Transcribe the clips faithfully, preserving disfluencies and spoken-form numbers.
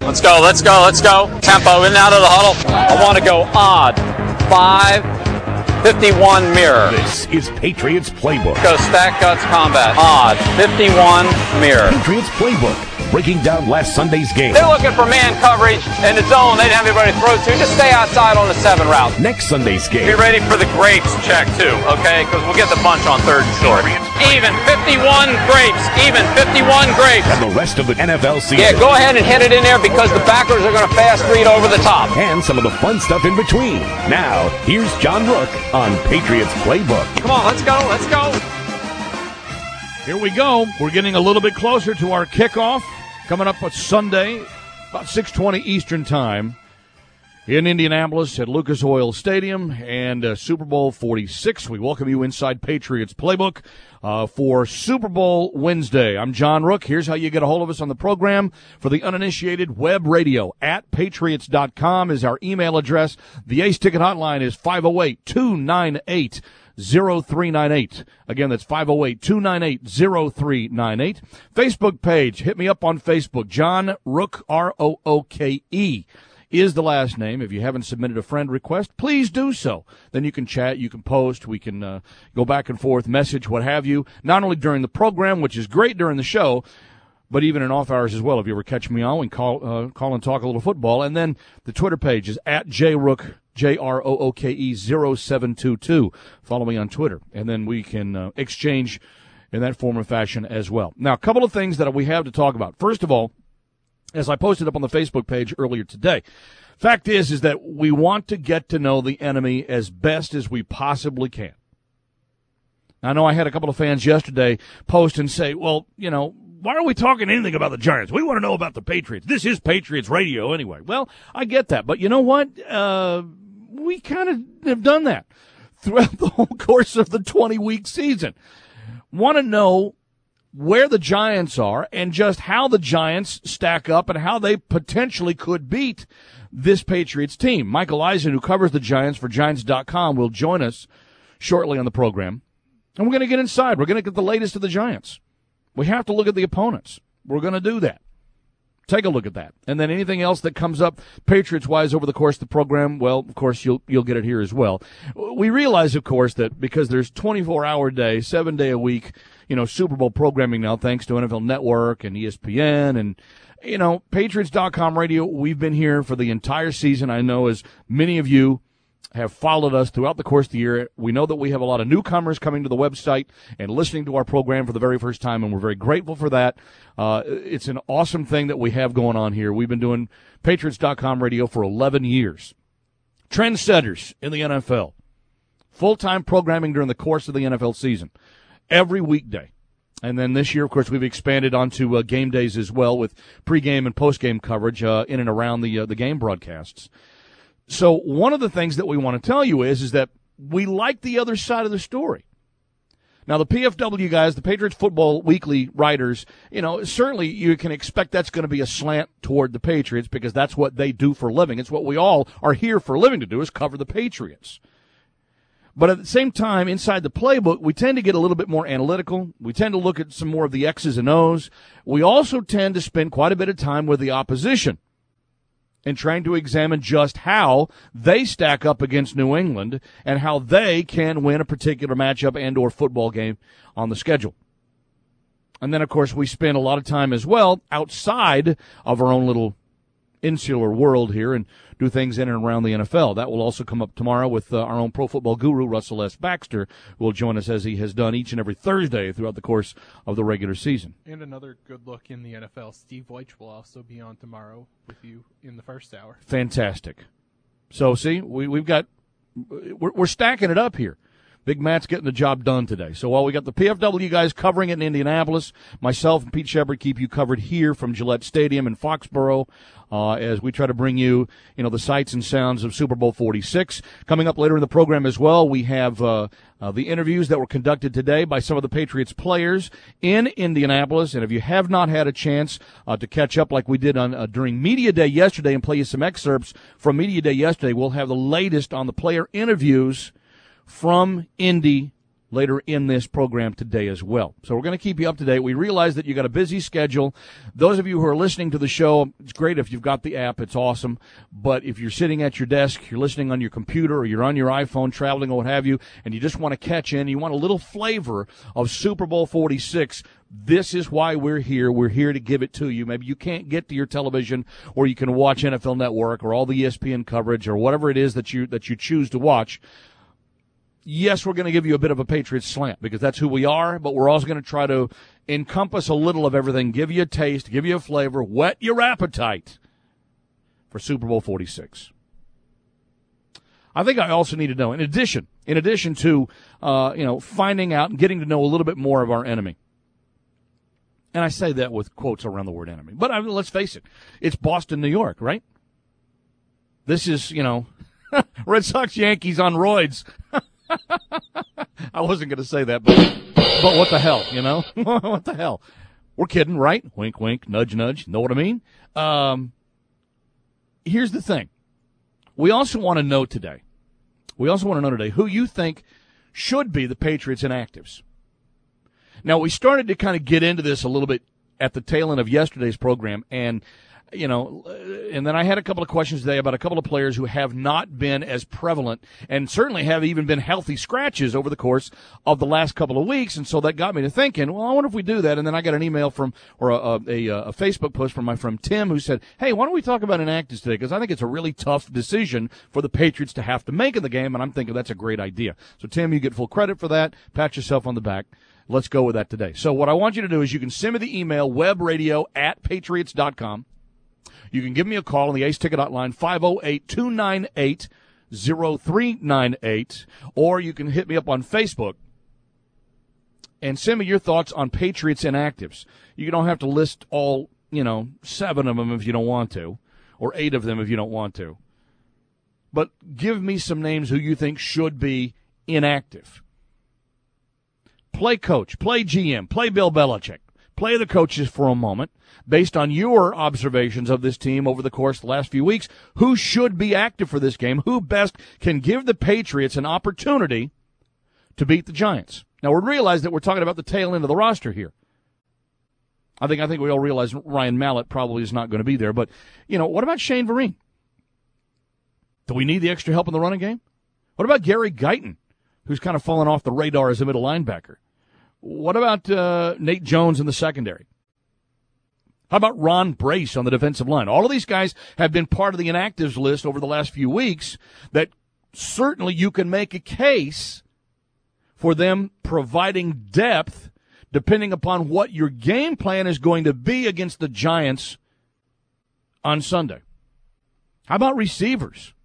Let's go, let's go, let's go. Tempo, in and out of the huddle. I want to go odd. Five, fifty-one mirror. This is Patriots Playbook. Go stack guts combat. Odd, fifty-one mirror. Patriots Playbook. Breaking down last Sunday's game. They're looking for man coverage in the zone. They didn't have anybody to throw to. Just stay outside on the seven route. Next Sunday's game. Be ready for the grapes check, too, okay? Because we'll get the bunch on third and short. Even, fifty-one grapes. Even, fifty-one grapes. And the rest of the N F L season. Yeah, go ahead and hit it in there because the backers are going to fast read over the top. And some of the fun stuff in between. Now, here's John Rook on Patriots Playbook. Come on, let's go, let's go. Here we go. We're getting a little bit closer to our kickoff. Coming up on Sunday, about six twenty Eastern Time in Indianapolis at Lucas Oil Stadium and uh, Super Bowl forty-six. We welcome you inside Patriots Playbook uh, for Super Bowl Wednesday. I'm John Rook. Here's how you get a hold of us on the program. For the uninitiated, web radio at patriots dot com is our email address. The Ace Ticket Hotline is five oh eight, two nine eight, zero three nine eight. Again, that's five oh eight, two nine eight, zero three nine eight. Facebook page, hit me up on Facebook. John Rook, R O O K E is the last name. If you haven't submitted a friend request, please do so. Then you can chat, you can post, we can uh, go back and forth, message, what have you, not only during the program, which is great during the show, but even in off hours as well. If you ever catch me on, we can call, uh, call and talk a little football. And then the Twitter page is at jrook, J R O O K E zero seven two two. Follow me on Twitter, and then we can uh, exchange in that form of fashion as well. Now, a couple of things that we have to talk about. First of all, as I posted up on the Facebook page earlier today, fact is, is that we want to get to know the enemy as best as we possibly can. I know I had a couple of fans yesterday post and say, well, you know, why are we talking anything about the Giants? We want to know about the Patriots. This is Patriots radio anyway. Well, I get that. But you know what? Uh, we kind of have done that throughout the whole course of the twenty-week season. Want to know where the Giants are and just how the Giants stack up and how they potentially could beat this Patriots team. Michael Eisen, who covers the Giants for Giants dot com, will join us shortly on the program. And we're going to get inside. We're going to get the latest of the Giants. We have to look at the opponents. We're going to do that. Take a look at that. And then anything else that comes up Patriots-wise over the course of the program, well, of course, you'll you'll get it here as well. We realize, of course, that because there's twenty-four hour day, seven day a week, you know, Super Bowl programming now, thanks to N F L Network and E S P N and, you know, Patriots dot com radio, we've been here for the entire season. I know as many of you have followed us throughout the course of the year. We know that we have a lot of newcomers coming to the website and listening to our program for the very first time, and we're very grateful for that. Uh, it's an awesome thing that we have going on here. We've been doing Patriots dot com radio for eleven years. Trendsetters in the N F L. Full-time programming during the course of the N F L season. Every weekday. And then this year, of course, we've expanded onto uh, game days as well with pregame and postgame coverage uh, in and around the uh, the game broadcasts. So one of the things that we want to tell you is, is that we like the other side of the story. Now, the P F W guys, the Patriots Football Weekly writers, you know, certainly you can expect that's going to be a slant toward the Patriots because that's what they do for a living. It's what we all are here for a living to do, is cover the Patriots. But at the same time, inside the playbook, we tend to get a little bit more analytical. We tend to look at some more of the X's and O's. We also tend to spend quite a bit of time with the opposition and trying to examine just how they stack up against New England and how they can win a particular matchup and or football game on the schedule. And then, of course, we spend a lot of time as well outside of our own little insular world here and do things in and around the N F L. That will also come up tomorrow with uh, our own pro football guru, Russell S. Baxter, who will join us as he has done each and every Thursday throughout the course of the regular season. And another good look in the N F L. Steve Weich will also be on tomorrow with you in the first hour. Fantastic. So, see, we, we've got we're, – we're stacking it up here. Big Matt's getting the job done today. So while we got the P F W guys covering it in Indianapolis, myself and Pete Shepard keep you covered here from Gillette Stadium in Foxborough uh, as we try to bring you, you know, the sights and sounds of Super Bowl forty-six. Coming up later in the program as well, we have uh, uh, the interviews that were conducted today by some of the Patriots players in Indianapolis. And if you have not had a chance uh, to catch up like we did on uh, during Media Day yesterday and play you some excerpts from Media Day yesterday, we'll have the latest on the player interviews from Indy later in this program today as well. So we're going to keep you up to date. We realize that you got a busy schedule. Those of you who are listening to the show, it's great if you've got the app. It's awesome. But if you're sitting at your desk, you're listening on your computer, or you're on your iPhone, traveling or what have you, and you just want to catch in, you want a little flavor of Super Bowl forty-six, this is why we're here. We're here to give it to you. Maybe you can't get to your television, or you can watch N F L Network or all the E S P N coverage or whatever it is that you that you choose to watch. Yes, we're going to give you a bit of a Patriots slant because that's who we are, but we're also going to try to encompass a little of everything, give you a taste, give you a flavor, whet your appetite for Super Bowl forty-six. I think I also need to know, in addition, in addition to uh, you know, finding out and getting to know a little bit more of our enemy. And I say that with quotes around the word enemy. But I mean, let's face it. It's Boston, New York, right? This is, you know, Red Sox Yankees on roids. I wasn't going to say that, but but what the hell, you know? What the hell? We're kidding, right? Wink, wink, nudge, nudge. Know what I mean? Um, here's the thing. We also want to know today, we also want to know today who you think should be the Patriots inactives. Now, we started to kind of get into this a little bit at the tail end of yesterday's program, and, you know, and then I had a couple of questions today about a couple of players who have not been as prevalent and certainly have even been healthy scratches over the course of the last couple of weeks, and so that got me to thinking, well, I wonder if we do that, and then I got an email from, or a, a, a Facebook post from my friend Tim who said, hey, why don't we talk about inactives today, because I think it's a really tough decision for the Patriots to have to make in the game, and I'm thinking that's a great idea. So, Tim, you get full credit for that. Pat yourself on the back. Let's go with that today. So what I want you to do is you can send me the email, webradio at patriots dot com. You can give me a call on the Ace Ticket Hotline, five oh eight, two nine eight, oh three nine eight, or you can hit me up on Facebook and send me your thoughts on Patriots inactives. You don't have to list all, you know, seven of them if you don't want to, or eight of them if you don't want to. But give me some names who you think should be inactive. Play coach, play G M, play Bill Belichick, play the coaches for a moment. Based on your observations of this team over the course of the last few weeks, who should be active for this game? Who best can give the Patriots an opportunity to beat the Giants? Now, we realize that we're talking about the tail end of the roster here. I think I think we all realize Ryan Mallett probably is not going to be there. But, you know, what about Shane Vereen? Do we need the extra help in the running game? What about Gary Guyton, who's kind of fallen off the radar as a middle linebacker? What about uh, Nate Jones in the secondary? How about Ron Brace on the defensive line? All of these guys have been part of the inactives list over the last few weeks that certainly you can make a case for them providing depth depending upon what your game plan is going to be against the Giants on Sunday. How about receivers?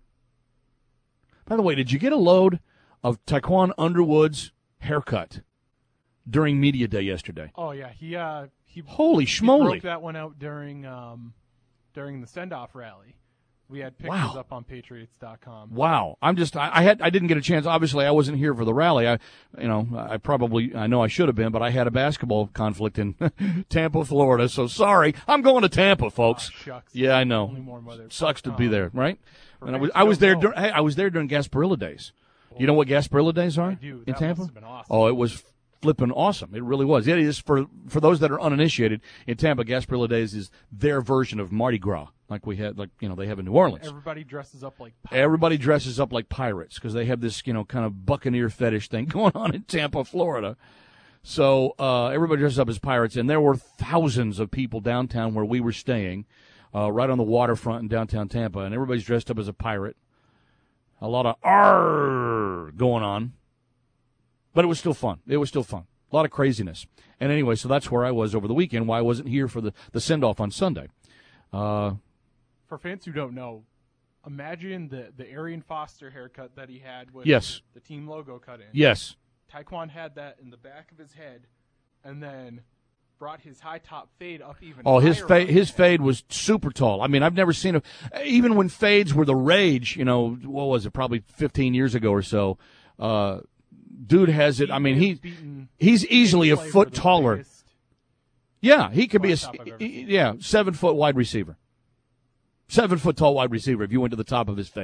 By the way, did you get a load of Taquan Underwood's haircut during media day yesterday? Oh yeah, he uh he holy he schmoly broke that one out during um during the send-off rally. We had pictures Wow. up on patriots dot com. Wow, I'm just I, I had I didn't get a chance. Obviously, I wasn't here for the rally. I you know I probably I know I should have been, but I had a basketball conflict in Tampa, Florida. So sorry, I'm going to Tampa, folks. Oh, shucks. Yeah, I know. Only more weather. Sucks to be Um, there, right? for And I was fans I who was don't there. know- Dur- hey, I was there during Gasparilla days. You know what Gasparilla days are I do. in That Tampa? must have been awesome. Oh, it was flipping awesome. It really was. It is for for those that are uninitiated in Tampa. Gasparilla Days is their version of Mardi Gras, like we had, like you know they have in New Orleans. Everybody dresses up like pirates. Everybody dresses up like pirates because they have this you know kind of buccaneer fetish thing going on in Tampa, Florida. So uh, everybody dresses up as pirates, and there were thousands of people downtown where we were staying, uh, right on the waterfront in downtown Tampa, and everybody's dressed up as a pirate. A lot of arr going on. But it was still fun. It was still fun. A lot of craziness. And anyway, so that's where I was over the weekend, why I wasn't here for the, the send-off on Sunday. Uh, For fans who don't know, imagine the, the Arian Foster haircut that he had with Yes. the team logo cut in. yes. Taekwon had that in the back of his head and then brought his high top fade up even Oh, his higher fade, on his his fade was super tall. I mean, I've never seen a even when fades were the rage. You know, what was it? Probably fifteen years ago or so. Uh, dude has it. I mean, he he's easily a Play for foot the taller. biggest- Yeah, he could be a Top I've ever seen. yeah seven foot wide receiver, seven foot tall wide receiver. If you went to the top of his fade,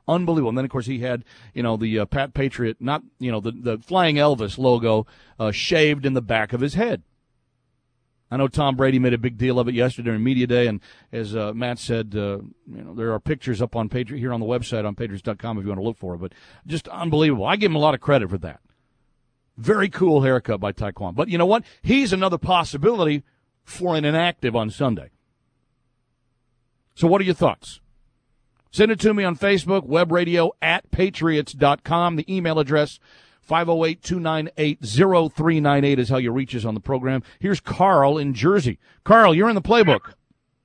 Unbelievable. And then, of course, he had, you know, the uh, Pat Patriot, not, you know, the, the Flying Elvis logo uh, shaved in the back of his head. I know Tom Brady made a big deal of it yesterday during Media Day, and as uh, Matt said, uh, you know, there are pictures up on Patriot here on the website on Patriots dot com if you want to look for it. But just unbelievable. I give him a lot of credit for that. Very cool haircut by Taekwon. But you know what? He's another possibility for an inactive on Sunday. So what are your thoughts? Send it to me on Facebook, web radio at patriots dot com. The email address, five oh eight, two nine eight, oh three nine eight is how you reach us on the program. Here's Carl in Jersey. Carl, you're in the playbook.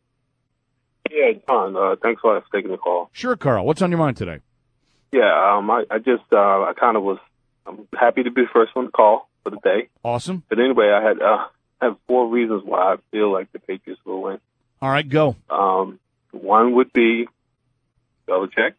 Yeah, John, uh, thanks a lot for taking the call. Sure, Carl. What's on your mind today? Yeah, um, I, I just, uh, I kind of was, I'm happy to be the first one to call for the day. Awesome. But anyway, I had, uh, have four reasons why I feel like the Patriots will win. All right, go. Um, one would be Belichick.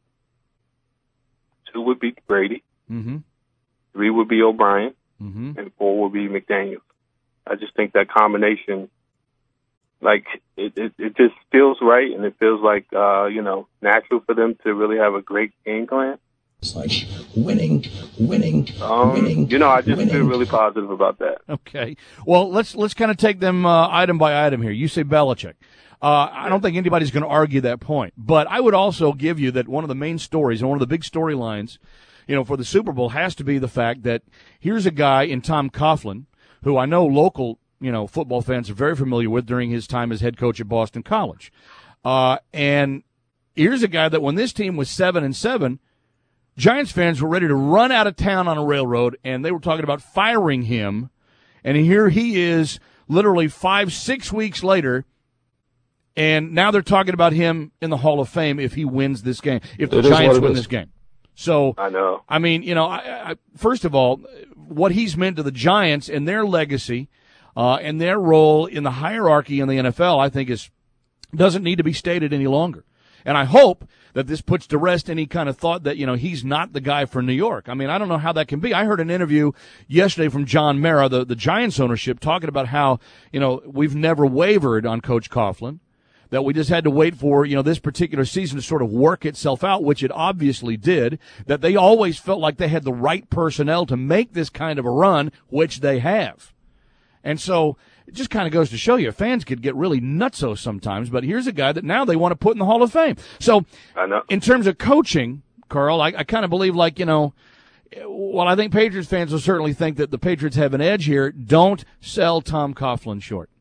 Two would be Brady. Mm-hmm. Three would be O'Brien. Mm-hmm. And four would be McDaniels. I just think that combination, like, it, it, it just feels right, and it feels like, uh, you know, natural for them to really have a great game plan. It's like winning, winning, um, winning. You know, I just winning. feel really positive about that. Okay. Well, let's let's kind of take them uh, item by item here. You say Belichick. Uh, I don't think anybody's going to argue that point. But I would also give you that one of the main stories and one of the big storylines, you know, for the Super Bowl has to be the fact that here's a guy in Tom Coughlin, who I know local, you know, football fans are very familiar with during his time as head coach at Boston College. Uh, and here's a guy that when this team was seven and seven, Giants fans were ready to run out of town on a railroad, and they were talking about firing him. And here he is literally five, six weeks later, and now they're talking about him in the Hall of Fame if he wins this game, if the Giants win this game. So, I know. I mean, you know, I, I, first of all, what he's meant to the Giants and their legacy uh, and their role in the hierarchy in the N F L, I think, is doesn't need to be stated any longer. And I hope that this puts to rest any kind of thought that, you know, he's not the guy for New York. I mean, I don't know how that can be. I heard an interview yesterday from John Mara, the, the Giants ownership, talking about how, you know, we've never wavered on Coach Coughlin, that we just had to wait for, you know, this particular season to sort of work itself out, which it obviously did, that they always felt like they had the right personnel to make this kind of a run, which they have. And so it just kind of goes to show you, fans could get really nutso sometimes, but here's a guy that now they want to put in the Hall of Fame. So I know. In terms of coaching, Carl, I, I kind of believe, like, you know, while I think Patriots fans will certainly think that the Patriots have an edge here, don't sell Tom Coughlin short.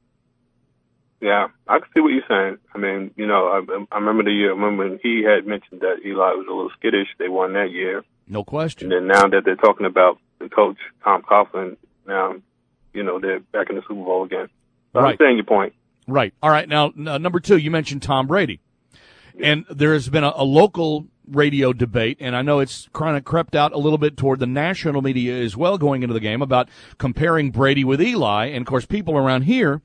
Yeah, I can see what you're saying. I mean, you know, I, I remember the year, I remember when he had mentioned that Eli was a little skittish. They won that year. No question. And then now that they're talking about the coach, Tom Coughlin, now, you know, they're back in the Super Bowl again. So Right. I understand your point. Right. All right. Now, uh, number two, you mentioned Tom Brady. And there has been a, a local radio debate, and I know it's kind of crept out a little bit toward the national media as well going into the game about comparing Brady with Eli. And, of course, people around here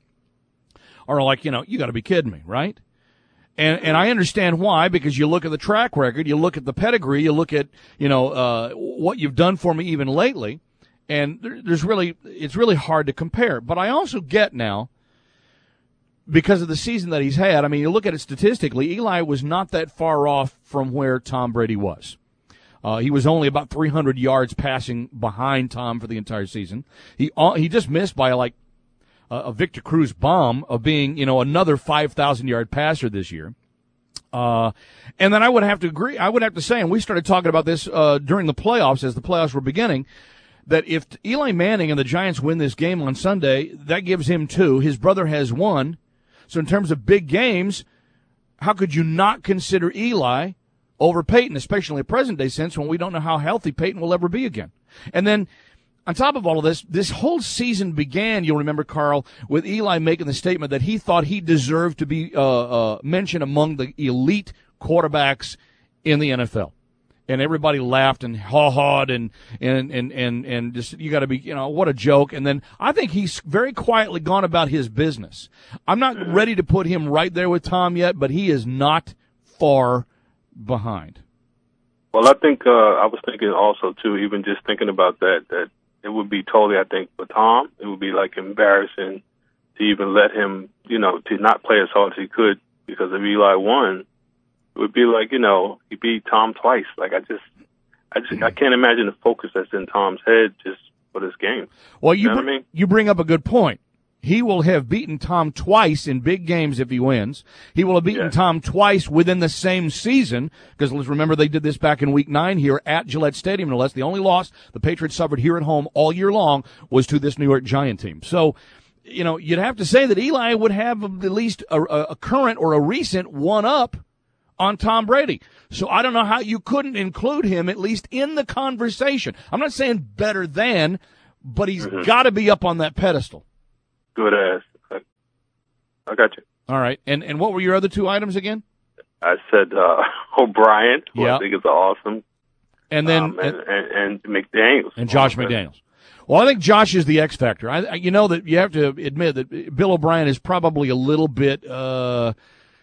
are like, you know, you got to be kidding me, right? And and I understand why, because you look at the track record, you look at the pedigree, you look at, you know, uh, what you've done for me even lately, and there, there's really, it's really hard to compare. But I also get now, because of the season that he's had, I mean, you look at it statistically, Eli was not that far off from where Tom Brady was. Uh, he was only about three hundred yards passing behind Tom for the entire season. He uh, he just missed by like a Victor Cruz bomb of being, you know, another five thousand yard passer this year. Uh, and then I would have to agree, I would have to say, and we started talking about this uh, during the playoffs as the playoffs were beginning, that if Eli Manning and the Giants win this game on Sunday, that gives him two. His brother has one. So in terms of big games, how could you not consider Eli over Peyton, especially in a present-day sense when we don't know how healthy Peyton will ever be again? And then on top of all of this, this whole season began, you'll remember, Carl, with Eli making the statement that he thought he deserved to be uh, uh, mentioned among the elite quarterbacks in the N F L. And everybody laughed and haw-hawed and, and, and, and, and just, you got to be, you know, what a joke. And then I think he's very quietly gone about his business. I'm not ready to put him right there with Tom yet, but he is not far behind. Well, I think uh, I was thinking also, too, even just thinking about that, that it would be totally, I think, for Tom, it would be like embarrassing to even let him, you know, to not play as hard as he could, because if Eli won, it would be like, you know, he beat Tom twice. Like, I just, I just, I can't imagine the focus that's in Tom's head just for this game. Well, you, you know br- what I mean? you bring up a good point. He will have beaten Tom twice in big games if he wins. He will have beaten Yeah. Tom twice within the same season, because let's remember they did this back in week nine here at Gillette Stadium, no less. The only loss the Patriots suffered here at home all year long was to this New York Giant team. So, you know, you'd have to say that Eli would have at least a, a current or a recent one-up on Tom Brady. So I don't know how you couldn't include him at least in the conversation. I'm not saying better than, but he's Mm-hmm. got to be up on that pedestal. Good ass. I, I got you. All right. And and what were your other two items again? I said uh, O'Brien, who Yeah. I think is awesome, And then um, and, and, and, and McDaniels. and Josh McDaniels. Well, I think Josh is the X factor. I, I you know that you have to admit that Bill O'Brien is probably a little bit uh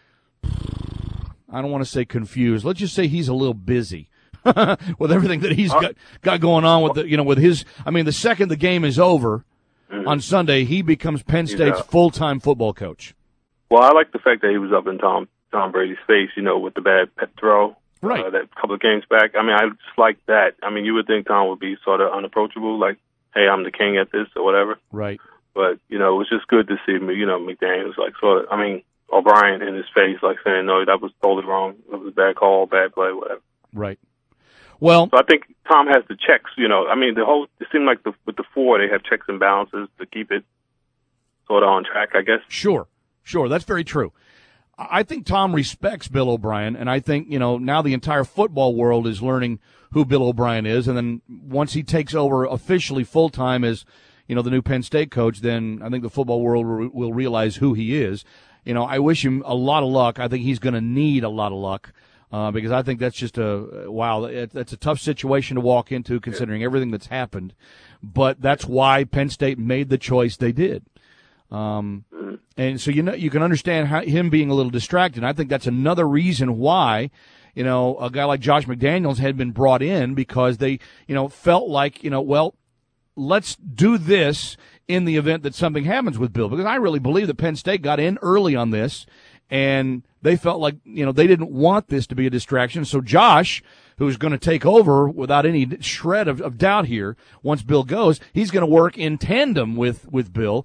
I don't want to say confused. Let's just say he's a little busy with everything that he's got got going on with the, you know, with his I mean the second the game is over Mm-hmm. on Sunday, he becomes Penn State's out. full-time football coach. Well, I like the fact that he was up in Tom Tom Brady's face, you know, with the bad pet throw. Right. Uh, that couple of games back. I mean, I just like that. I mean, you would think Tom would be sort of unapproachable, like, hey, I'm the king at this or whatever. Right. But, you know, it was just good to see, you know, McDaniels, like, sort of, I mean, O'Brien in his face, like, saying, no, that was totally wrong. It was a bad call, bad play, whatever. Right. Well, So I think Tom has the checks, you know. I mean, the whole, it seemed like the, with the four, they have checks and balances to keep it sort of on track, I guess. sure. Sure, that's very true. I think Tom respects Bill O'Brien, and I think, you know, now the entire football world is learning who Bill O'Brien is, and then once he takes over officially full-time as, you know, the new Penn State coach, then I think the football world re- will realize who he is. You know, I wish him a lot of luck. I think he's going to need a lot of luck. Uh, because I think that's just a, wow, it, that's a tough situation to walk into considering everything that's happened. But that's why Penn State made the choice they did. Um, and so, you know, you can understand how, him being a little distracted. I think that's another reason why, you know, a guy like Josh McDaniels had been brought in, because they, you know, felt like, you know, well, let's do this in the event that something happens with Bill. Because I really believe that Penn State got in early on this, and they felt like, you know, they didn't want this to be a distraction. So Josh, who's going to take over without any shred of, of doubt here, once Bill goes, he's going to work in tandem with, with Bill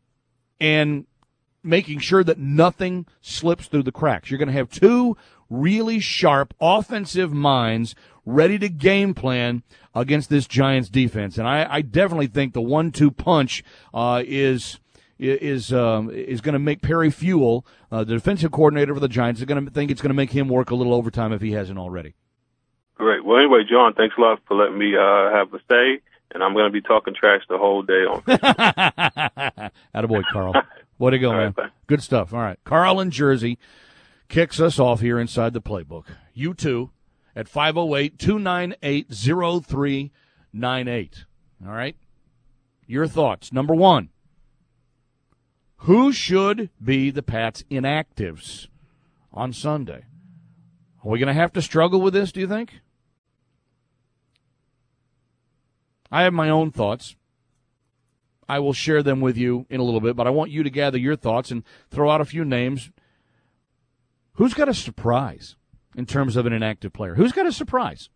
and making sure that nothing slips through the cracks. You're going to have two really sharp offensive minds ready to game plan against this Giants defense. And I, I definitely think the one two punch uh, is is um, is going to make Perry Fewell, uh, the defensive coordinator for the Giants, is going to think it's going to make him work a little overtime if he hasn't already. Great. Well, anyway, John, thanks a lot for letting me uh, have a say, and I'm going to be talking trash the whole day on Attaboy, Carl. Way to go, All man. right, bye. Good stuff. All right. Carl in Jersey kicks us off here inside the playbook. You too at five oh eight, two nine eight, oh three nine eight. All right? Your thoughts. Number one, who should be the Pats' inactives on Sunday? Are we going to have to struggle with this, do you think? I have my own thoughts. I will share them with you in a little bit, but I want you to gather your thoughts and throw out a few names. Who's got a surprise in terms of an inactive player? Who's got a surprise?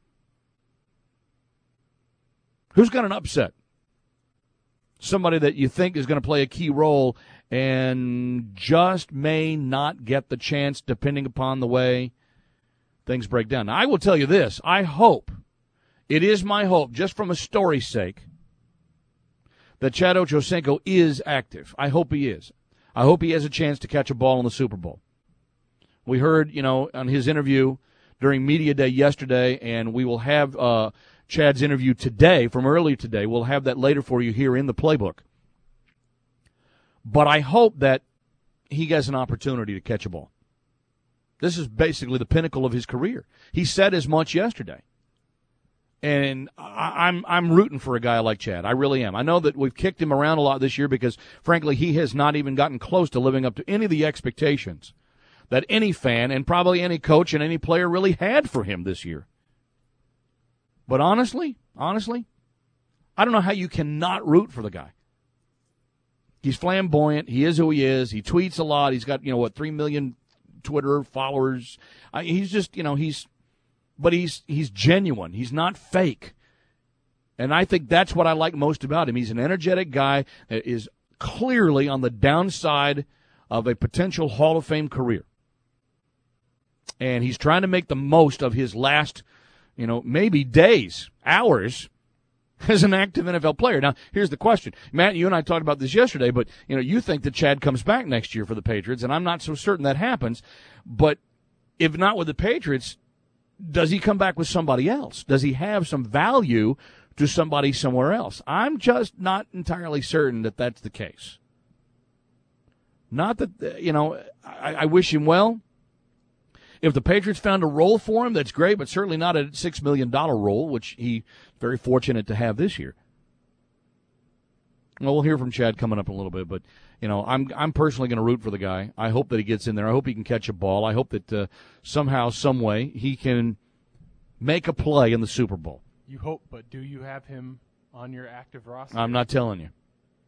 Who's got an upset? Somebody that you think is going to play a key role and just may not get the chance depending upon the way things break down. Now, I will tell you this. I hope, it is my hope, just from a story's sake, that Chad Ochocinco is active. I hope he is. I hope he has a chance to catch a ball in the Super Bowl. We heard, you know, on his interview during Media Day yesterday, and we will have uh, Chad's interview today, from earlier today. We'll have that later for you here in the playbook. But I hope that he gets an opportunity to catch a ball. This is basically the pinnacle of his career. He said as much yesterday. And I, I'm I'm rooting for a guy like Chad. I really am. I know that we've kicked him around a lot this year because, frankly, he has not even gotten close to living up to any of the expectations that any fan and probably any coach and any player really had for him this year. But honestly, honestly, I don't know how you cannot root for the guy. He's flamboyant. He is who he is. He tweets a lot. He's got, you know, what, three million Twitter followers. Uh, he's just, you know, he's, but he's he's genuine. He's not fake. And I think that's what I like most about him. He's an energetic guy that is clearly on the downside of a potential Hall of Fame career. And he's trying to make the most of his last, you know, maybe days, hours as an active N F L player. Now, here's the question. Matt, you and I talked about this yesterday, but, you know, you think that Chad comes back next year for the Patriots, and I'm not so certain that happens. But if not with the Patriots, does he come back with somebody else? Does he have some value to somebody somewhere else? I'm just not entirely certain that that's the case. Not that, you know, I, I wish him well. If the Patriots found a role for him, that's great, but certainly not a six million dollars role, which he's very fortunate to have this year. Well, we'll hear from Chad coming up in a little bit, but, you know, I'm I'm personally going to root for the guy. I hope that he gets in there. I hope he can catch a ball. I hope that uh, somehow, some way, he can make a play in the Super Bowl. You hope, but do you have him on your active roster? I'm not telling you.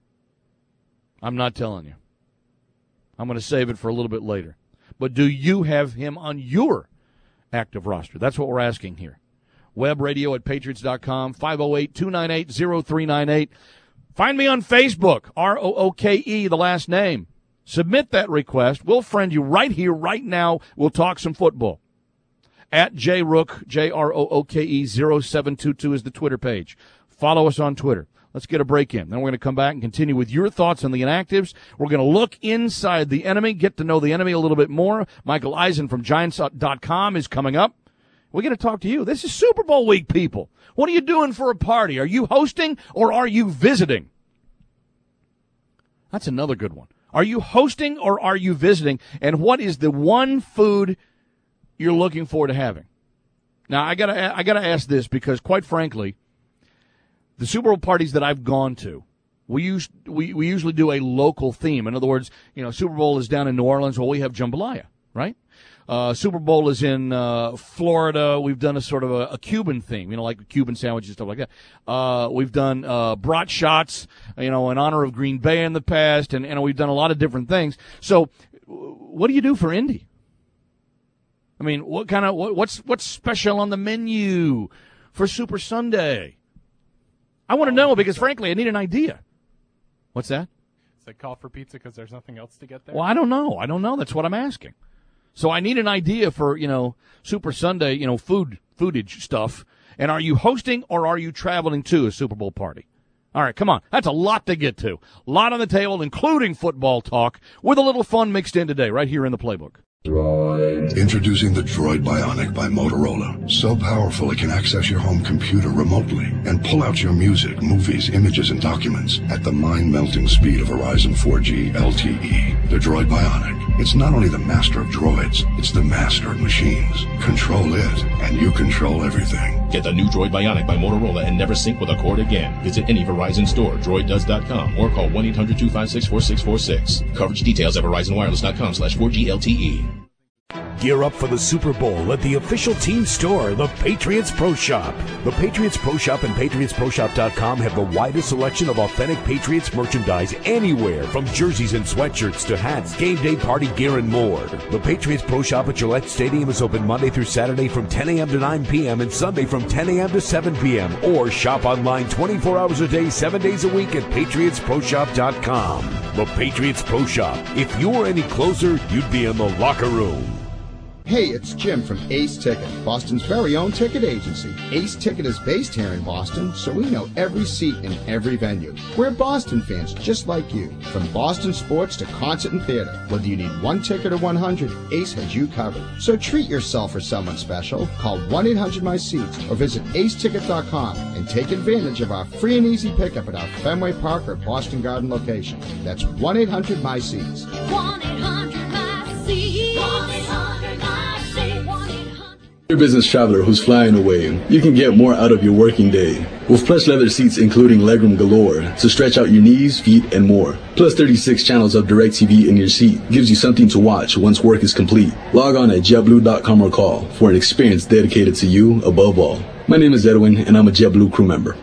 I'm not telling you. I'm going to save it for a little bit later. But do you have him on your active roster? That's what we're asking here. Web radio at patriots dot com, five oh eight, two nine eight, oh three nine eight. Find me on Facebook, R O O K E, the last name. Submit that request. We'll friend you right here, right now. We'll talk some football. At JRook, J R O O K E zero seven two two is the Twitter page. Follow us on Twitter. Let's get a break in. Then we're going to come back and continue with your thoughts on the inactives. We're going to look inside the enemy, get to know the enemy a little bit more. Michael Eisen from Giants dot com is coming up. We're going to talk to you. This is Super Bowl week, people. What are you doing for a party? Are you hosting or are you visiting? That's another good one. Are you hosting or are you visiting? And what is the one food you're looking forward to having? Now, I gotta, I gotta ask this because, quite frankly, the Super Bowl parties that I've gone to, we use we, we usually do a local theme. In other words, you know, Super Bowl is down in New Orleans. Well, we have jambalaya, right? Uh, Super Bowl is in uh, Florida. We've done a sort of a, a Cuban theme, you know, like Cuban sandwiches and stuff like that. Uh, we've done uh, brat shots, you know, in honor of Green Bay in the past, and, and we've done a lot of different things. So, what do you do for Indy? I mean, what kind of what, what's what's special on the menu for Super Sunday? I want to know because, frankly, I need an idea. What's that? Is it call for pizza because there's nothing else to get there? Well, I don't know. I don't know. That's what I'm asking. So I need an idea for, you know, Super Sunday, you know, food, foodage stuff. And are you hosting or are you traveling to a Super Bowl party? All right, come on. That's a lot to get to. A lot on the table, including football talk, with a little fun mixed in today, right here in the playbook. Droid. Introducing the Droid Bionic by Motorola. So powerful it can access your home computer remotely and pull out your music, movies, images, and documents at the mind-melting speed of Verizon four G L T E. The Droid Bionic. It's not only the master of droids, it's the master of machines. Control it, and you control everything. Get the new Droid Bionic by Motorola and never sync with a cord again. Visit any Verizon store, droid does dot com, or call one eight hundred two five six four six four six. Coverage details at verizon wireless dot com slash four G L T E. Gear up for the Super Bowl at the official team store, the Patriots Pro Shop. The Patriots Pro Shop and patriots pro shop dot com have the widest selection of authentic Patriots merchandise anywhere, from jerseys and sweatshirts to hats, game day party gear, and more. The Patriots Pro Shop at Gillette Stadium is open Monday through Saturday from ten a.m. to nine p.m. and Sunday from ten a.m. to seven p.m. Or shop online twenty-four hours a day, seven days a week at patriots pro shop dot com. The Patriots Pro Shop. If you were any closer, you'd be in the locker room. Hey, it's Jim from Ace Ticket, Boston's very own ticket agency. Ace Ticket is based here in Boston, so we know every seat in every venue. We're Boston fans just like you. From Boston sports to concert and theater, whether you need one ticket or one hundred, Ace has you covered. So treat yourself or someone special. Call one eight hundred my seats or visit ace ticket dot com and take advantage of our free and easy pickup at our Fenway Park or Boston Garden location. That's one eight hundred my seats. one eight hundred my seats. one eight hundred my seats. You're a business traveler who's flying away. You can get more out of your working day with plush leather seats including legroom galore to stretch out your knees, feet, and more. Plus thirty-six channels of DirecTV in your seat gives you something to watch once work is complete. Log on at jet blue dot com or call for an experience dedicated to you above all. My name is Edwin, and I'm a JetBlue crew member.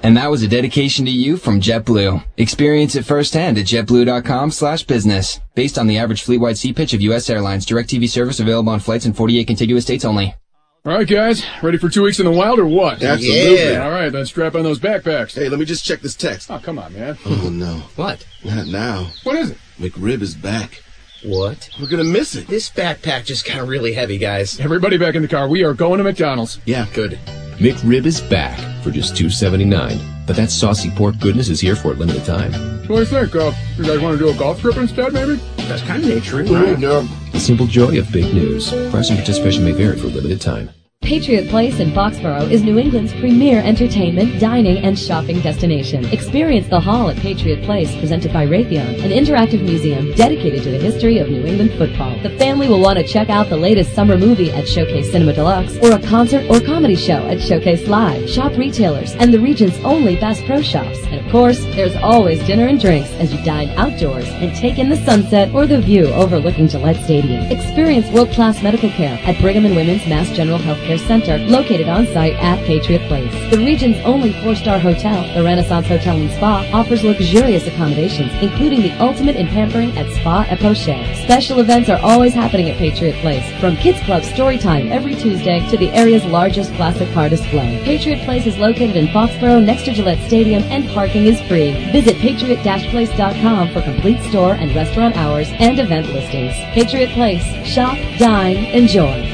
And that was a dedication to you from JetBlue. Experience it firsthand at jetblue.com slash business. Based on the average fleet-wide seat pitch of U S Airlines. DirecTV service available on flights in forty-eight contiguous states only. All right, guys. Ready for two weeks in the wild or what? Absolutely. Yeah. All right, then strap on those backpacks. Hey, let me just check this text. Oh, come on, man. Oh, no. What? Not now. What is it? McRib is back. What? We're going to miss it. This backpack just got really heavy, guys. Everybody back in the car. We are going to McDonald's. Yeah, good. McRib is back for just two seventy-nine. But that saucy pork goodness is here for a limited time. What do you think? Uh, you guys want to do a golf trip instead, maybe? That's kind of nature, right? No. The simple joy of big news. Price and participation may vary for a limited time. Patriot Place in Foxborough is New England's premier entertainment, dining, and shopping destination. Experience the Hall at Patriot Place, presented by Raytheon, an interactive museum dedicated to the history of New England football. The family will want to check out the latest summer movie at Showcase Cinema Deluxe, or a concert or comedy show at Showcase Live. Shop retailers and the region's only Bass Pro Shops. And of course, there's always dinner and drinks as you dine outdoors and take in the sunset or the view overlooking Gillette Stadium. Experience world-class medical care at Brigham and Women's Mass General Healthcare Center, located on site at Patriot Place. The region's only four-star hotel, the Renaissance Hotel and Spa, offers luxurious accommodations, including the ultimate in pampering at Spa et Poche. Special events are always happening at Patriot Place, from Kids Club Storytime every Tuesday to the area's largest classic car display. Patriot Place is located in Foxborough next to Gillette Stadium, and parking is free. Visit patriot dash place dot com for complete store and restaurant hours and event listings. Patriot Place. Shop, dine, enjoy.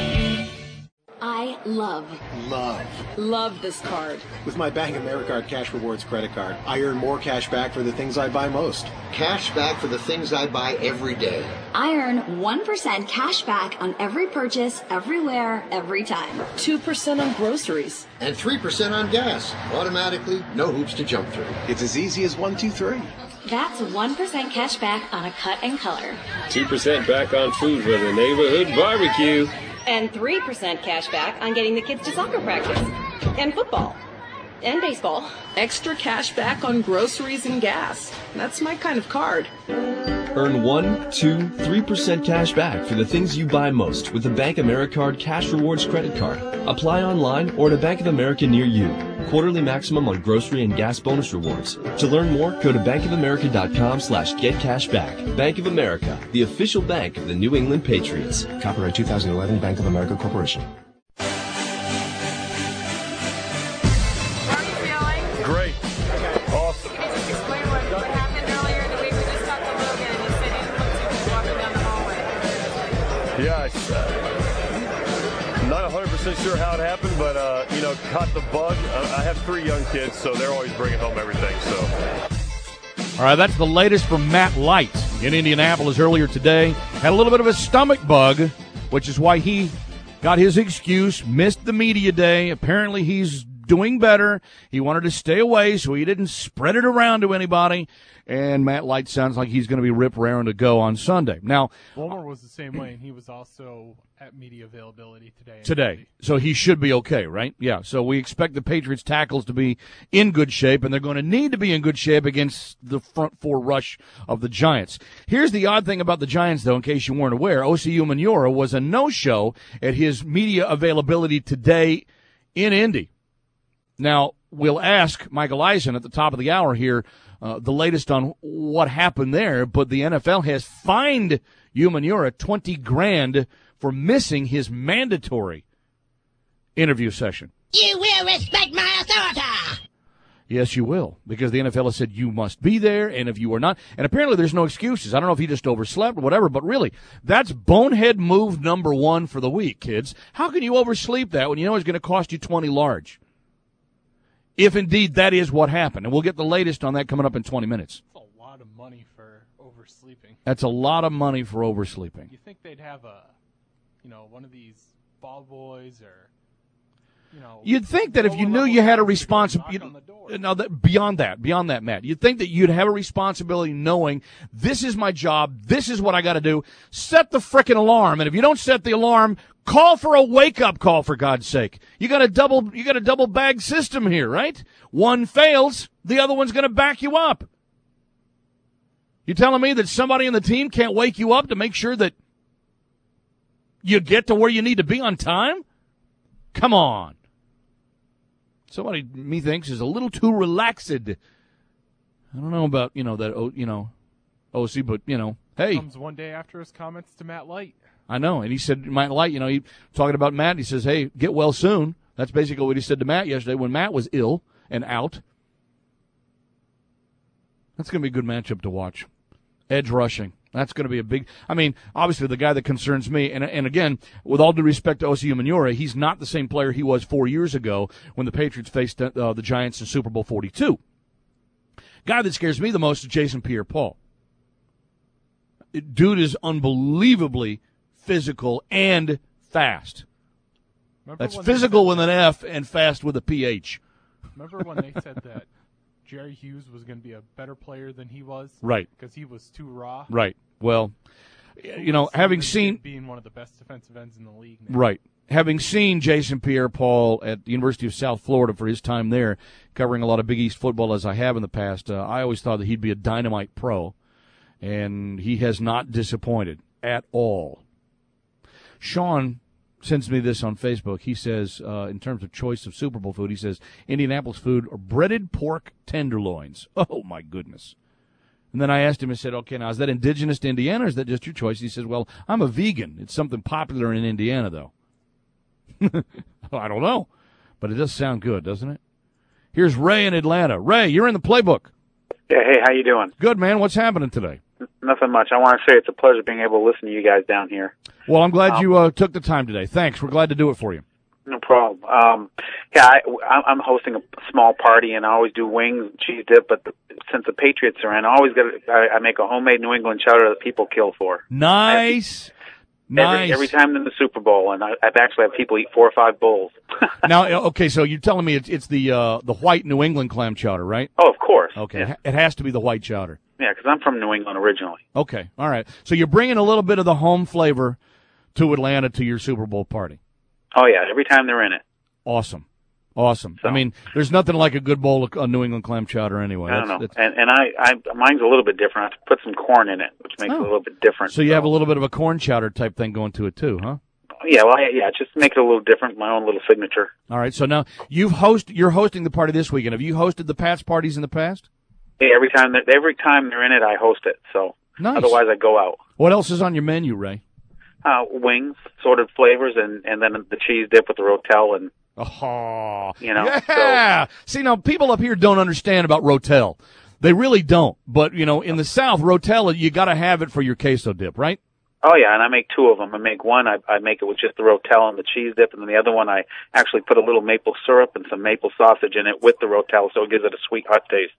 Love. Love. Love this card. With my Bank of America Cash Rewards credit card, I earn more cash back for the things I buy most. Cash back for the things I buy every day. I earn one percent cash back on every purchase, everywhere, every time. two percent on groceries. And three percent on gas. Automatically, no hoops to jump through. It's as easy as one, two, three. That's one percent cash back on a cut and color. two percent back on food for the neighborhood barbecue. And three percent cash back on getting the kids to soccer practice. And football. And baseball. Extra cash back on groceries and gas. That's my kind of card. Earn one, two, three percent cash back for the things you buy most with the Bank Americard Cash Rewards credit card. Apply online or at a Bank of America near you. Quarterly maximum on grocery and gas bonus rewards. To learn more, go to bankofamerica.com slash get cash back. Bank of America, the official bank of the New England Patriots. Copyright two thousand eleven, Bank of America Corporation. Great. Awesome. Can you just explain what, what happened earlier in the week? We just talked to Logan, and he said he looked like he was walking down the hallway. Yeah, it's uh, not one hundred percent sure how it happened, but, uh, you know, caught the bug. I, I have three young kids, so they're always bringing home everything, so. All right, that's the latest from Matt Light in Indianapolis earlier today. Had a little bit of a stomach bug, which is why he got his excuse, missed the media day. Apparently he's doing better. He wanted to stay away so he didn't spread it around to anybody. And Matt Light sounds like he's going to be rip raring to go on Sunday. Now, Wilmer was the same way, and he was also at media availability today. Today. So he should be okay, right? Yeah. So we expect the Patriots tackles to be in good shape, and they're going to need to be in good shape against the front four rush of the Giants. Here's the odd thing about the Giants, though, in case you weren't aware. Osi Umenyiora was a no-show at his media availability today in Indy. Now, we'll ask Michael Eisen at the top of the hour here uh, the latest on what happened there, but the N F L has fined Umenyiora twenty grand for missing his mandatory interview session. You will respect my authority. Yes, you will, because the N F L has said you must be there, and if you are not, and apparently there's no excuses. I don't know if he just overslept or whatever, but really, that's bonehead move number one for the week, kids. How can you oversleep that when you know it's going to cost you twenty large? If indeed that is what happened. And we'll get the latest on that coming up in twenty minutes. That's a lot of money for oversleeping. That's a lot of money for oversleeping. You think they'd have a, you know, one of these ball boys or, you know. You'd think that if you knew you had a responsibility, no, that, beyond that, beyond that, Matt, you'd think that you'd have a responsibility knowing this is my job, this is what I got to do. Set the frickin' alarm, and if you don't set the alarm, call for a wake-up call, for God's sake. You got a double, you got a double bag system here, right? One fails, the other one's going to back you up. You telling me that somebody on the team can't wake you up to make sure that you get to where you need to be on time? Come on. somebody, methinks, is a little too relaxed. I don't know about, you know, that, oh, you know, O C, but, you know, hey. Comes one day after his comments to Matt Light. I know, and he said, Matt Light, you know, he talking about Matt, he says, hey, get well soon. That's basically what he said to Matt yesterday when Matt was ill and out. That's going to be a good matchup to watch. Edge rushing. That's going to be a big – I mean, obviously the guy that concerns me, and and again, with all due respect to Osi Umenyiora, he's not the same player he was four years ago when the Patriots faced uh, the Giants in Super Bowl forty-two. Guy that scares me the most is Jason Pierre-Paul. Dude is unbelievably physical and fast. Remember That's when physical with an F and fast with a P H. Remember when they said that Jerry Hughes was going to be a better player than he was? Right. Because he was too raw? Right. Well, you know, having seen – being one of the best defensive ends in the league now. Right. Having seen Jason Pierre-Paul at the University of South Florida for his time there, covering a lot of Big East football as I have in the past, uh, I always thought that he'd be a dynamite pro, and he has not disappointed at all. Sean sends me this on Facebook. He says, uh, in terms of choice of Super Bowl food, he says, Indianapolis food are breaded pork tenderloins. Oh, my goodness. And then I asked him, I said, okay, now, is that indigenous to Indiana, or is that just your choice? He says, well, I'm a vegan. It's something popular in Indiana, though. I don't know, but it does sound good, doesn't it? Here's Ray in Atlanta. Ray, you're in the playbook. Yeah, hey, how you doing? Good, man. What's happening today? Nothing much. I want to say it's a pleasure being able to listen to you guys down here. Well, I'm glad um, you uh, took the time today. Thanks. We're glad to do it for you. No problem. Um, yeah, I, I'm hosting a small party, and I always do wings and cheese dip, but the, since the Patriots are in, I always got I, I make a homemade New England chowder that people kill for. Nice. Every, nice. Every time in the Super Bowl, and I, I've actually had people eat four or five bowls. Now, okay, so you're telling me it's, it's the uh, the white New England clam chowder, right? Oh, of course. Okay, Yeah, it has to be the white chowder. yeah, because I'm from New England originally. Okay, all right. So you're bringing a little bit of the home flavor to Atlanta to your Super Bowl party. Oh, yeah, every time they're in it. Awesome. Awesome. I mean, there's nothing like a good bowl of uh, New England clam chowder anyway. I don't know. That's- that's- And, and I, I, mine's a little bit different. I put some corn in it, which makes Oh. it a little bit different. So you have a little bit of a corn chowder type thing going to it too, huh? Yeah, well, yeah, just make it a little different, my own little signature. All right. So now you've host you're hosting the party this weekend. Have you hosted the Pats parties in the past? Hey, every time that every time they're in it, I host it. So Nice. otherwise, I go out. What else is on your menu, Ray? Uh, wings, sorted flavors, and and then the cheese dip with the Rotel, and oh, you know, yeah. See, now people up here don't understand about Rotel. They really don't. But you know, in the South, Rotel, you got to have it for your queso dip, right? Oh yeah, and I make two of them. I make one, I, I make it with just the Rotel and the cheese dip, and then the other one, I actually put a little maple syrup and some maple sausage in it with the Rotel, so it gives it a sweet, hot taste.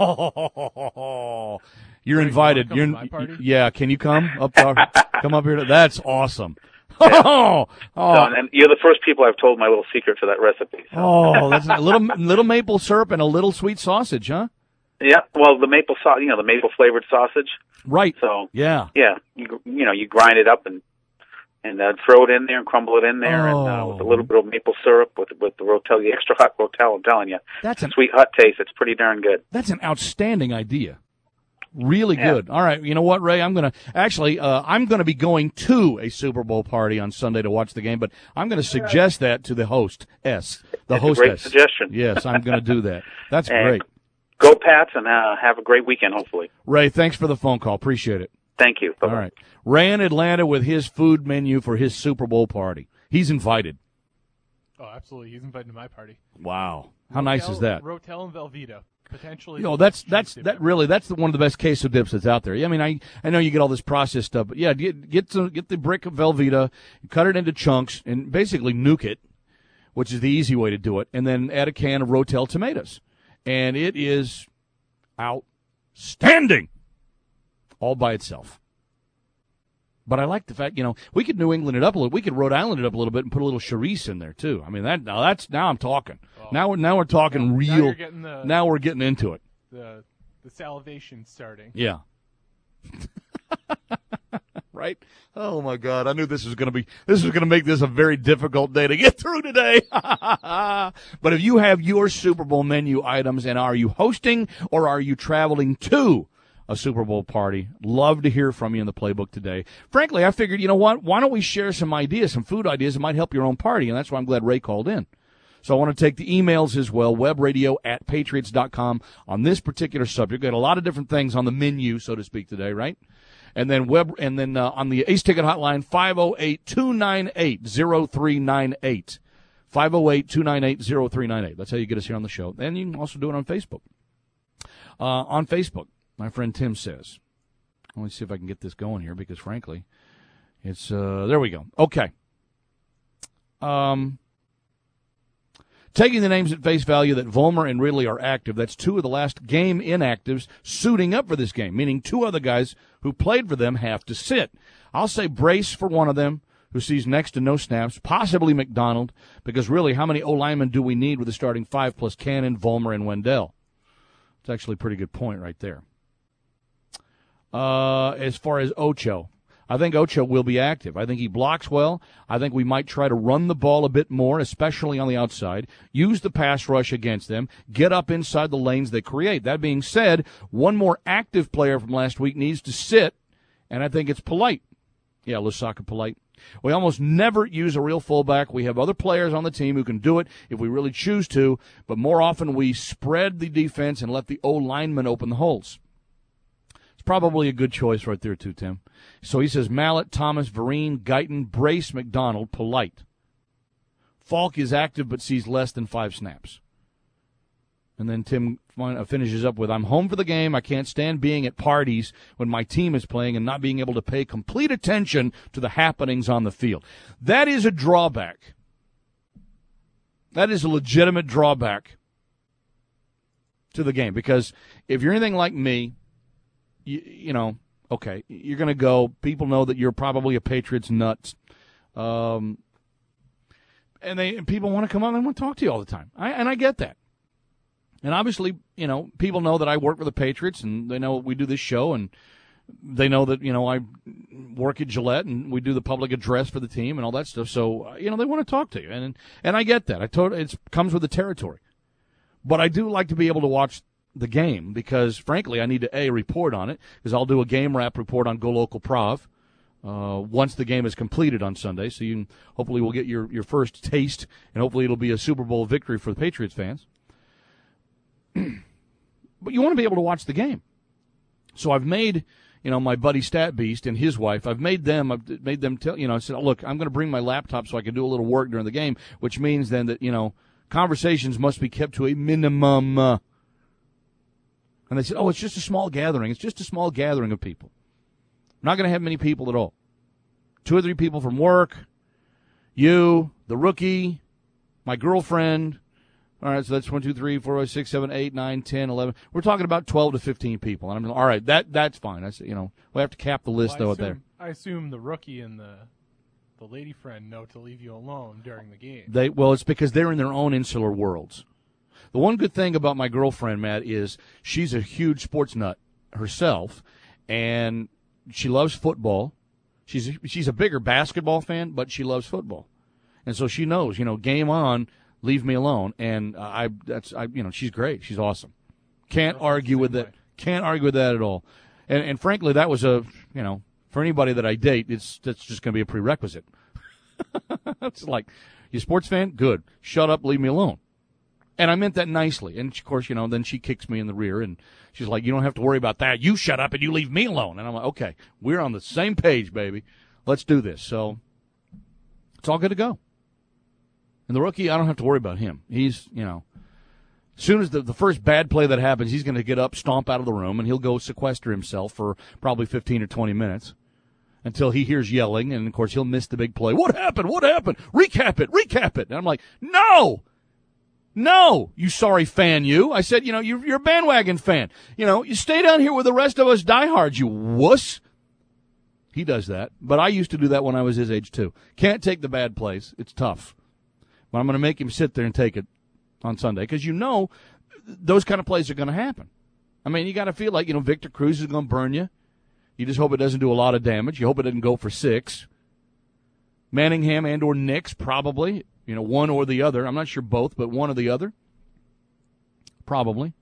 Oh, you're invited. come You're to my party? yeah. Can you come up? To our, come up here. To, that's awesome. Yeah. Oh, oh, So, and you're the first people I've told my little secret for that recipe. So. oh, that's a little little maple syrup and a little sweet sausage, huh? Yeah, well, the maple sauce, you know, the maple flavored sausage. Right. So Yeah. yeah, you you know, you grind it up and and uh, throw it in there and crumble it in there, and uh, with a little bit of maple syrup with with the Rotel, the extra hot Rotel. I'm telling you, That's an- sweet hot taste. It's pretty darn good. That's an outstanding idea. Really Yeah. good. All right. You know what, Ray? I'm gonna actually. Uh, I'm gonna be going to a Super Bowl party on Sunday to watch the game, but I'm gonna suggest that to the host S. The It's a hostess. great suggestion. Yes, I'm gonna do that. That's And great. Go Pats, and uh, have a great weekend. Hopefully. Ray, thanks for the phone call. Appreciate it. Thank you. All right. Ray in Atlanta with his food menu for his Super Bowl party. He's invited. Oh, absolutely. He's invited to my party. Wow. How nice is that? Rotel and Velveeta. Potentially. You know, that's that's that really that's the, one of the best queso dips that's out there. I mean, I I know you get all this processed stuff, but yeah, get get some, get the brick of Velveeta, cut it into chunks, and basically nuke it, which is the easy way to do it, and then add a can of Rotel tomatoes, and it is outstanding, all by itself. But I like the fact, you know, we could New England it up a little. We could Rhode Island it up a little bit and put a little chorizo in there too. I mean, that now that's now I'm talking. Now we're now we're talking Now real. you're getting the- now we're getting into it. The the salivation starting. Yeah. Right? Oh my God! I knew this was going to be this was going to make this a very difficult day to get through today. But if you have your Super Bowl menu items, and are you hosting or are you traveling to a Super Bowl party? Love to hear from you in the playbook today. Frankly, I figured, you know what? Why don't we share some ideas, some food ideas that might help your own party? And that's why I'm glad Ray called in. So I want to take the emails as well, webradio at patriots dot com on this particular subject. Got a lot of different things on the menu, so to speak, today, right? And then web, and then uh, on the Ace Ticket Hotline, five oh eight, two nine eight, oh three nine eight. five oh eight, two nine eight, oh three nine eight. That's how you get us here on the show. And you can also do it on Facebook. Uh, on Facebook, my friend Tim says, let me see if I can get this going here because, frankly, it's, uh, there we go. Okay. Um, taking the names at face value that Vollmer and Ridley are active, that's two of the last game inactives suiting up for this game, meaning two other guys who played for them have to sit. I'll say Brace for one of them, who sees next to no snaps, possibly McDonald, because really, how many O-linemen do we need with the starting five plus Cannon, Vollmer, and Wendell? It's actually a pretty good point right there. Uh, as far as Ocho, I think Ocho will be active. I think he blocks well. I think we might try to run the ball a bit more, especially on the outside, use the pass rush against them, get up inside the lanes they create. That being said, one more active player from last week needs to sit, and I think it's Polite. Yeah, Lusaka Polite. We almost never use a real fullback. We have other players on the team who can do it if we really choose to, but more often we spread the defense and let the O-linemen open the holes. It's probably a good choice right there, too, Tim. So he says Mallett, Thomas, Vereen, Guyton, Brace, McDonald, Polite. Falk is active but sees less than five snaps. And then Tim finishes up with, I'm home for the game. I can't stand being at parties when my team is playing and not being able to pay complete attention to the happenings on the field. That is a drawback. That is a legitimate drawback to the game because if you're anything like me, you, you know, okay, you're going to go. People know that you're probably a Patriots nut. Um, and they and people want to come out and they want to talk to you all the time. I, and I get that. And obviously, you know, people know that I work for the Patriots, and they know we do this show, and they know that, you know, I work at Gillette, and we do the public address for the team and all that stuff. So, you know, they want to talk to you, and and I get that. I told it comes with the territory. But I do like to be able to watch the game because, frankly, I need to, A, report on it, because I'll do a game wrap report on Go Local Prov uh, once the game is completed on Sunday. So you can, hopefully we'll get your, your first taste, and hopefully it'll be a Super Bowl victory for the Patriots fans. But you want to be able to watch the game. So I've made, you know, my buddy Stat Beast and his wife, I've made them, I've made them tell, you know, I said, look, I'm going to bring my laptop so I can do a little work during the game, which means then that, you know, conversations must be kept to a minimum. Uh, and they said, oh, it's just a small gathering. It's just a small gathering of people. I'm not going to have many people at all. Two or three people from work, you, the rookie, my girlfriend. All right, so that's one, two, three, four, five, six, seven, eight, nine, ten, eleven. We're talking about twelve to fifteen people. And I'm all right. That that's fine. I said, you know, we have to cap the list well, though. Assume, there. I assume the rookie and the the lady friend know to leave you alone during the game. They well, it's because they're in their own insular worlds. The one good thing about my girlfriend, Matt, is she's a huge sports nut herself, and she loves football. She's a, she's a bigger basketball fan, but she loves football, and so she knows, you know, game on. Leave me alone, and uh, I. That's I. You know, she's great. She's awesome. Can't argue with that. Can't argue with that at all. And and frankly, that was a you know for anybody that I date, it's that's just going to be a prerequisite. It's like, you a sports fan? Good. Shut up. Leave me alone. And I meant that nicely. And of course, you know, then she kicks me in the rear, and she's like, you don't have to worry about that. You shut up and you leave me alone. And I'm like, okay, we're on the same page, baby. Let's do this. So it's all good to go. And the rookie, I don't have to worry about him. He's, you know, as soon as the, the first bad play that happens, he's going to get up, stomp out of the room, and he'll go sequester himself for probably fifteen or twenty minutes until he hears yelling. And, of course, he'll miss the big play. What happened? What happened? Recap it. Recap it. And I'm like, no. No, you sorry fan, you. I said, you know, you're, you're a bandwagon fan. You know, you stay down here with the rest of us diehards, you wuss. He does that. But I used to do that when I was his age, too. Can't take the bad plays. It's tough. But I'm going to make him sit there and take it on Sunday because you know those kind of plays are going to happen. I mean, you got to feel like, you know, Victor Cruz is going to burn you. You just hope it doesn't do a lot of damage. You hope it doesn't go for six. Manningham and or Nix, probably. You know, one or the other. I'm not sure both, but one or the other. Probably.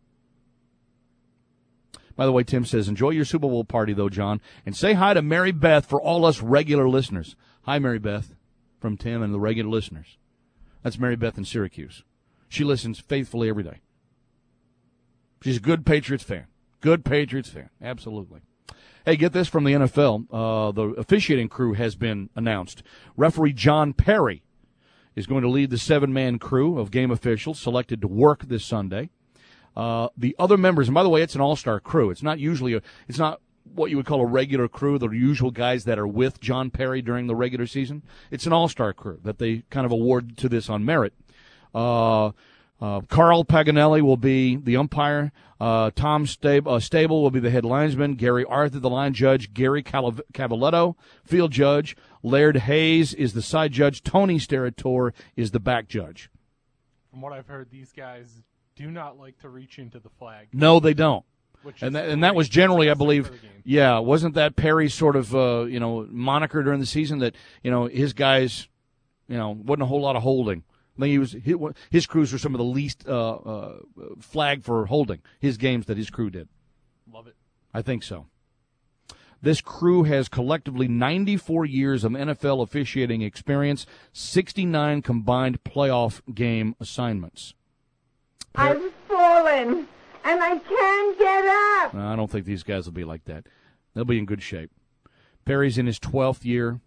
By the way, Tim says, enjoy your Super Bowl party, though, John. And say hi to Mary Beth for all us regular listeners. Hi, Mary Beth, from Tim and the regular listeners. That's Mary Beth in Syracuse. She listens faithfully every day. She's a good Patriots fan. Good Patriots fan. Absolutely. Hey, get this from the N F L. Uh, the officiating crew has been announced. Referee John Perry is going to lead the seven-man crew of game officials selected to work this Sunday. Uh, the other members, and by the way, it's an all-star crew. It's not usually a, it's not what you would call a regular crew, the usual guys that are with John Perry during the regular season. It's an all-star crew that they kind of award to this on merit. Uh, uh, Carl Paganelli will be the umpire. Uh, Tom Stable, uh, Stable will be the head linesman. Gary Arthur, the line judge. Gary Calav- Cavaletto, field judge. Laird Hayes is the side judge. Tony Steratore is the back judge. From what I've heard, these guys do not like to reach into the flag. No, they don't. Which and is that, and that was generally, I believe, yeah, wasn't that Perry's sort of, uh, you know, moniker during the season that, you know, his guys, you know, wasn't a whole lot of holding. I think he was, his, his crews were some of the least uh, uh, flag for holding, his games that his crew did. Love it. I think so. This crew has collectively ninety-four years of N F L officiating experience, sixty-nine combined playoff game assignments. I've fallen, and I can't get up. I don't think these guys will be like that. They'll be in good shape. Perry's in his twelfth year.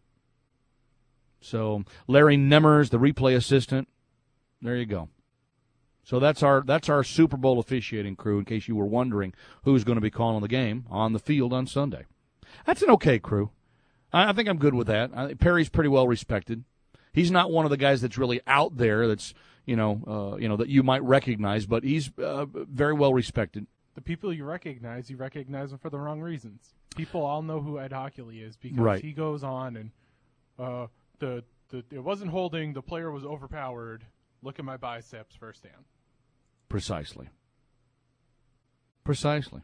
So Larry Nemmers, the replay assistant. There you go. So that's our that's our Super Bowl officiating crew, in case you were wondering who's going to be calling the game on the field on Sunday. That's an okay crew. I, I think I'm good with that. I, Perry's pretty well respected. He's not one of the guys that's really out there that's, you know, uh, you know, that you might recognize, but he's uh, very well respected. The people you recognize, you recognize them for the wrong reasons. People all know who Ed Hockley is because Right. he goes on and uh, the, the it wasn't holding, the player was overpowered. Look at my biceps first down. Precisely. Precisely.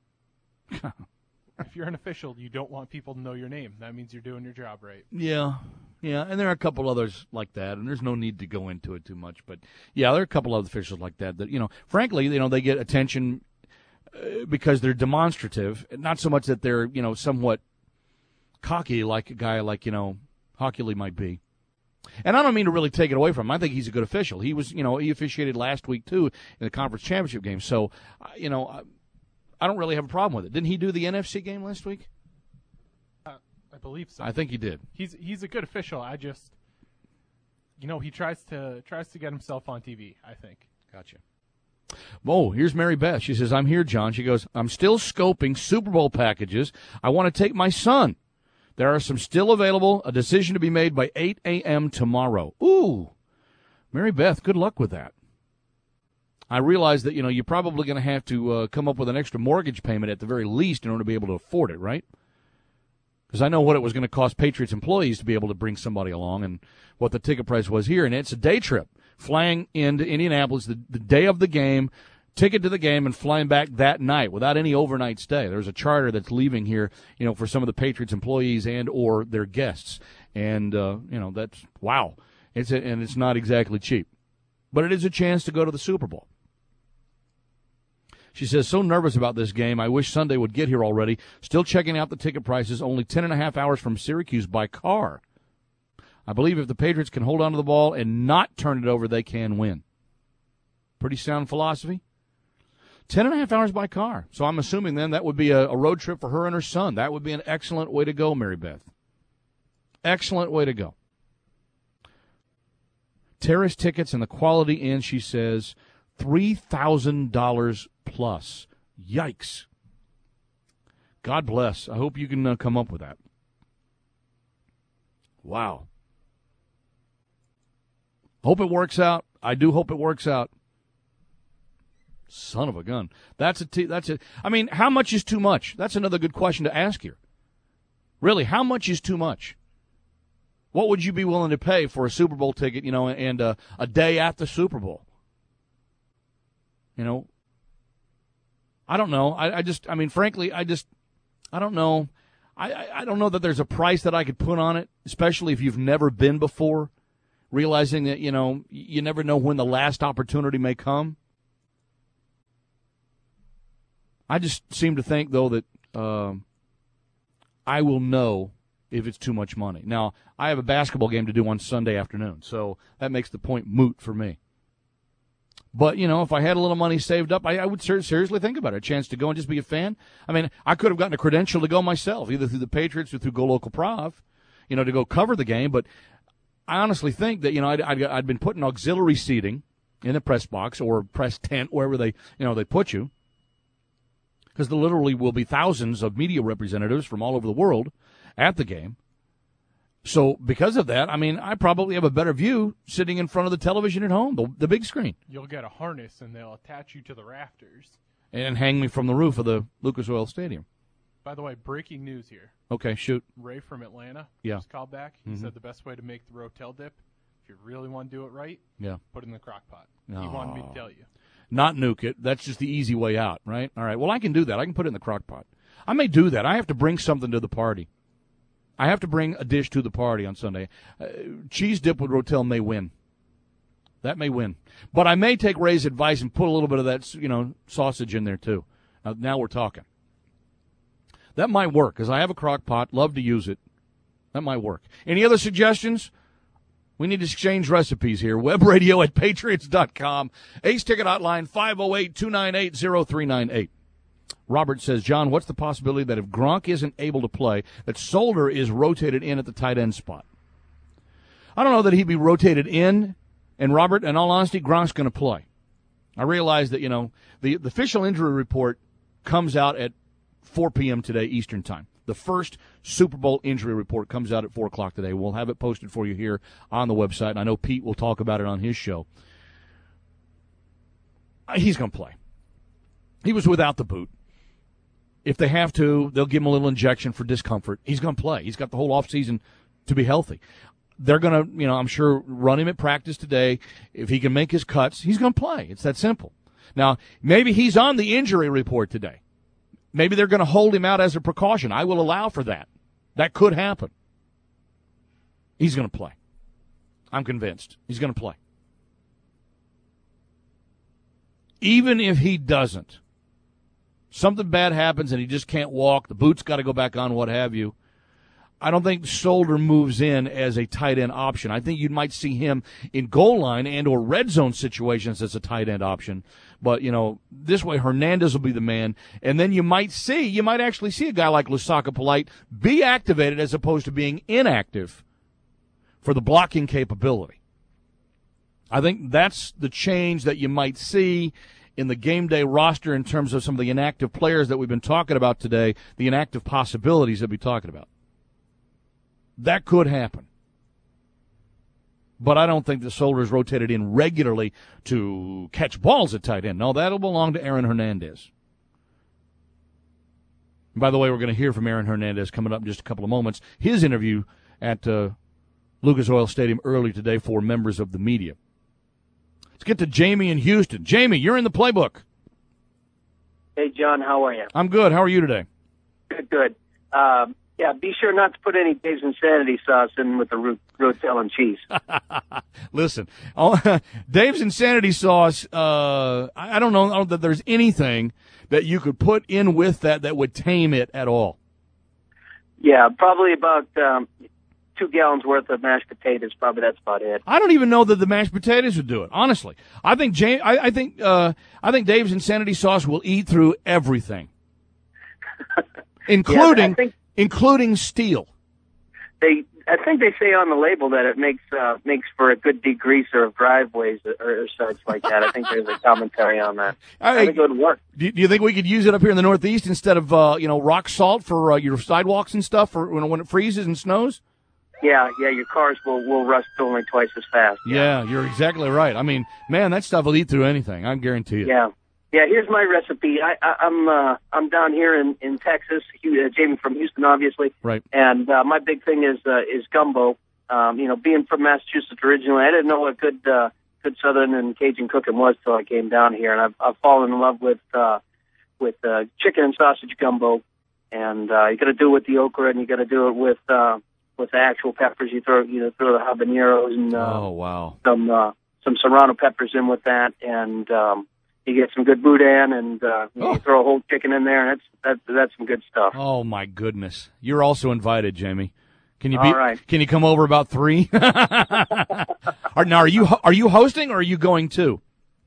If you're an official, you don't want people to know your name. That means you're doing your job right. Yeah, yeah, and there are a couple others like that, and there's no need to go into it too much. But, yeah, there are a couple other officials like that that, you know, frankly, you know, they get attention uh, because they're demonstrative, not so much that they're, you know, somewhat cocky like a guy like, you know, Hockley might be. And I don't mean to really take it away from him. I think he's a good official. He was, you know, he officiated last week, too, in the conference championship game. So, uh, you know, I, I don't really have a problem with it. Didn't he do the N F C game last week? Uh, I believe so. I think he did. He's he's a good official. I just, you know, he tries to tries to get himself on T V, I think. Gotcha. Oh, here's Mary Beth. She says, I'm here, John. She goes, I'm still scoping Super Bowl packages. I want to take my son. There are some still available. A decision to be made by eight a.m. tomorrow. Ooh. Mary Beth, good luck with that. I realize that, you know, you're probably going to have to uh, come up with an extra mortgage payment at the very least in order to be able to afford it, right? Because I know what it was going to cost Patriots employees to be able to bring somebody along and what the ticket price was here. And it's a day trip, flying into Indianapolis the, the day of the game, ticket to the game, and flying back that night without any overnight stay. There's a charter that's leaving here, you know, for some of the Patriots employees and or their guests. And, uh, you know, that's, wow. It's a, and it's not exactly cheap. But it is a chance to go to the Super Bowl. She says, so nervous about this game. I wish Sunday would get here already. Still checking out the ticket prices. Only ten and a half hours from Syracuse by car. I believe if the Patriots can hold on to the ball and not turn it over, they can win. Pretty sound philosophy. Ten and a half hours by car. So I'm assuming then that would be a, a road trip for her and her son. That would be an excellent way to go, Mary Beth. Excellent way to go. Terrace tickets and the Quality Inn, she says, three thousand dollars plus. Yikes. God bless. I hope you can uh, come up with that. Wow. Hope it works out. I do hope it works out. Son of a gun. That's a t- that's a I mean, how much is too much? That's another good question to ask here. Really, how much is too much? What would you be willing to pay for a Super Bowl ticket, you know, and uh, a day at the Super Bowl? You know, I don't know. I, I just, I mean, frankly, I just, I don't know. I, I, I don't know that there's a price that I could put on it, especially if you've never been before, realizing that, you know, you never know when the last opportunity may come. I just seem to think, though, that um, I will know if it's too much money. Now, I have a basketball game to do on Sunday afternoon, so that makes the point moot for me. But, you know, if I had a little money saved up, I, I would ser- seriously think about it. A chance to go and just be a fan. I mean, I could have gotten a credential to go myself, either through the Patriots or through Go Local Prov, you know, to go cover the game. But I honestly think that, you know, I'd, I'd, I'd been putting auxiliary seating in the press box or press tent, wherever they, you know, they put you. Because there literally will be thousands of media representatives from all over the world at the game. So because of that, I mean, I probably have a better view sitting in front of the television at home, the, the big screen. You'll get a harness, and they'll attach you to the rafters. And hang me from the roof of the Lucas Oil Stadium. By the way, breaking news here. Okay, shoot. Ray from Atlanta yeah. just called back. He mm-hmm. said the best way to make the Rotel dip, if you really want to do it right, yeah. put it in the crock pot. Oh. He wanted me to tell you. Not nuke it. That's just the easy way out, right? All right, well, I can do that. I can put it in the crock pot. I may do that. I have to bring something to the party. I have to bring a dish to the party on Sunday. Uh, cheese dip with Rotel may win. That may win. But I may take Ray's advice and put a little bit of that, you know, sausage in there too. Now, now we're talking. That might work, because I have a crock pot, love to use it. That might work. Any other suggestions? We need to exchange recipes here. Web radio at patriots dot com. Ace Ticket Hotline, five oh eight, two nine eight, oh three nine eight. Robert says, John, what's the possibility that if Gronk isn't able to play, that Solder is rotated in at the tight end spot? I don't know that he'd be rotated in. And, Robert, in all honesty, Gronk's going to play. I realize that, you know, the, the official injury report comes out at four p.m. today Eastern Time. The first Super Bowl injury report comes out at four o'clock today. We'll have it posted for you here on the website, and I know Pete will talk about it on his show. He's going to play. He was without the boot. If they have to, they'll give him a little injection for discomfort. He's going to play. He's got the whole offseason to be healthy. They're going to, you know, I'm sure, run him at practice today. If he can make his cuts, he's going to play. It's that simple. Now, maybe he's on the injury report today. Maybe they're going to hold him out as a precaution. I will allow for that. That could happen. He's going to play. I'm convinced. He's going to play. Even if he doesn't, something bad happens and he just can't walk, the boot's got to go back on, what have you, I don't think Solder moves in as a tight end option. I think you might see him in goal line and or red zone situations as a tight end option. But, you know, this way Hernandez will be the man. And then you might see, you might actually see a guy like Lusaka Polite be activated as opposed to being inactive for the blocking capability. I think that's the change that you might see in the game day roster in terms of some of the inactive players that we've been talking about today, the inactive possibilities that we're talking about. That could happen. But I don't think the Solder's rotated in regularly to catch balls at tight end. No, that'll belong to Aaron Hernandez. And by the way, we're going to hear from Aaron Hernandez coming up in just a couple of moments. His interview at uh, Lucas Oil Stadium early today for members of the media. Let's get to Jamie in Houston. Jamie, you're in the playbook. Hey, John, how are you? I'm good. How are you today? Good, good. Um, yeah, be sure not to put any Dave's Insanity sauce in with the ro- Rotel and cheese. Listen, oh, Dave's Insanity sauce, uh, I don't know, I don't know that there's anything that you could put in with that that would tame it at all. Yeah, probably about um, two gallons worth of mashed potatoes. Probably that's about it. I don't even know that the mashed potatoes would do it. Honestly, I think James, I, I think uh, I think Dave's Insanity sauce will eat through everything, including yeah, think, including steel. They, I think they say on the label that it makes uh, makes for a good degreaser of driveways or, or such like that. I think there's a commentary on that. I, I think it would work. Do, do you think we could use it up here in the Northeast instead of uh, you know rock salt for uh, your sidewalks and stuff for when when it freezes and snows? Yeah, yeah, your cars will, will rust only twice as fast. Yeah. yeah, you're exactly right. I mean, man, that stuff will eat through anything. I guarantee you. Yeah, yeah. Here's my recipe. I, I, I'm uh, I'm down here in in Texas. Uh, Jamie from Houston, obviously. Right. And uh, my big thing is uh, is gumbo. Um, you know, being from Massachusetts originally, I didn't know what good uh, good Southern and Cajun cooking was till I came down here, and I've I've fallen in love with uh, with uh, chicken and sausage gumbo. And uh, you got to do it with the okra, and you got to do it with. Uh, With the actual peppers, you throw you know throw the habaneros and uh, oh wow some uh, some serrano peppers in with that, and um, you get some good boudin, and uh, oh. you throw a whole chicken in there, and that's that's that's some good stuff. Oh my goodness! You're also invited, Jamie. Can you All be? right. Can you come over about three? are, now, are you are you hosting or are you going too?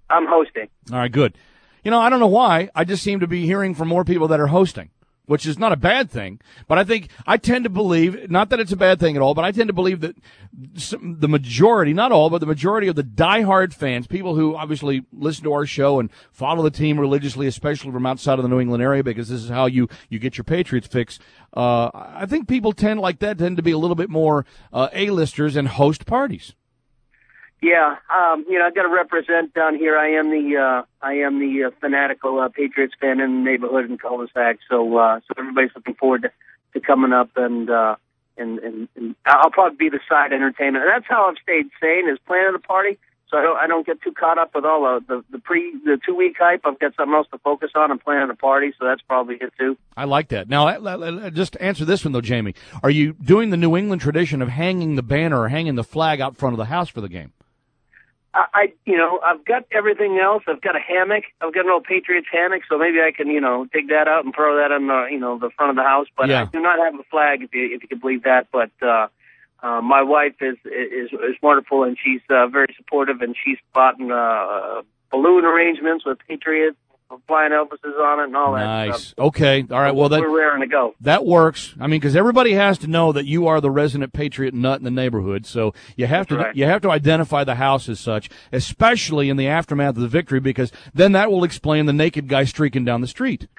I'm hosting. All right, good. You know, I don't know why. I just seem to be hearing from more people that are hosting, which is not a bad thing. But I think I tend to believe, not that it's a bad thing at all, but I tend to believe that some, the majority, not all, but the majority of the diehard fans, people who obviously listen to our show and follow the team religiously, especially from outside of the New England area, because this is how you, you get your Patriots fix. Uh, I think people tend like that tend to be a little bit more uh, A-listers and host parties. Yeah, um, you know, I've got to represent down here. I am the uh, I am the uh, fanatical uh, Patriots fan in the neighborhood in cul-de-sac. So, uh, so everybody's looking forward to, to coming up, and, uh, and and and I'll probably be the side entertainment. And that's how I've stayed sane, is planning the party. So I don't I don't get too caught up with all the the, the pre the two week hype. I've got something else to focus on and planning the party. So that's probably it too. I like that. Now, just answer this one though, Jamie. Are you doing the New England tradition of hanging the banner or hanging the flag out front of the house for the game? I, you know, I've got everything else. I've got a hammock. I've got an old Patriots hammock, so maybe I can, you know, dig that out and throw that on the, you know, the front of the house. But yeah. I do not have a flag, if you if you can believe that. But uh, uh, my wife is is is wonderful, and she's uh, very supportive, and she's bought uh, balloon arrangements with Patriots, flying Elvises on it, and all that Nice. stuff. Okay. All right. Well, that, we're raring to go. That works. I mean, because everybody has to know that you are the resident Patriot nut in the neighborhood, so you have That's to right. you have to identify the house as such, especially in the aftermath of the victory, because then that will explain the naked guy streaking down the street.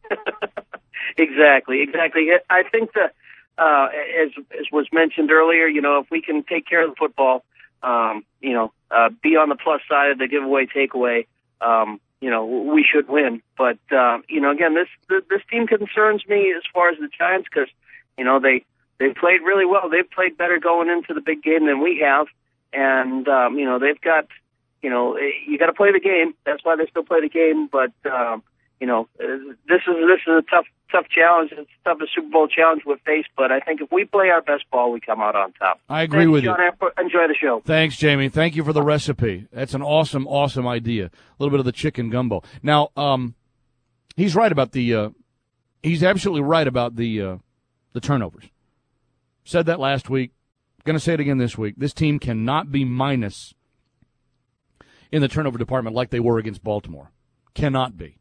Exactly. Exactly. I think that, uh, as as was mentioned earlier, you know, if we can take care of the football, um, you know, uh, be on the plus side of the giveaway takeaway. Um, You know, we should win. But, uh, you know, again, this this team concerns me as far as the Giants because, you know, they, they played really well. They've played better going into the big game than we have. And, um, you know, they've got, you know, you got to play the game. That's why they still play the game. But, um, you know, this is this is a tough tough challenge. It's the toughest Super Bowl challenge we've faced. But I think if we play our best ball, we come out on top. I agree Thanks, with John. you. Enjoy the show. Thanks, Jamie. Thank you for the recipe. That's an awesome, awesome idea. A little bit of the chicken gumbo. Now, um, he's right about the. Uh, he's absolutely right about the uh, the turnovers. Said that last week. Going to say it again this week. This team cannot be minus in the turnover department like they were against Baltimore. Cannot be.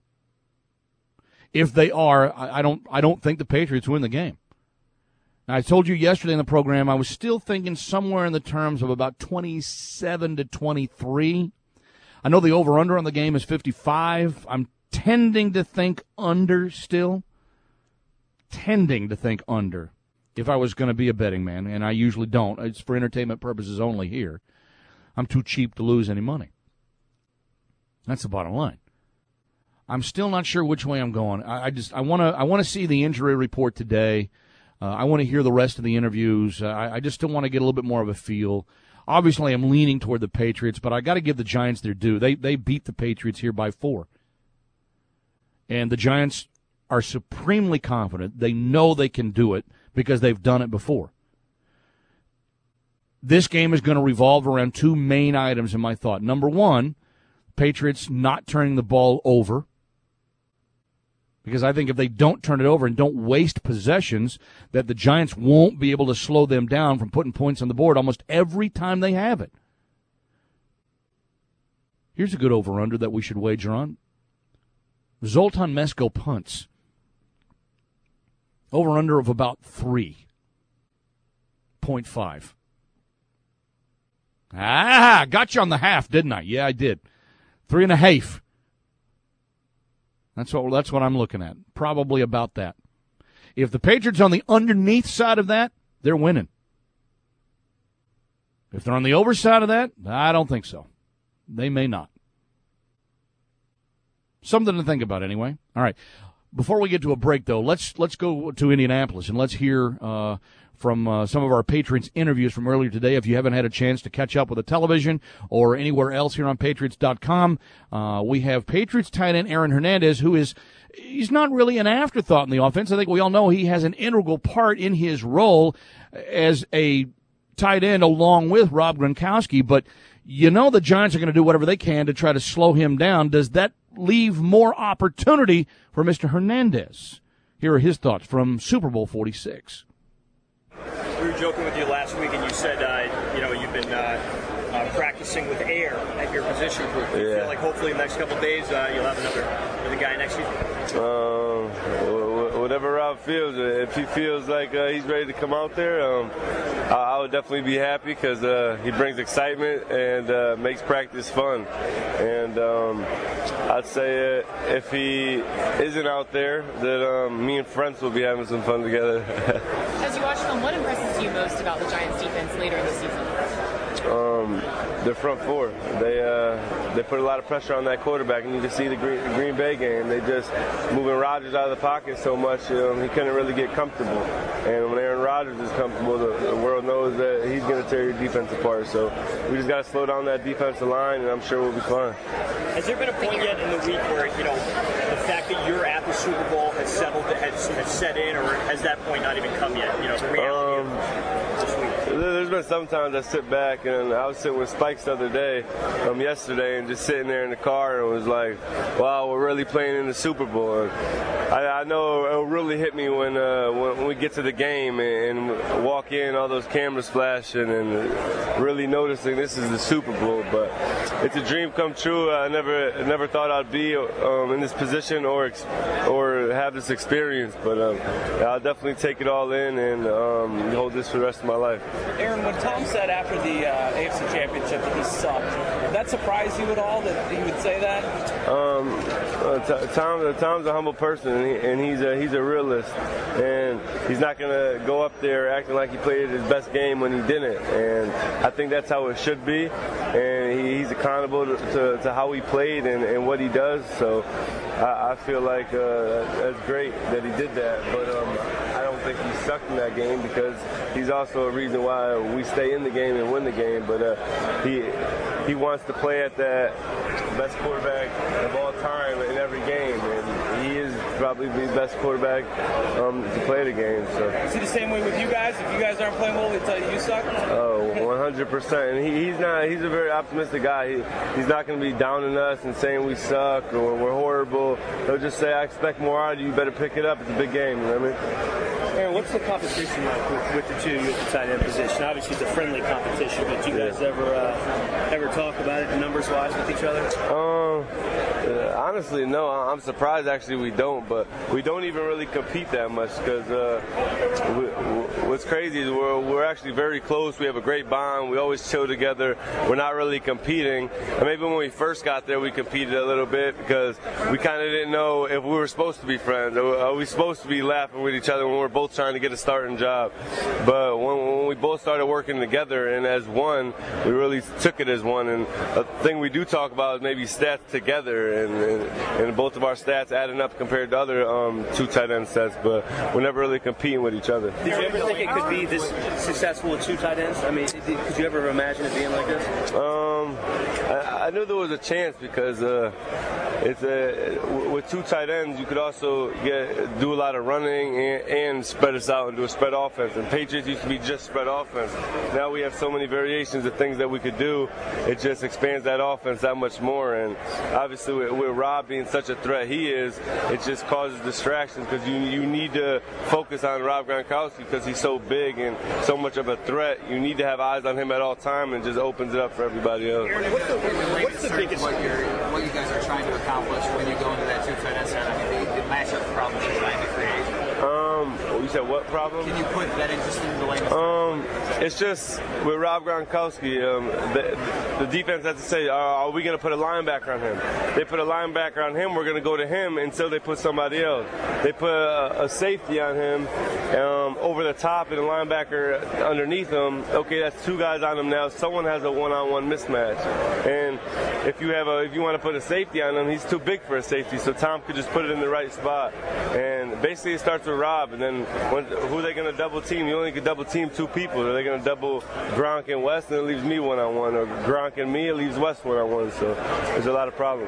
If they are, I don't. I don't think the Patriots win the game. Now, I told you yesterday in the program I was still thinking somewhere in the terms of about twenty-seven to twenty-three. I know the over/under on the game is fifty-five. I'm tending to think under still. Tending to think under. If I was going to be a betting man, and I usually don't. It's for entertainment purposes only here. I'm too cheap to lose any money. That's the bottom line. I'm still not sure which way I'm going. I, I just I want to I want to see the injury report today. Uh, I want to hear the rest of the interviews. Uh, I, I just still want to get a little bit more of a feel. Obviously, I'm leaning toward the Patriots, but I got to give the Giants their due. They they beat the Patriots here by four, and the Giants are supremely confident. They know they can do it because they've done it before. This game is going to revolve around two main items in my thought. Number one, Patriots not turning the ball over. Because I think if they don't turn it over and don't waste possessions, that the Giants won't be able to slow them down from putting points on the board almost every time they have it. Here's a good over-under that we should wager on. Zoltan Mesko punts. Over-under of about three point five. Ah, got you on the half, didn't I? Yeah, I did. Three and a half. That's what that's what I'm looking at. Probably about that. If the Patriots are on the underneath side of that, they're winning. If they're on the over side of that, I don't think so. They may not. Something to think about anyway. All right. Before we get to a break, though, let's let's go to Indianapolis and let's hear uh, from uh, some of our Patriots interviews from earlier today. If you haven't had a chance to catch up with the television or anywhere else here on Patriots dot com, uh, we have Patriots tight end Aaron Hernandez, who is he's not really an afterthought in the offense. I think we all know he has an integral part in his role as a tight end along with Rob Gronkowski. But you know the Giants are going to do whatever they can to try to slow him down. Does that leave more opportunity for Mister Hernandez? Here are his thoughts from Super Bowl forty-six. We were joking with you last week, and you said, uh, you know, you've been uh, uh, practicing practicing with air at your position group. Do you Yeah. feel like hopefully in the next couple of days uh, you'll have another, another guy next to you? Um, wh- wh- whatever Rob feels. If he feels like uh, he's ready to come out there, um, I, I would definitely be happy because uh, he brings excitement and uh, makes practice fun. And um, I'd say uh, if he isn't out there, that um, me and friends will be having some fun together. As you watch film, what impresses you most about the Giants' defense later in the season? Um, their front four. They uh, they put a lot of pressure on that quarterback, and you can see the Green, Green Bay game. They just moving Rodgers out of the pocket so much, um, he couldn't really get comfortable. And when Aaron Rodgers is comfortable, the, the world knows that he's going to tear your defense apart. So we just got to slow down that defensive line, and I'm sure we'll be fine. Has there been a point yet in the week where, you know, the fact that you're at the Super Bowl has settled, has, has set in, or has that point not even come yet? You know, the reality Um, of this week. There's been some times I sit back, and I was sitting with Spikes the other day, um, yesterday, and just sitting there in the car, and was like, wow, we're really playing in the Super Bowl. And I, I know it'll really hit me when, uh, when, when we get to the game and, and walk in, all those cameras flashing, and really noticing this is the Super Bowl. But it's a dream come true. I never never thought I'd be um, in this position or ex- or have this experience, but um, I'll definitely take it all in and um, hold this for the rest of my life. Aaron, when Tom said after the uh, A F C Championship that he sucked, did that surprise you at all that he would say that? Um, uh, t- Tom, Tom's a humble person, and, he, and he's a he's a realist, and he's not gonna go up there acting like he played his best game when he didn't. And I think that's how it should be. And he, he's accountable to, to, to how he played and, and what he does. So I, I feel like uh, that's great that he did that. But um, I don't think he sucked in that game because he's also a reason why we stay in the game and win the game. But uh, he he wants to play at that best quarterback of all time in every game, and he is probably the best quarterback um, to play the game. So. Is he the same way with you guys? If you guys aren't playing well, they tell you you suck? Oh, one hundred percent. And he, he's not. He's a very optimistic guy. He, he's not going to be downing us and saying we suck or we're horrible. He'll just say, I expect more out of you. You better pick it up. It's a big game. You know what I mean? Aaron, what's the competition like with, with the two of you at the tight end position? Obviously, it's a friendly competition, but do you guys Yeah. ever uh, ever talk about it numbers-wise with each other? Um, uh, honestly, no. I- I'm surprised actually we don't, but we don't even really compete that much because uh, we, we, what's crazy is we're, we're actually very close. We have a great bond. We always chill together. We're not really competing. And maybe when we first got there, we competed a little bit because we kind of didn't know if we were supposed to be friends. Or are we supposed to be laughing with each other when we're both trying to get a starting job? But when, when we both started working together and as one, we really took it as one. And a thing we do talk about is maybe stats together, and, and, and both of our stats adding up compared to other um, two tight end sets, but we're never really competing with each other. Did you ever think it could be this successful with two tight ends? I mean, did, could you ever imagine it being like this? Um, I, I knew there was a chance because uh, it's a, with two tight ends, you could also get do a lot of running and, and spread us out and do a spread offense. And Patriots used to be just spread offense. Now we have so many variations of things that we could do. It just expands that offense that much more. And obviously, with, with Rob being such a threat he is, it just causes distractions because you you need to focus on Rob Gronkowski because he's so big and so much of a threat. You need to have eyes on him at all time, and just opens it up for everybody else. What's the, what's the biggest? What, you're, what you guys are trying to accomplish when you go into that two tight end set? I mean, the, the matchup problems you're trying to create. Um, you said what problem? Can you put that just into the layman's Um, it's just with Rob Gronkowski, um, the, the defense has to say, are, are we going to put a linebacker on him? They put a linebacker on him, we're going to go to him until they put somebody else. They put a, a safety on him um, over the top and a linebacker underneath him. Okay, that's two guys on him now. Someone has a one-on-one mismatch. And if you have a, if you want to put a safety on him, he's too big for a safety, so Tom could just put it in the right spot. And basically it starts with Rob, and then when, who are they going to double team? You only can double team two people. Are they going to double Gronk and West, and it leaves me one-on-one, or Gronk and me, it leaves West one-on-one, so there's a lot of problems.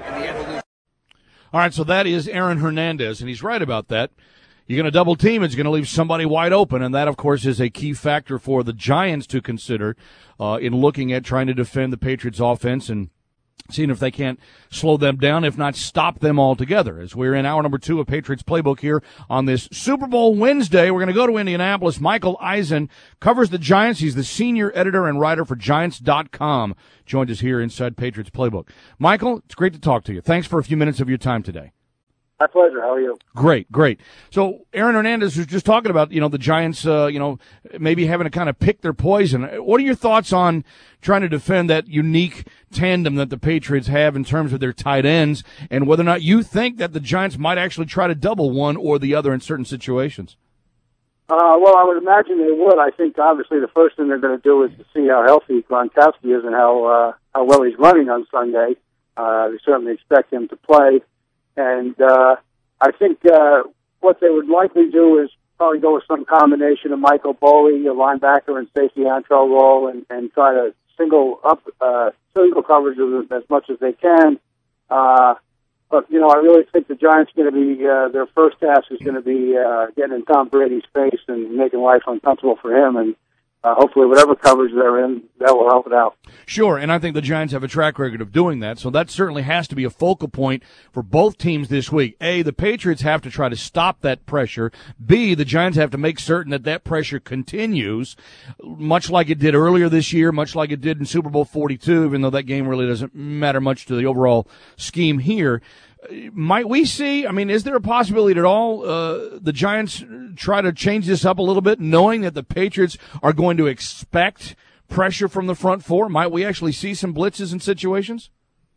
All right, so that is Aaron Hernandez, and he's right about that. You're going to double team, it's going to leave somebody wide open, and that, of course, is a key factor for the Giants to consider uh, in looking at trying to defend the Patriots' offense and seeing if they can't slow them down, if not stop them altogether. As we're in hour number two of Patriots Playbook here on this Super Bowl Wednesday, we're going to go to Indianapolis. Michael Eisen covers the Giants. He's the senior editor and writer for Giants dot com. Joined us here inside Patriots Playbook. Michael, it's great to talk to you. Thanks for a few minutes of your time today. My pleasure. How are you? Great, great. So Aaron Hernandez was just talking about, you know, the Giants, uh, you know, maybe having to kind of pick their poison. What are your thoughts on trying to defend that unique tandem that the Patriots have in terms of their tight ends, and whether or not you think that the Giants might actually try to double one or the other in certain situations? Uh, well, I would imagine they would. I think obviously the first thing they're going to do is to see how healthy Gronkowski is and how uh, how well he's running on Sunday. Uh, they certainly expect him to play. And uh, I think uh, what they would likely do is probably go with some combination of Michael Boley, a linebacker, and safety Antrell Roll, and, and try to single up uh, single coverage of them as much as they can. Uh, but you know, I really think the Giants are going to be uh, their first task is going to be uh, getting in Tom Brady's face and making life uncomfortable for him, and uh, hopefully whatever coverage they're in, that will help it out. Sure, and I think the Giants have a track record of doing that, so that certainly has to be a focal point for both teams this week. A, the Patriots have to try to stop that pressure. B, the Giants have to make certain that that pressure continues, much like it did earlier this year, much like it did in Super Bowl forty-two, even though that game really doesn't matter much to the overall scheme here. Might we see, I mean, is there a possibility at all uh, the Giants try to change this up a little bit, knowing that the Patriots are going to expect pressure from the front four? Might we actually see some blitzes in situations?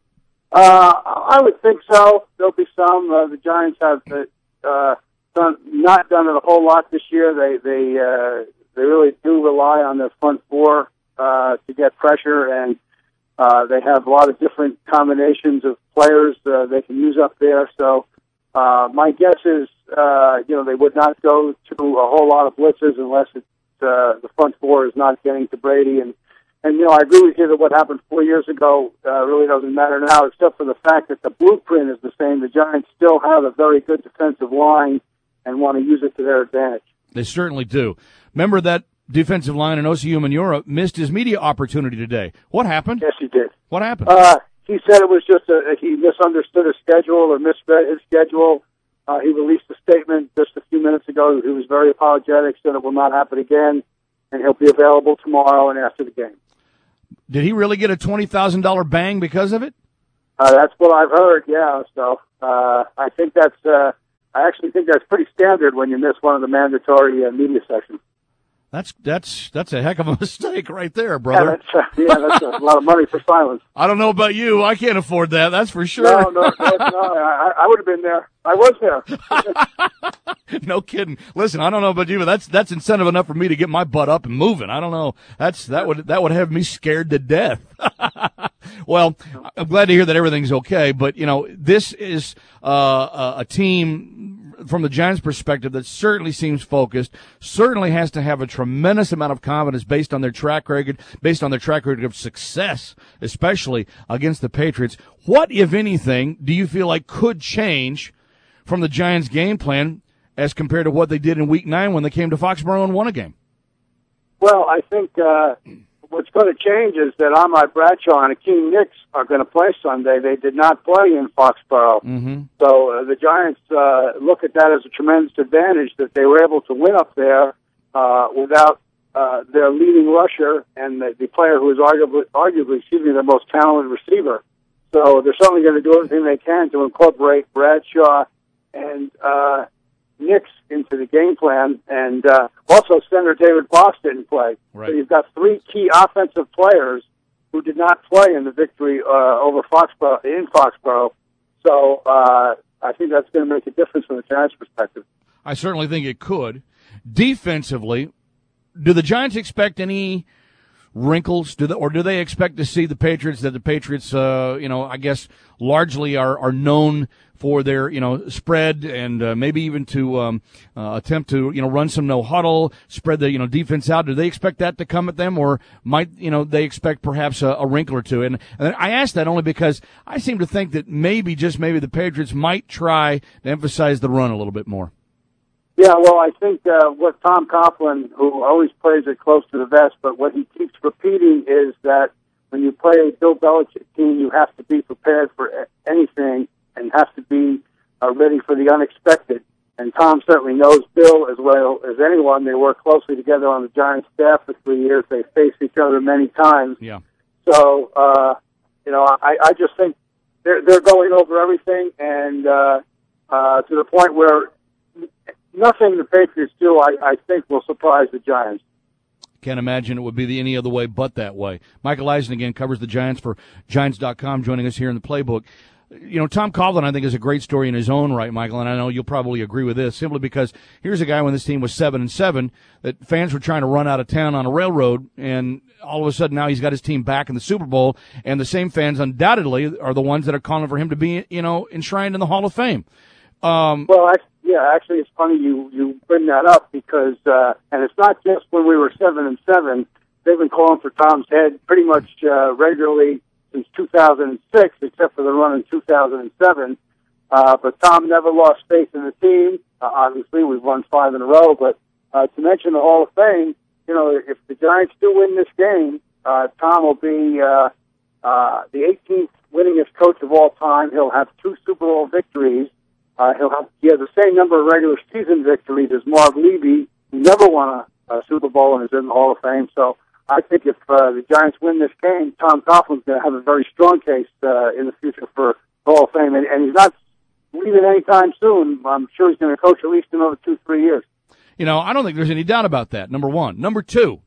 Uh, I would think so. There'll be some. Uh, the Giants have uh, done, not done it a whole lot this year. They they uh, they really do rely on their front four uh, to get pressure, and uh, they have a lot of different combinations of players uh, they can use up there. So uh, my guess is, uh, you know, they would not go to a whole lot of blitzes unless it's, uh, the front four is not getting to Brady. And, and you know, I agree with you that what happened four years ago uh, really doesn't matter now, except for the fact that the blueprint is the same. The Giants still have a very good defensive line and want to use it to their advantage. They certainly do. Remember that defensive line in Osi Umenyiora missed his media opportunity today. What happened? Yes, he did. What happened? Uh, he said it was just a, he misunderstood his schedule or misread his schedule. Uh, he released a statement just a few minutes ago. He was very apologetic, said it will not happen again, and he'll be available tomorrow and after the game. Did he really get a twenty thousand dollars bang because of it? Uh, that's what I've heard, yeah. So uh, I think that's, uh, I actually think that's pretty standard when you miss one of the mandatory uh, media sessions. That's that's that's a heck of a mistake right there, brother. Yeah, that's, uh, yeah, that's a lot of money for silence. I don't know about you. I can't afford that. That's for sure. No, no, no, no I, I would have been there. I was there. No kidding. Listen, I don't know about you, but that's that's incentive enough for me to get my butt up and moving. I don't know. That's that would that would have me scared to death. Well, I'm glad to hear that everything's okay, but you know, this is uh, a team from the Giants' perspective that certainly seems focused, certainly has to have a tremendous amount of confidence based on their track record, based on their track record of success, especially against the Patriots. What, if anything, do you feel like could change from the Giants' game plan as compared to what they did in Week Nine when they came to Foxborough and won a game? Well, I think uh, what's going to change is that Ahmad Bradshaw and Akeem Nicks are going to play Sunday. They did not play in Foxborough. Mm-hmm. So uh, the Giants uh, look at that as a tremendous advantage that they were able to win up there uh, without uh, their leading rusher and the, the player who is arguably, arguably, excuse me, their most talented receiver. So they're certainly going to do everything they can to incorporate Bradshaw and uh, Nicks into the game plan, and uh, also center David Boss didn't play. Right. So you've got three key offensive players who did not play in the victory uh, over Foxborough in Foxborough. So uh, I think that's going to make a difference from the Giants' perspective. I certainly think it could. Defensively, do the Giants expect any wrinkles, do they, or do they expect to see the Patriots that the Patriots, uh, you know, I guess largely are, are known for their, you know, spread and uh, maybe even to um, uh, attempt to, you know, run some no huddle, spread the, you know, defense out? Do they expect that to come at them, or might, you know, they expect perhaps a, a wrinkle or two? And, and I ask that only because I seem to think that maybe, just maybe, the Patriots might try to emphasize the run a little bit more. Yeah, well, I think uh, what Tom Coughlin, who always plays it close to the vest, but what he keeps repeating is that when you play a Bill Belichick team, you have to be prepared for anything and have to be uh, ready for the unexpected. And Tom certainly knows Bill as well as anyone. They work closely together on the Giants staff for three years. They faced each other many times. Yeah. So, uh, you know, I, I just think they're, they're going over everything, and uh, uh, to the point where nothing the Patriots do, I, I think, will surprise the Giants. Can't imagine it would be the any other way but that way. Michael Eisen, again, covers the Giants for Giants dot com, joining us here in the Playbook. You know, Tom Coughlin, I think, is a great story in his own right, Michael, and I know you'll probably agree with this, simply because here's a guy when this team was seven and seven that fans were trying to run out of town on a railroad, and all of a sudden now he's got his team back in the Super Bowl, and the same fans undoubtedly are the ones that are calling for him to be, you know, enshrined in the Hall of Fame. Um, well, I, yeah, actually, it's funny you you bring that up because, uh, and it's not just when we were seven and seven. They've been calling for Tom's head pretty much uh, regularly since two thousand six, except for the run in two thousand seven. Uh, but Tom never lost faith in the team. Uh, obviously, we've won five in a row. But uh, to mention the Hall of Fame, you know, if the Giants do win this game, uh, Tom will be uh, uh, the eighteenth winningest coach of all time. He'll have two Super Bowl victories. Uh, he'll have he has the same number of regular season victories as Marv Levy, who never won a, a Super Bowl and is in the Hall of Fame. So I think if uh, the Giants win this game, Tom Coughlin's going to have a very strong case uh, in the future for the Hall of Fame, and, and he's not leaving anytime soon. I'm sure he's going to coach at least another two, three years. You know, I don't think there's any doubt about that, number one. Number two,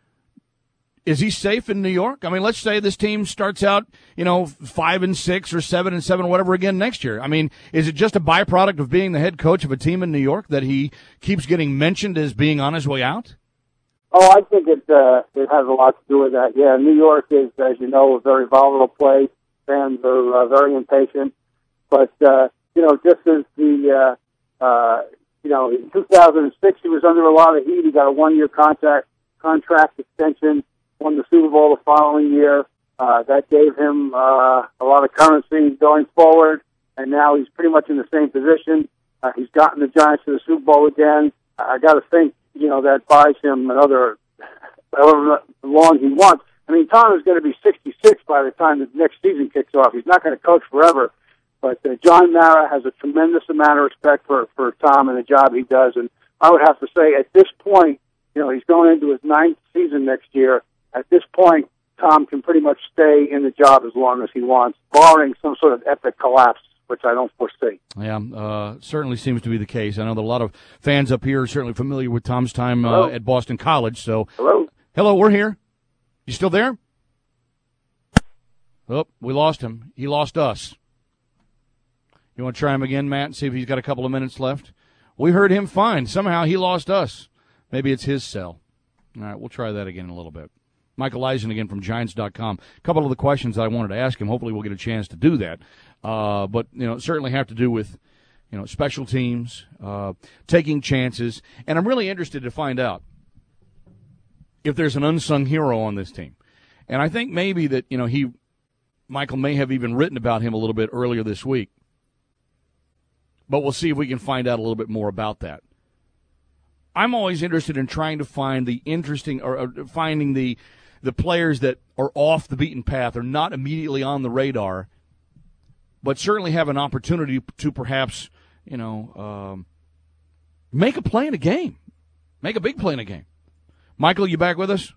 is he safe in New York? I mean, let's say this team starts out, you know, five and six or seven and seven, whatever again next year. I mean, is it just a byproduct of being the head coach of a team in New York that he keeps getting mentioned as being on his way out? Oh, I think it uh, it has a lot to do with that. Yeah, New York is, as you know, a very volatile place. Fans are uh, very impatient. But, uh, you know, just as the, uh, uh, you know, in two thousand six, he was under a lot of heat. He got a one-year contract, contract extension, won the Super Bowl the following year. Uh, that gave him uh, a lot of currency going forward, and now he's pretty much in the same position. Uh, he's gotten the Giants to the Super Bowl again. I got to think, you know, that buys him another however long he wants. I mean, Tom is going to be sixty-six by the time the next season kicks off. He's not going to coach forever. But uh, John Mara has a tremendous amount of respect for, for Tom and the job he does. And I would have to say, at this point, you know, he's going into his ninth season next year. At this point, Tom can pretty much stay in the job as long as he wants, barring some sort of epic collapse, which I don't foresee. Yeah, uh, certainly seems to be the case. I know that a lot of fans up here are certainly familiar with Tom's time uh, at Boston College. So, hello, hello, we're here. You still there? Oh, we lost him. He lost us. You want to try him again, Matt, and see if he's got a couple of minutes left? We heard him fine. Somehow he lost us. Maybe it's his cell. All right, we'll try that again in a little bit. Michael Eisen again from Giants dot com. A couple of the questions I wanted to ask him. Hopefully we'll get a chance to do that. Uh, but, you know, certainly have to do with, you know, special teams, uh, taking chances. And I'm really interested to find out if there's an unsung hero on this team. And I think maybe that, you know, he, Michael may have even written about him a little bit earlier this week. But we'll see if we can find out a little bit more about that. I'm always interested in trying to find the interesting or, or finding the the players that are off the beaten path or not immediately on the radar, but certainly have an opportunity to perhaps, you know, um, make a play in a game, make a big play in a game. Michael, you back with us?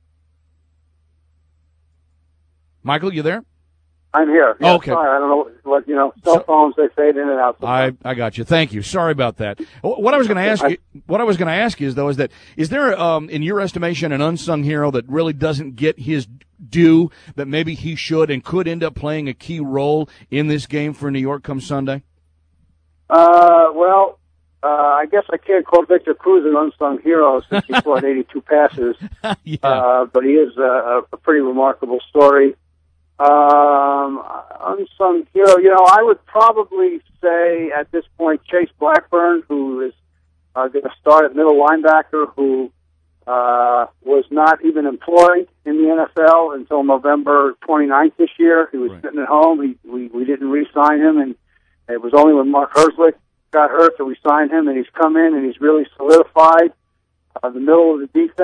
Michael, you there? I'm here. Yeah, okay. Sorry, I don't know what, you know, cell phones, they fade in and out. I, I got you. Thank you. Sorry about that. What I was going to ask you, what I was going to ask you is though, is that, is there, um, in your estimation, an unsung hero that really doesn't get his due that maybe he should and could end up playing a key role in this game for New York come Sunday? Uh, well, uh, I guess I can't call Victor Cruz an unsung hero since he caught eighty-two passes. yeah. Uh, but he is a, a pretty remarkable story. Um, unsung hero, you know, I would probably say at this point Chase Blackburn, who is uh, going to start at middle linebacker, who uh, was not even employed in the N F L until November twenty-ninth this year. He was right. sitting at home. He, we, we didn't re-sign him, and it was only when Mark Herzlich got hurt that we signed him, and he's come in and he's really solidified uh, the middle of the defense.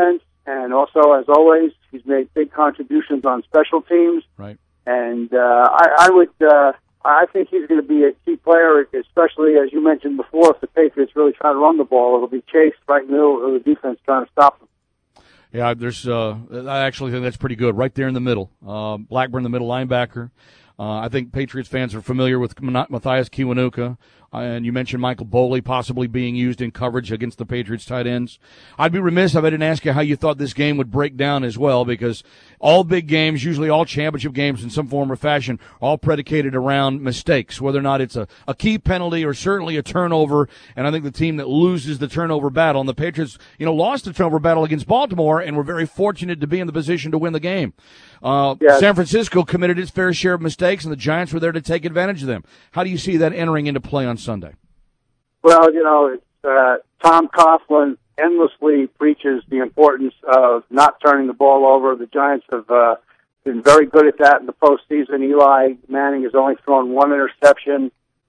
And also, as always, he's made big contributions on special teams. Right. And uh, I, I would, uh, I think he's going to be a key player, especially as you mentioned before. If the Patriots really try to run the ball, it'll be Chase right in the middle of the defense trying to stop them. Yeah, there's. Uh, I actually think that's pretty good, right there in the middle. Uh, Blackburn, the middle linebacker. Uh, I think Patriots fans are familiar with Matthias Kiwanuka. Uh, and you mentioned Michael Boley possibly being used in coverage against the Patriots tight ends. I'd be remiss if I didn't ask you how you thought this game would break down as well, because all big games, usually all championship games in some form or fashion, are all predicated around mistakes, whether or not it's a, a key penalty or certainly a turnover. And I think the team that loses the turnover battle, and the Patriots, you know, lost the turnover battle against Baltimore and were very fortunate to be in the position to win the game. Uh, yes. San Francisco committed its fair share of mistakes, and the Giants were there to take advantage of them. How do you see that entering into play on Sunday? Well, you know, it's, uh, Tom Coughlin endlessly preaches the importance of not turning the ball over. The Giants have uh, been very good at that in the postseason. Eli Manning has only thrown one interception.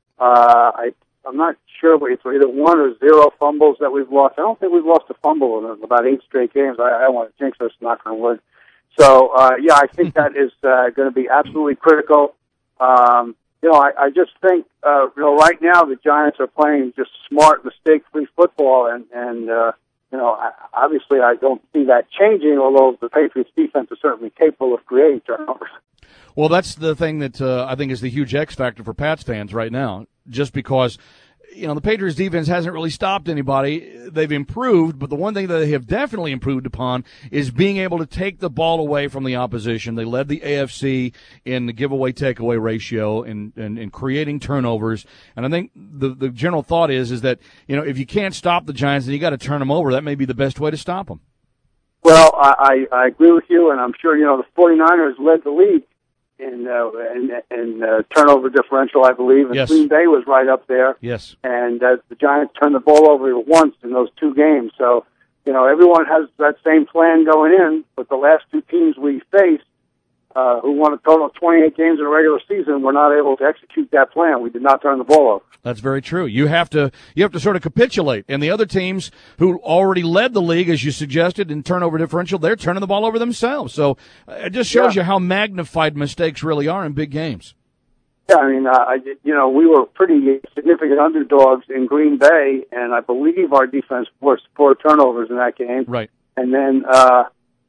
Uh, I, I'm not sure if it's either one or zero fumbles that we've lost. I don't think we've lost a fumble in about eight straight games. I, I don't want to jinx us, knock on wood. So, uh, yeah, I think that is uh, going to be absolutely critical. Um, you know, I, I just think, uh, you know, right now the Giants are playing just smart, mistake-free football, and, and uh, you know, I, obviously I don't see that changing, although the Patriots' defense is certainly capable of creating turnovers. Well, that's the thing that uh, I think is the huge X factor for Pats fans right now, just because, you know, the Patriots defense hasn't really stopped anybody. They've improved, but the one thing that they have definitely improved upon is being able to take the ball away from the opposition. They led the A F C in the giveaway takeaway ratio and in, in, in creating turnovers. And I think the the general thought is is that, you know, if you can't stop the Giants, then you got to turn them over. That may be the best way to stop them. Well, I, I, I agree with you, and I'm sure, you know, the 49ers led the league in uh, in, in uh, turnover differential, I believe, and yes. Green Bay was right up there. Yes. And uh, the Giants turned the ball over once in those two games. So, you know, everyone has that same plan going in, but the last two teams we faced, uh, who won a total of twenty-eight games in a regular season, were not able to execute that plan. We did not turn the ball over. That's very true. You have to you have to sort of capitulate. And the other teams who already led the league, as you suggested, in turnover differential, they're turning the ball over themselves. So it just shows yeah. you how magnified mistakes really are in big games. Yeah, I mean, uh, I, you know, we were pretty significant underdogs in Green Bay, and I believe our defense forced four turnovers in that game. Right. And then uh,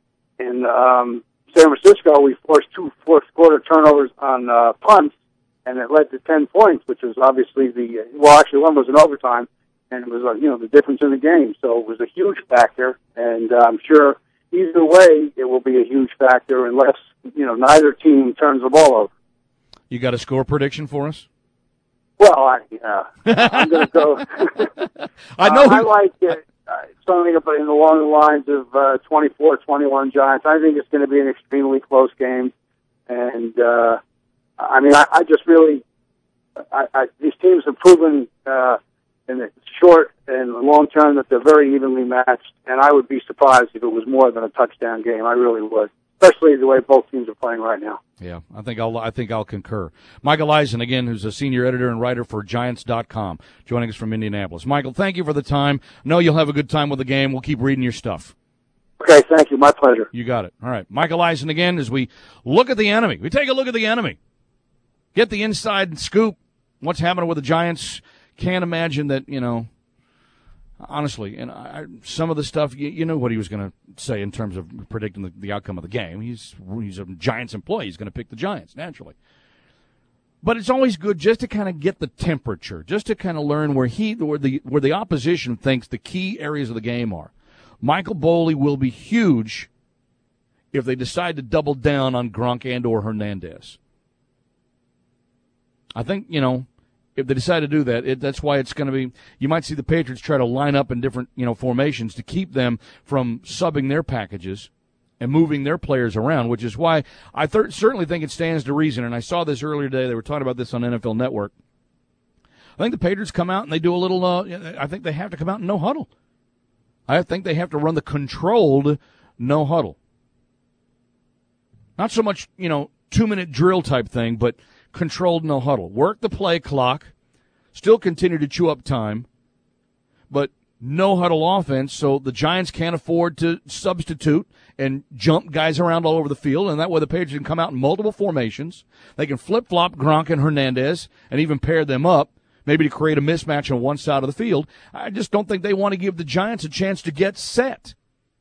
in um, San Francisco, we forced two fourth quarter turnovers on uh, punts, and it led to ten points, which was obviously the, well, actually one was an overtime, and it was, uh, you know, the difference in the game. So it was a huge factor, and uh, I'm sure either way it will be a huge factor unless, you know, neither team turns the ball over. You got a score prediction for us? Well, I, uh, I'm going to go. I know. Uh, I like it. Uh, something about in along the lines of uh, twenty-four twenty-one Giants. I think it's going to be an extremely close game, and uh, I mean, I, I just really, I, I, these teams have proven uh, in the short and long term that they're very evenly matched, and I would be surprised if it was more than a touchdown game. I really would, especially the way both teams are playing right now. Yeah, I think I'll I think I'll concur. Michael Eisen, again, who's a senior editor and writer for Giants dot com, joining us from Indianapolis. Michael, thank you for the time. I know you'll have a good time with the game. We'll keep reading your stuff. Okay, thank you. My pleasure. You got it. All right. Michael Eisen again as we look at the enemy. We take a look at the enemy. Get the inside scoop. What's happening with the Giants. Can't imagine that, you know, honestly, and I, some of the stuff, you, you know what he was going to say in terms of predicting the, the outcome of the game. He's he's a Giants employee. He's going to pick the Giants, naturally. But it's always good just to kind of get the temperature, just to kind of learn where he, where the where the opposition thinks the key areas of the game are. Michael Boley will be huge if they decide to double down on Gronk and or Hernandez. I think, you know, if they decide to do that, it, that's why it's going to be, you might see the Patriots try to line up in different, you know, formations to keep them from subbing their packages and moving their players around, which is why I th- certainly think it stands to reason, and I saw this earlier today. They were talking about this on N F L Network. I think the Patriots come out and they do a little, uh, I think they have to come out in no huddle. I think they have to run the controlled no huddle. Not so much, you know, two-minute drill type thing, but controlled no huddle. Work the play clock, still continue to chew up time, but no-huddle offense, so the Giants can't afford to substitute and jump guys around all over the field, and that way the Patriots can come out in multiple formations. They can flip-flop Gronk and Hernandez and even pair them up, maybe to create a mismatch on one side of the field. I just don't think they want to give the Giants a chance to get set.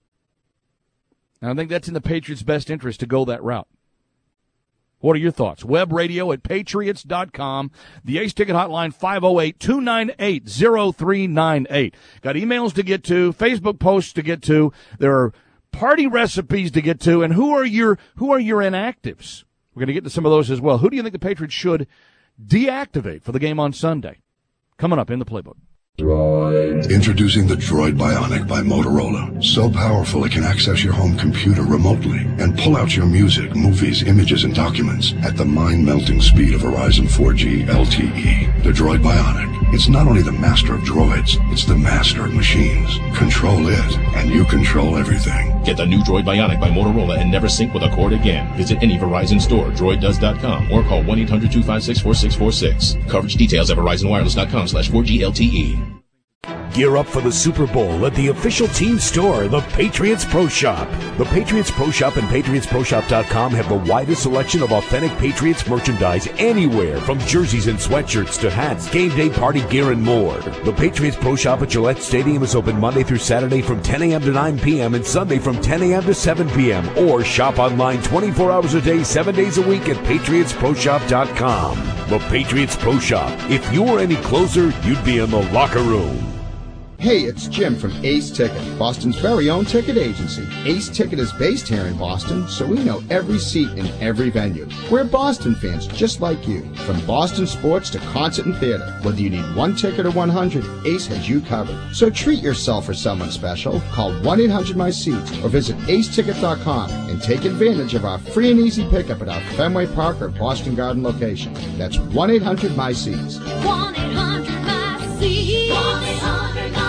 And I think that's in the Patriots' best interest to go that route. What are your thoughts? Web radio at patriots dot com. The Ace Ticket Hotline, five oh eight, two nine eight, oh three nine eight. Got emails to get to, Facebook posts to get to. There are party recipes to get to. And who are your who are your inactives? We're going to get to some of those as well. Who do you think the Patriots should deactivate for the game on Sunday? Coming up in the playbook. Droid. Introducing the Droid Bionic by Motorola. So powerful it can access your home computer remotely and pull out your music, movies, images, and documents at the mind-melting speed of Verizon four G L T E. The Droid Bionic. It's not only the master of droids, it's the master of machines. Control it, and you control everything. Get the new Droid Bionic by Motorola and never sync with a cord again. Visit any Verizon store, droid does dot com, or call one eight hundred two five six four six four six. Coverage details at verizon wireless dot com slash four G L T E. Gear up for the Super Bowl at the official team store, the Patriots Pro Shop. The Patriots Pro Shop and patriots pro shop dot com have the widest selection of authentic Patriots merchandise anywhere, from jerseys and sweatshirts to hats, game day party gear, and more. The Patriots Pro Shop at Gillette Stadium is open Monday through Saturday from ten a.m. to nine p.m. and Sunday from ten a.m. to seven p.m. Or shop online twenty-four hours a day, seven days a week at patriots pro shop dot com. The Patriots Pro Shop. If you were any closer, you'd be in the locker room. Hey, it's Jim from Ace Ticket, Boston's very own ticket agency. Ace Ticket is based here in Boston, so we know every seat in every venue. We're Boston fans just like you. From Boston sports to concert and theater, whether you need one ticket or one hundred, Ace has you covered. So treat yourself or someone special. Call one eight hundred my seats or visit ace ticket dot com and take advantage of our free and easy pickup at our Fenway Park or Boston Garden location. That's one eight hundred my seats. one eight hundred my seats. one eight hundred my seats.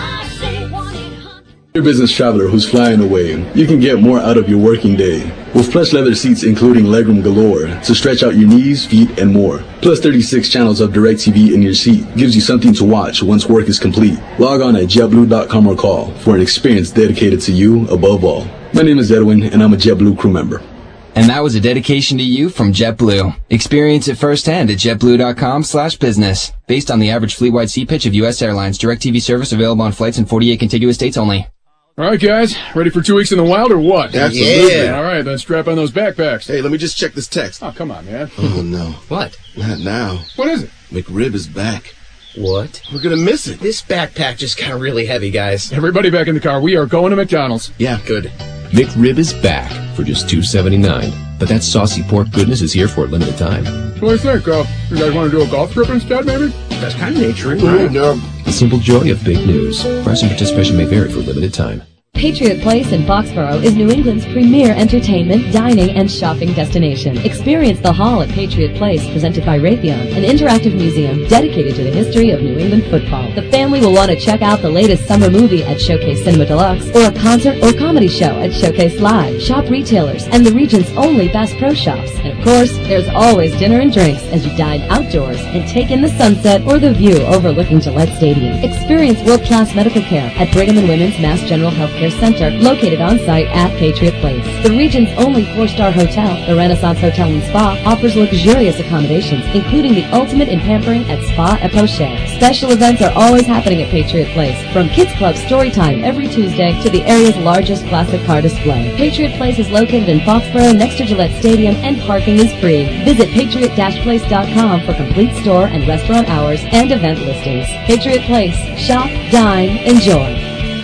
You're a business traveler who's flying away. You can get more out of your working day with plush leather seats including legroom galore to stretch out your knees, feet, and more. Plus thirty-six channels of DirecTV in your seat gives you something to watch once work is complete. Log on at jet blue dot com or call for an experience dedicated to you above all. My name is Edwin, and I'm a JetBlue crew member. And that was a dedication to you from JetBlue. Experience it firsthand at jet blue dot com slash business. Based on the average fleet-wide seat pitch of U S Airlines, DirecTV service available on flights in forty-eight contiguous states only. All right, guys, ready for two weeks in the wild or what? Absolutely. Yeah. All right, then strap on those backpacks. Hey, let me just check this text. Oh, come on, man. Oh, no. What? Not now. What is it? McRib is back. What? We're gonna miss it. This backpack just got really heavy, guys. Everybody back in the car. We are going to McDonald's. Yeah, good. McRib is back for just two seventy-nine. But that saucy pork goodness is here for a limited time. What do you think? Uh, you guys want to do a golf trip instead, maybe? That's kind of nature, right? No. The simple joy of big news. Price and participation may vary for a limited time. Patriot Place in Foxborough is New England's premier entertainment, dining, and shopping destination. Experience the Hall at Patriot Place, presented by Raytheon, an interactive museum dedicated to the history of New England football. The family will want to check out the latest summer movie at Showcase Cinema Deluxe, or a concert or comedy show at Showcase Live. Shop retailers and the region's only Bass Pro Shops. And of course, there's always dinner and drinks as you dine outdoors and take in the sunset or the view overlooking Gillette Stadium. Experience world-class medical care at Brigham and Women's Mass General Healthcare Center, located on site at Patriot Place. The region's only four-star hotel, the Renaissance Hotel and Spa, offers luxurious accommodations, including the ultimate in pampering at Spa et Pocher. Special events are always happening at Patriot Place, from Kids Club Storytime every Tuesday to the area's largest classic car display. Patriot Place is located in Foxborough next to Gillette Stadium, and parking is free. Visit patriot place dot com for complete store and restaurant hours and event listings. Patriot Place. Shop, dine, enjoy.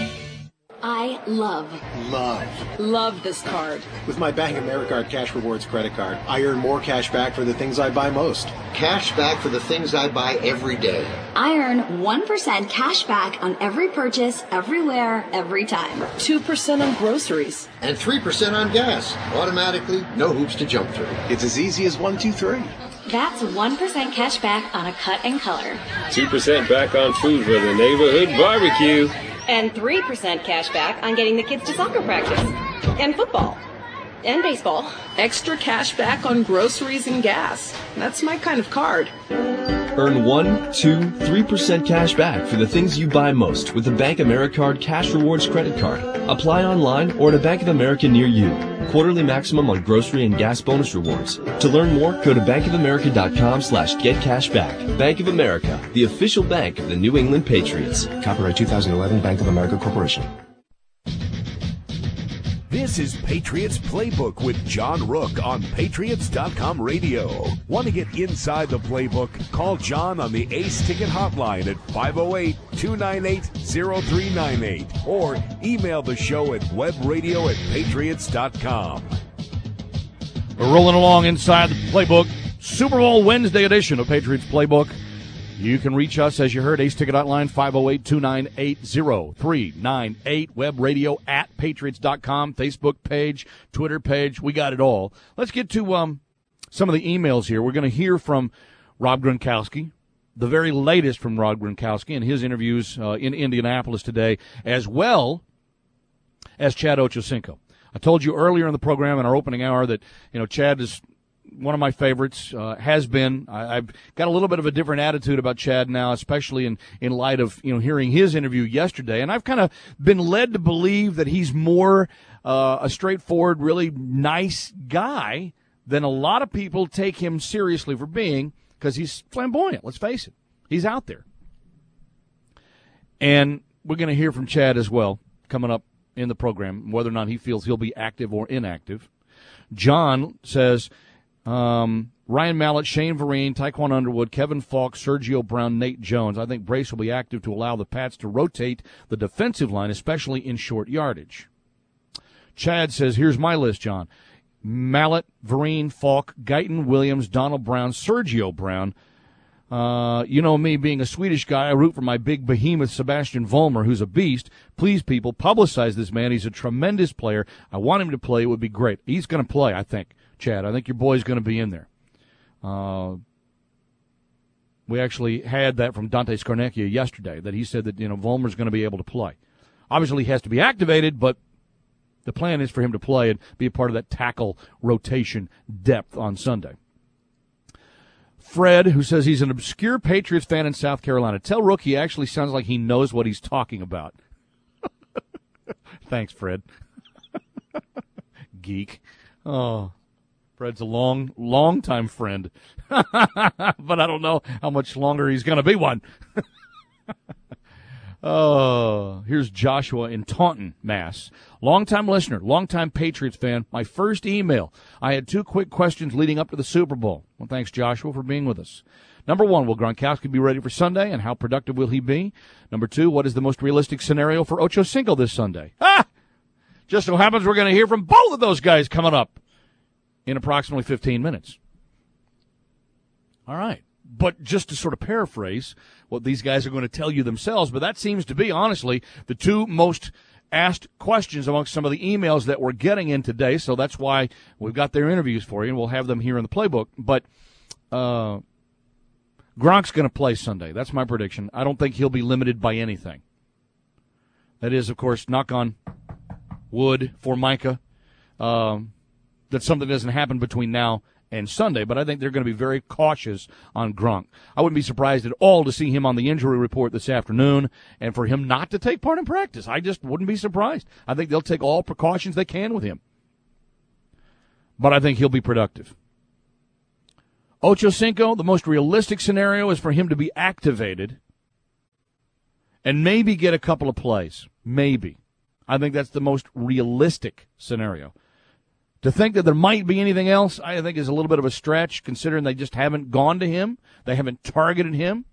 I love, Love. Love this card. With my Bank Americard Cash Rewards credit card, I earn more cash back for the things I buy most. Cash back for the things I buy every day. I earn one percent cash back on every purchase, everywhere, every time. two percent on groceries. And three percent on gas. Automatically, no hoops to jump through. It's as easy as one, two, three. That's one percent cash back on a cut and color. two percent back on food for the neighborhood barbecue. And three percent cash back on getting the kids to soccer practice. And football. And baseball. Extra cash back on groceries and gas. That's my kind of card. Earn one, two, three percent cash back for the things you buy most with the Bank of America Card Cash Rewards Credit Card. Apply online or at a Bank of America near you. Quarterly maximum on grocery and gas bonus rewards. To learn more, go to bankofamerica.com slash get cash back. Bank of America, the official bank of the New England Patriots. Copyright two thousand eleven, Bank of America Corporation. This is Patriots Playbook with John Rook on Patriots dot com radio. Want to get inside the playbook? Call John on the Ace Ticket Hotline at five oh eight, two nine eight, oh three nine eight or email the show at webradio at patriots dot com. We're rolling along inside the playbook. Super Bowl Wednesday edition of Patriots Playbook. You can reach us, as you heard, Ace Ticket Hotline, five oh eight, two nine eight, oh three nine eight, web radio at patriots dot com, Facebook page, Twitter page. We got it all. Let's get to um, some of the emails here. We're going to hear from Rob Gronkowski, the very latest from Rob Gronkowski and his interviews uh, in Indianapolis today, as well as Chad Ochocinco. I told you earlier in the program in our opening hour that, you know, Chad is one of my favorites, uh, has been. I, I've got a little bit of a different attitude about Chad now, especially in, in light of, you know, hearing his interview yesterday. And I've kind of been led to believe that he's more uh, a straightforward, really nice guy than a lot of people take him seriously for being, because he's flamboyant, let's face it. He's out there. And we're going to hear from Chad as well coming up in the program, whether or not he feels he'll be active or inactive. John says, Um, Ryan Mallett, Shane Vereen, Tyquan Underwood, Kevin Falk, Sergio Brown, Nate Jones. I think Brace will be active to allow the Pats to rotate the defensive line, especially in short yardage. Chad says, here's my list, John. Mallett, Vereen, Falk, Guyton, Williams, Donald Brown, Sergio Brown. Uh, you know me, being a Swedish guy, I root for my big behemoth, Sebastian Vollmer, who's a beast. Please, people, publicize this man. He's a tremendous player. I want him to play. It would be great. He's going to play, I think. Chad, I think your boy's going to be in there. Uh, we actually had that from Dante Scarnecchia yesterday, that he said that, you know, Vollmer's going to be able to play. Obviously, he has to be activated, but the plan is for him to play and be a part of that tackle rotation depth on Sunday. Fred, who says he's an obscure Patriots fan in South Carolina. Tell Rook he actually sounds like he knows what he's talking about. Thanks, Fred. Geek. Oh, Fred's a long, long-time friend. But I don't know how much longer he's going to be one. Oh, here's Joshua in Taunton, Mass. Long-time listener, long-time Patriots fan. My first email. I had two quick questions leading up to the Super Bowl. Well, thanks, Joshua, for being with us. Number one, will Gronkowski be ready for Sunday, and how productive will he be? Number two, what is the most realistic scenario for Ochocinco this Sunday? Ah! Just so happens we're going to hear from both of those guys coming up in approximately fifteen minutes. All right. But just to sort of paraphrase what these guys are going to tell you themselves, but that seems to be, honestly, the two most asked questions amongst some of the emails that we're getting in today, so that's why we've got their interviews for you, and we'll have them here in the playbook. But uh, Gronk's going to play Sunday. That's my prediction. I don't think he'll be limited by anything. That is, of course, knock on wood for Micah, um, that something doesn't happen between now and Sunday, but I think they're going to be very cautious on Gronk. I wouldn't be surprised at all to see him on the injury report this afternoon and for him not to take part in practice. I just wouldn't be surprised. I think they'll take all precautions they can with him. But I think he'll be productive. Ochocinco, the most realistic scenario is for him to be activated and maybe get a couple of plays. Maybe. I think that's the most realistic scenario. To think that there might be anything else, I think, is a little bit of a stretch, considering they just haven't gone to him. They haven't targeted him.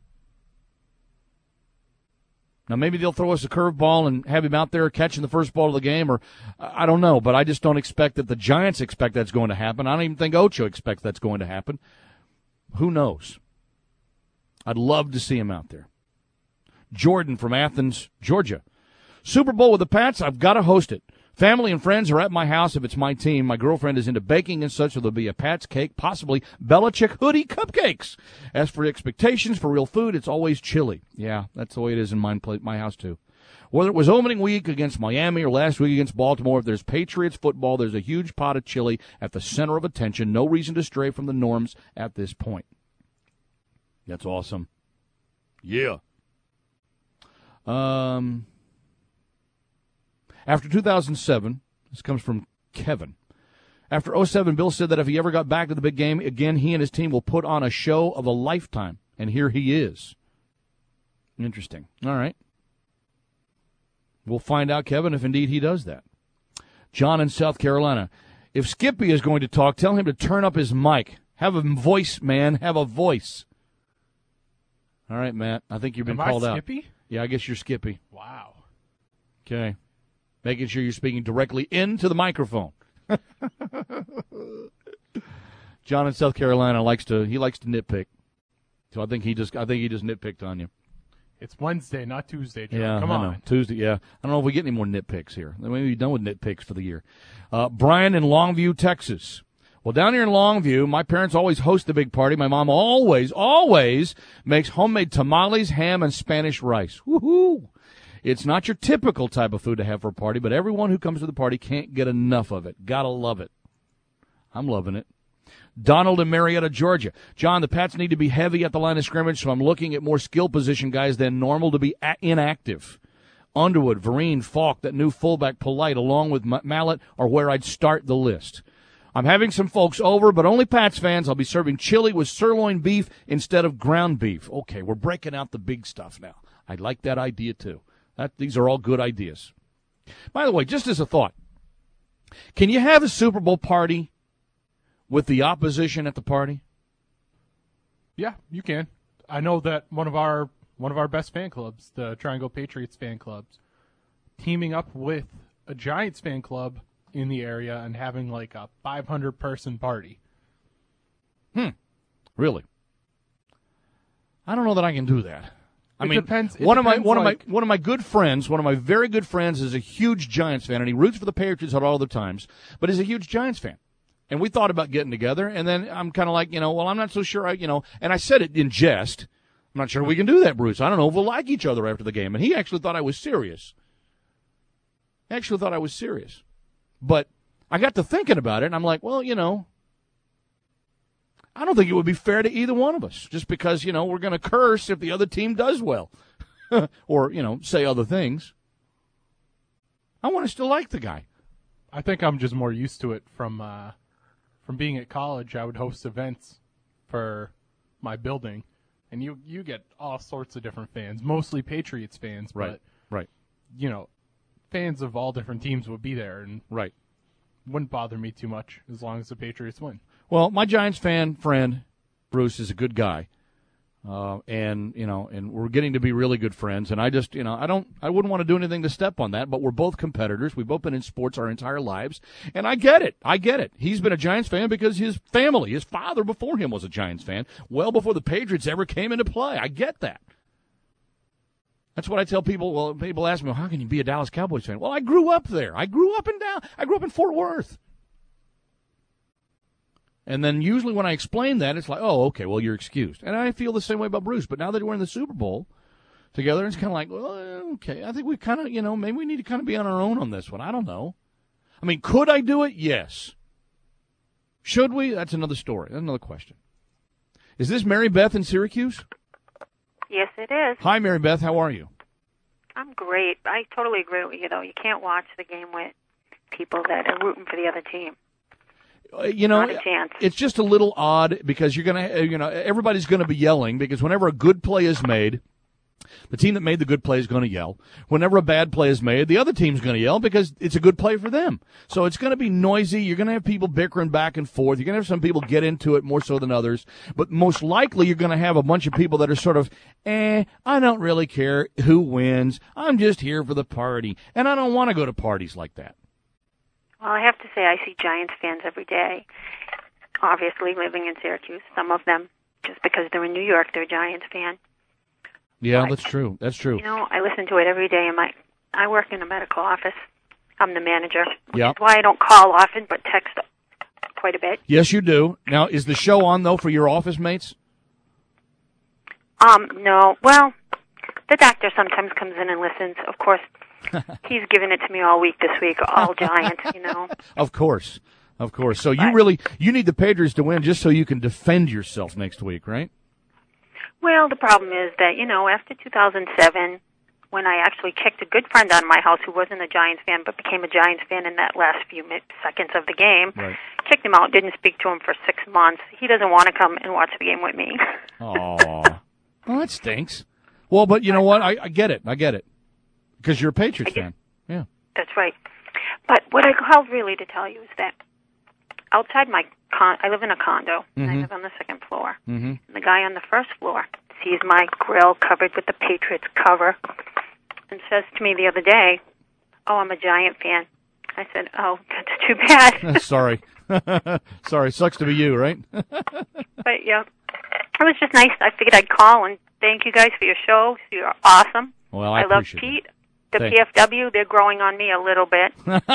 Now, maybe they'll throw us a curveball and have him out there catching the first ball of the game, or I don't know, but I just don't expect that the Giants expect that's going to happen. I don't even think Ocho expects that's going to happen. Who knows? I'd love to see him out there. Jordan from Athens, Georgia. Super Bowl with the Pats, I've got to host it. Family and friends are at my house if it's my team. My girlfriend is into baking and such, so there'll be a Pats cake, possibly Belichick hoodie cupcakes. As for expectations for real food, it's always chili. Yeah, that's the way it is in my, my house, too. Whether it was opening week against Miami or last week against Baltimore, if there's Patriots football, there's a huge pot of chili at the center of attention. No reason to stray from the norms at this point. That's awesome. Yeah. Um, after two thousand seven, this comes from Kevin. After oh seven, Bill said that if he ever got back to the big game again, he and his team will put on a show of a lifetime. And here he is. Interesting. All right. We'll find out, Kevin, if indeed he does that. John in South Carolina. If Skippy is going to talk, tell him to turn up his mic. Have a voice, man. Have a voice. All right, Matt. I think you've been Am called I out. Skippy? Yeah, I guess you're Skippy. Wow. Okay. Making sure you're speaking directly into the microphone. John in South Carolina likes to he likes to nitpick. So I think he just I think he just nitpicked on you. It's Wednesday, not Tuesday, John. Yeah, Come I on. know. Tuesday, yeah. I don't know if we get any more nitpicks here. Then maybe we're done with nitpicks for the year. Uh, Brian in Longview, Texas. Well, down here in Longview, my parents always host the big party. My mom always, always makes homemade tamales, ham, and Spanish rice. Woohoo! It's not your typical type of food to have for a party, but everyone who comes to the party can't get enough of it. Gotta love it. I'm loving it. Donald in Marietta, Georgia. John, the Pats need to be heavy at the line of scrimmage, so I'm looking at more skill position guys than normal to be a- inactive. Underwood, Vereen, Falk, that new fullback Polite, along with M- Mallett, are where I'd start the list. I'm having some folks over, but only Pats fans. I'll be serving chili with sirloin beef instead of ground beef. Okay, we're breaking out the big stuff now. I like that idea, too. That, these are all good ideas. By the way, just as a thought, can you have a Super Bowl party with the opposition at the party? Yeah, you can. I know that one of our one of our best fan clubs, the Triangle Patriots fan clubs, teaming up with a Giants fan club in the area and having like a five hundred person party. Hmm. Really? I don't know that I can do that. I It mean, depends- it one of my depends, one like- of my one of my good friends, one of my very good friends, is a huge Giants fan, and he roots for the Patriots at all other times, but he's a huge Giants fan. And we thought about getting together, and then I'm kind of like, you know, well, I'm not so sure, I, you know, and I said it in jest. I'm not sure we can do that, Bruce. I don't know if we'll like each other after the game. And he actually thought I was serious. He actually thought I was serious. But I got to thinking about it, and I'm like, well, you know, I don't think it would be fair to either one of us, just because, you know, we're going to curse if the other team does well or, you know, say other things. I want to still like the guy. I think I'm just more used to it from uh, from being at college. I would host events for my building, and you you get all sorts of different fans, mostly Patriots fans, Right, but right. you know, fans of all different teams would be there, and right, wouldn't bother me too much as long as the Patriots win. Well, my Giants fan friend, Bruce, is a good guy. Uh, and, you know, and we're getting to be really good friends. And I just, you know, I don't, I wouldn't want to do anything to step on that, but we're both competitors. We've both been in sports our entire lives. And I get it. I get it. He's been a Giants fan because his family, his father before him was a Giants fan, well before the Patriots ever came into play. I get that. That's what I tell people. Well, people ask me, well, how can you be a Dallas Cowboys fan? Well, I grew up there. I grew up in Dallas. I grew up in Fort Worth. And then usually when I explain that, it's like, oh, okay, well, you're excused. And I feel the same way about Bruce. But now that we're in the Super Bowl together, it's kind of like, well, okay, I think we kind of, you know, maybe we need to kind of be on our own on this one. I don't know. I mean, could I do it? Yes. Should we? That's another story. That's another question. Is this Mary Beth in Syracuse? Yes, it is. Hi, Mary Beth. How are you? I'm great. I totally agree with you, though. You can't watch the game with people that are rooting for the other team. Uh, you know, Not a chance. It's just a little odd because you're going to, you know, everybody's going to be yelling because whenever a good play is made, the team that made the good play is going to yell. Whenever a bad play is made, the other team's going to yell because it's a good play for them. So it's going to be noisy. You're going to have people bickering back and forth. You're going to have some people get into it more so than others. But most likely you're going to have a bunch of people that are sort of, eh, I don't really care who wins. I'm just here for the party. And I don't want to go to parties like that. Well, I have to say I see Giants fans every day, obviously living in Syracuse. Some of them, just because they're in New York, they're a Giants fan. Yeah, that's true. That's true. You know, I listen to it every day. In my, I work in a medical office. I'm the manager. Yeah. That's why I don't call often, but text quite a bit. Yes, you do. Now, is the show on, though, for your office mates? Um, no. Well, The doctor sometimes comes in and listens. Of course, he's given it to me all week this week, all Giants, you know. Of course. Of course. So you really, you need the Patriots to win just so you can defend yourself next week, right? Well, the problem is that, you know, after two thousand seven, when I actually kicked a good friend out of my house who wasn't a Giants fan but became a Giants fan in that last few mi- seconds of the game, right. kicked him out, didn't speak to him for six months. He doesn't want to come and watch the game with me. Aw. Well, that stinks. Well, but you know what? I, I get it. I get it. Because you're a Patriots fan. Yeah. That's right. But what I called really to tell you is that outside my con, I live in a condo, and Mm-hmm. I live on the second floor. Mm-hmm. And the guy on the first floor sees my grill covered with the Patriots cover and says to me the other day, "Oh, I'm a Giant fan." I said, "Oh, that's too bad." Sorry. Sorry. Sucks to be you, right? But, yeah, it was just nice. I figured I'd call and thank you guys for your show. You're awesome. Well, I, I love appreciate Pete. it. The Thank- P F W, they're growing on me a little bit.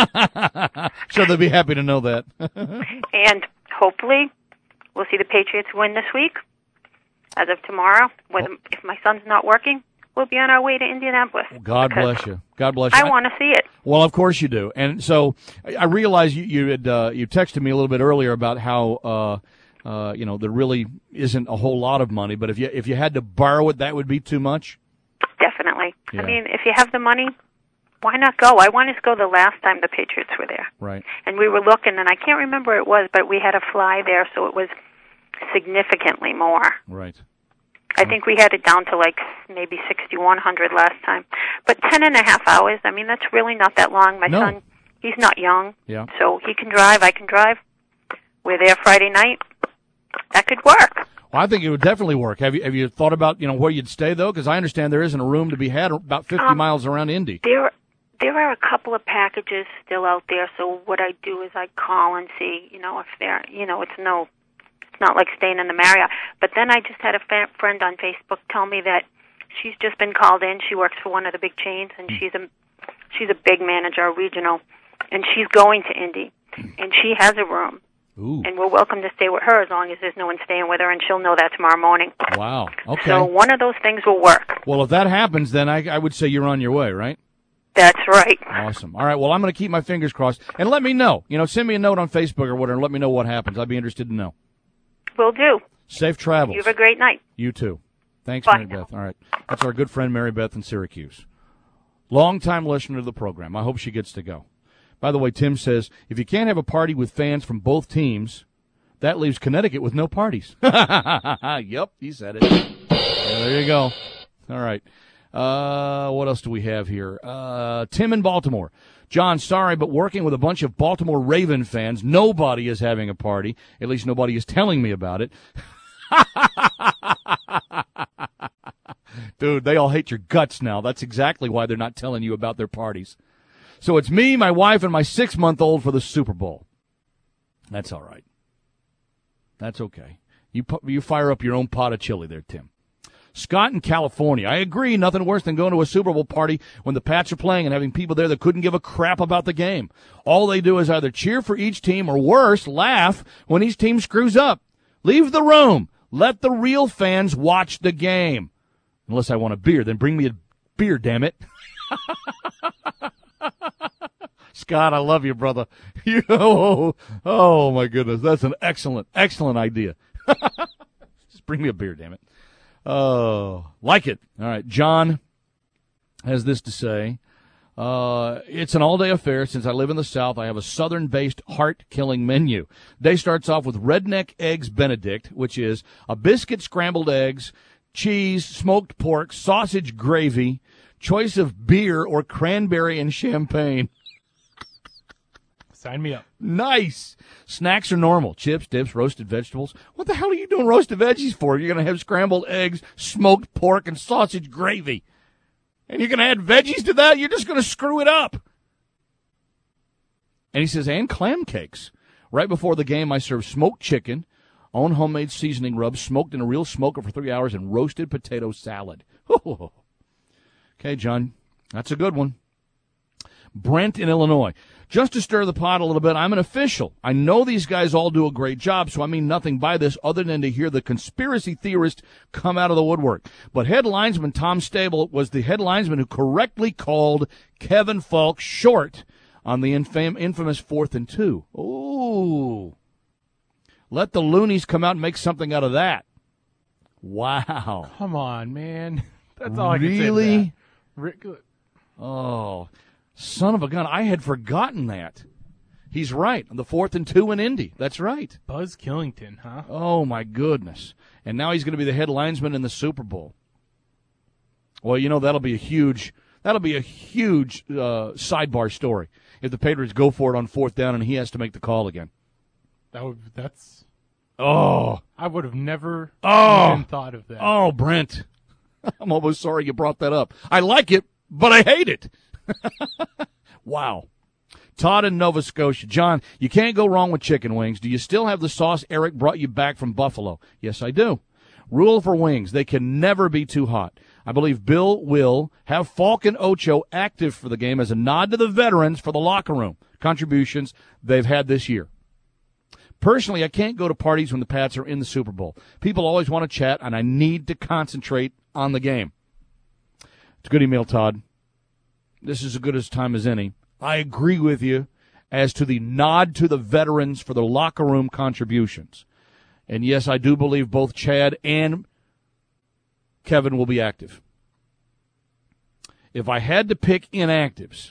Sure, they'll be happy to know that. And hopefully we'll see the Patriots win this week. As of tomorrow, with, Oh. if my son's not working, we'll be on our way to Indianapolis. God because bless you. God bless you. I want to see it. Well, of course you do. And so I I realize you, you had uh, you texted me a little bit earlier about how uh, uh, you know there really isn't a whole lot of money, but if you if you had to borrow it, that would be too much. Definitely. Yeah. I mean, if you have the money, why not go? I wanted to go the last time the Patriots were there. Right. And we were looking, and I can't remember what it was, but we had a fly there, so it was significantly more. Right. I think we had it down to like maybe sixty-one hundred last time. But ten and a half hours, I mean, that's really not that long. My No. son, he's not young, Yeah. so he can drive, I can drive. We're there Friday night. That could work. Well, I think it would definitely work. Have you have you thought about you know where you'd stay though? Because I understand there isn't a room to be had about fifty Um, miles around Indy. There there are a couple of packages still out there, so what I do is I call and see, you know, if they're, you know, it's no, it's not like staying in the Marriott. But then I just had a fa- friend on Facebook tell me that she's just been called in. She works for one of the big chains, and she's a she's a big manager, a regional, and she's going to Indy, and she has a room. Ooh. And we're welcome to stay with her as long as there's no one staying with her, and she'll know that tomorrow morning. Wow. Okay. So one of those things will work. Well, if that happens, then I, I would say you're on your way, right? That's right. Awesome. All right. Well, I'm going to keep my fingers crossed, and let me know. You know, send me a note on Facebook or whatever, and let me know what happens. I'd be interested to know. Will do. Safe travels. You have a great night. You too. Thanks, Bye Mary Beth. All right. That's our good friend Mary Beth in Syracuse. Long-time listener to the program. I hope she gets to go. By the way, Tim says, if you can't have a party with fans from both teams, that leaves Connecticut with no parties. Yep, he said it. Yeah, there you go. All right. Uh, what else do we have here? Uh, Tim in Baltimore. John, sorry, but working with a bunch of Baltimore Raven fans, nobody is having a party. At least nobody is telling me about it. Dude, they all hate your guts now. That's exactly why they're not telling you about their parties. So it's me, my wife, and my six-month-old for the Super Bowl. That's all right. That's okay. You pu- you fire up your own pot of chili there, Tim. Scott in California. I agree, nothing worse than going to a Super Bowl party when the Pats are playing and having people there that couldn't give a crap about the game. All they do is either cheer for each team or worse, laugh when each team screws up. Leave the room. Let the real fans watch the game. Unless I want a beer, then bring me a beer, damn it. Scott, I love you, brother. You, oh, oh, my goodness. That's an excellent, excellent idea. Just bring me a beer, damn it. Oh, like it. All right. John has this to say. Uh, it's an all-day affair. Since I live in the South, I have a Southern-based heart-killing menu. Day starts off with Redneck Eggs Benedict, which is a biscuit, scrambled eggs, cheese, smoked pork, sausage gravy, choice of beer or cranberry and champagne. Sign me up. Nice. Snacks are normal. Chips, dips, roasted vegetables. What the hell are you doing roasted veggies for? You're going to have scrambled eggs, smoked pork, and sausage gravy. And you're going to add veggies to that? You're just going to screw it up. And he says, and clam cakes. Right before the game, I serve smoked chicken, own homemade seasoning rubs, smoked in a real smoker for three hours, and roasted potato salad. Okay, John, that's a good one. Brent in Illinois. Just to stir the pot a little bit, I'm an official. I know these guys all do a great job, so I mean nothing by this other than to hear the conspiracy theorist come out of the woodwork. But head linesman Tom Stable was the head linesman who correctly called Kevin Falk short on the infam- infamous fourth and two. Ooh. Let the loonies come out and make something out of that. Wow. Come on, man. That's all I can really? say. Really? Oh, son of a gun. I had forgotten that. He's right. On the fourth and two in Indy. That's right. Buzz Killington, huh? Oh, my goodness. And now he's going to be the head linesman in the Super Bowl. Well, you know, that'll be a huge, that'll be a huge uh, sidebar story if the Patriots go for it on fourth down and he has to make the call again. That would, that's. Oh. I would have never oh. even thought of that. Oh, Brent. I'm almost sorry you brought that up. I like it, but I hate it. Wow. Todd in Nova Scotia. John, you can't go wrong with chicken wings. Do you still have the sauce Eric brought you back from Buffalo? Yes, I do. Rule for wings, they can never be too hot. I believe Bill will have Falk and Ocho active for the game as a nod to the veterans for the locker room contributions they've had this year. Personally, I can't go to parties when the Pats are in the Super Bowl. People always want to chat, and I need to concentrate on the game. It's a good email, Todd. This is as good a time as any. I agree with you as to the nod to the veterans for the locker room contributions. And, yes, I do believe both Chad and Kevin will be active. If I had to pick inactives,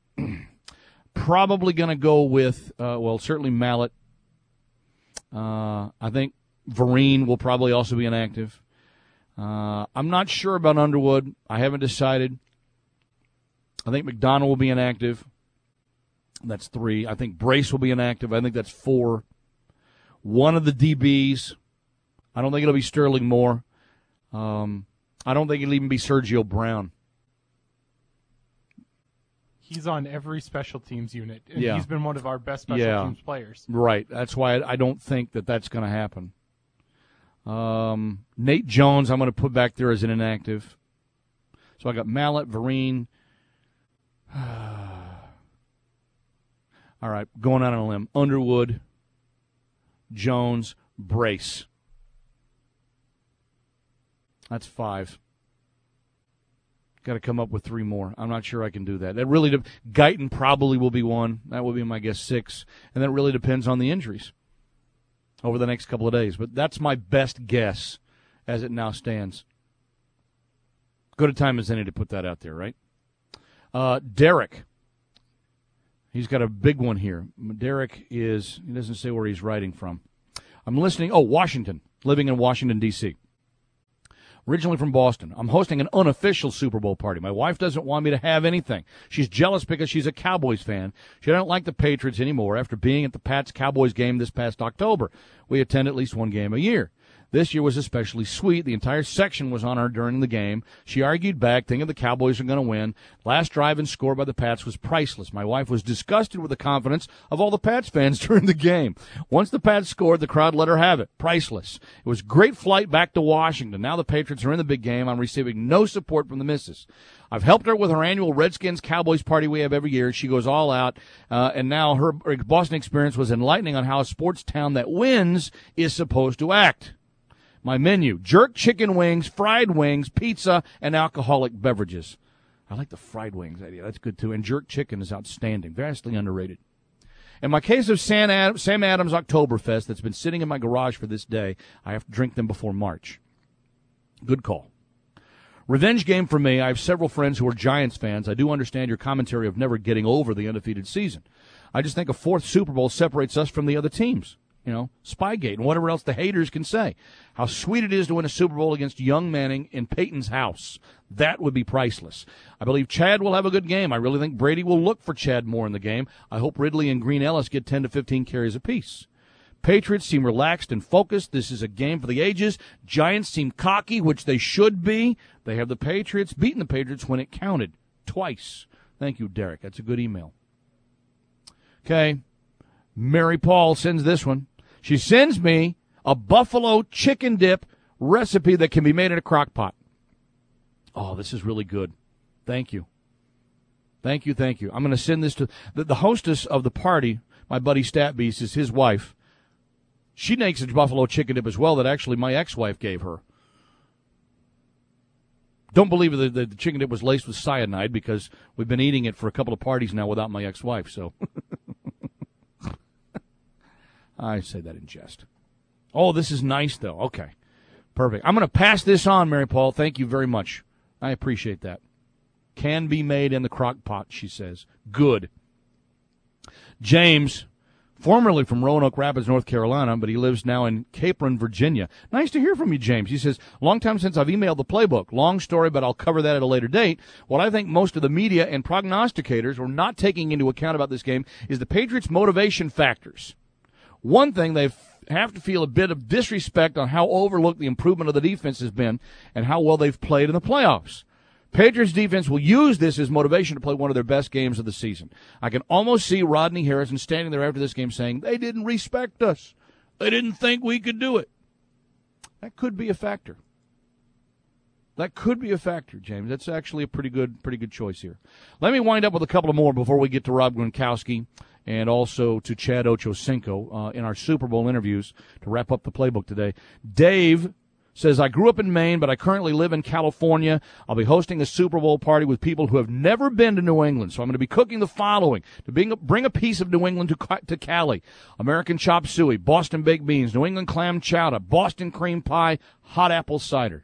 probably going to go with, uh, well, certainly Mallett. Uh, I think Vereen will probably also be inactive. Uh, I'm not sure about Underwood. I haven't decided. I think McDonald will be inactive. That's three. I think Brace will be inactive. I think that's four. One of the D Bs. I don't think it'll be Sterling Moore. Um, I don't think it'll even be Sergio Brown. He's on every special teams unit, and yeah. he's been one of our best special yeah. teams players. Right. That's why I don't think that that's going to happen. Um, Nate Jones, I'm going to put back there as an inactive. So I got Mallett, Vereen. All right, going out on a limb. Underwood, Jones, Brace. That's five. Got to come up with three more. I'm not sure I can do that. That really de- Guyton probably will be one. That would be my guess six. And that really depends on the injuries over the next couple of days. But that's my best guess as it now stands. Good a time as any to put that out there, right? Uh, Derek. He's got a big one here. Derek is, he doesn't say where he's writing from. I'm listening. Oh, Washington. Living in Washington, D C Originally from Boston. I'm hosting an unofficial Super Bowl party. My wife doesn't want me to have anything. She's jealous because she's a Cowboys fan. She doesn't like the Patriots anymore after being at the Pats-Cowboys game this past October. We attend at least one game a year. This year was especially sweet. The entire section was on her during the game. She argued back, thinking the Cowboys are going to win. Last drive and score by the Pats was priceless. My wife was disgusted with the confidence of all the Pats fans during the game. Once the Pats scored, the crowd let her have it. Priceless. It was a great flight back to Washington. Now the Patriots are in the big game. I'm receiving no support from the missus. I've helped her with her annual Redskins-Cowboys party we have every year. She goes all out, uh, and now her Boston experience was enlightening on how a sports town that wins is supposed to act. My menu, jerk chicken wings, fried wings, pizza, and alcoholic beverages. I like the fried wings idea. That's good, too. And jerk chicken is outstanding, vastly underrated. In my case of Sam Adams, Sam Adams Oktoberfest that's been sitting in my garage for this day, I have to drink them before March. Good call. Revenge game for me. I have several friends who are Giants fans. I do understand your commentary of never getting over the undefeated season. I just think a fourth Super Bowl separates us from the other teams. You know, Spygate and whatever else the haters can say. How sweet it is to win a Super Bowl against young Manning in Peyton's house. That would be priceless. I believe Chad will have a good game. I really think Brady will look for Chad more in the game. I hope Ridley and Green Ellis get ten to fifteen carries apiece. Patriots seem relaxed and focused. This is a game for the ages. Giants seem cocky, which they should be. They have the Patriots, beaten the Patriots when it counted. Twice. Thank you, Derek. That's a good email. Okay. Mary Paul sends this one. She sends me a buffalo chicken dip recipe that can be made in a crock pot. Oh, this is really good. Thank you. Thank you, thank you. I'm going to send this to the, the hostess of the party, my buddy Statbeast, is his wife. She makes a buffalo chicken dip as well that actually my ex-wife gave her. Don't believe that the, the chicken dip was laced with cyanide because we've been eating it for a couple of parties now without my ex-wife, so. I say that in jest. Oh, this is nice, though. Okay. Perfect. I'm going to pass this on, Mary Paul. Thank you very much. I appreciate that. Can be made in the crock pot, she says. Good. James, formerly from Roanoke Rapids, North Carolina, but he lives now in Capron, Virginia. Nice to hear from you, James. He says, long time since I've emailed the playbook. Long story, but I'll cover that at a later date. What I think most of the media and prognosticators were not taking into account about this game is the Patriots' motivation factors. One thing, they have to feel a bit of disrespect on how overlooked the improvement of the defense has been and how well they've played in the playoffs. Patriots defense will use this as motivation to play one of their best games of the season. I can almost see Rodney Harrison standing there after this game saying, they didn't respect us. They didn't think we could do it. That could be a factor. That could be a factor, James. That's actually a pretty good, pretty good choice here. Let me wind up with a couple of more before we get to Rob Gronkowski and also to Chad Ochocinco uh, in our Super Bowl interviews to wrap up the playbook today. Dave says, I grew up in Maine, but I currently live in California. I'll be hosting a Super Bowl party with people who have never been to New England, so I'm going to be cooking the following. To bring a, bring a piece of New England to, to Cali. American chop suey, Boston baked beans, New England clam chowder, Boston cream pie, hot apple cider.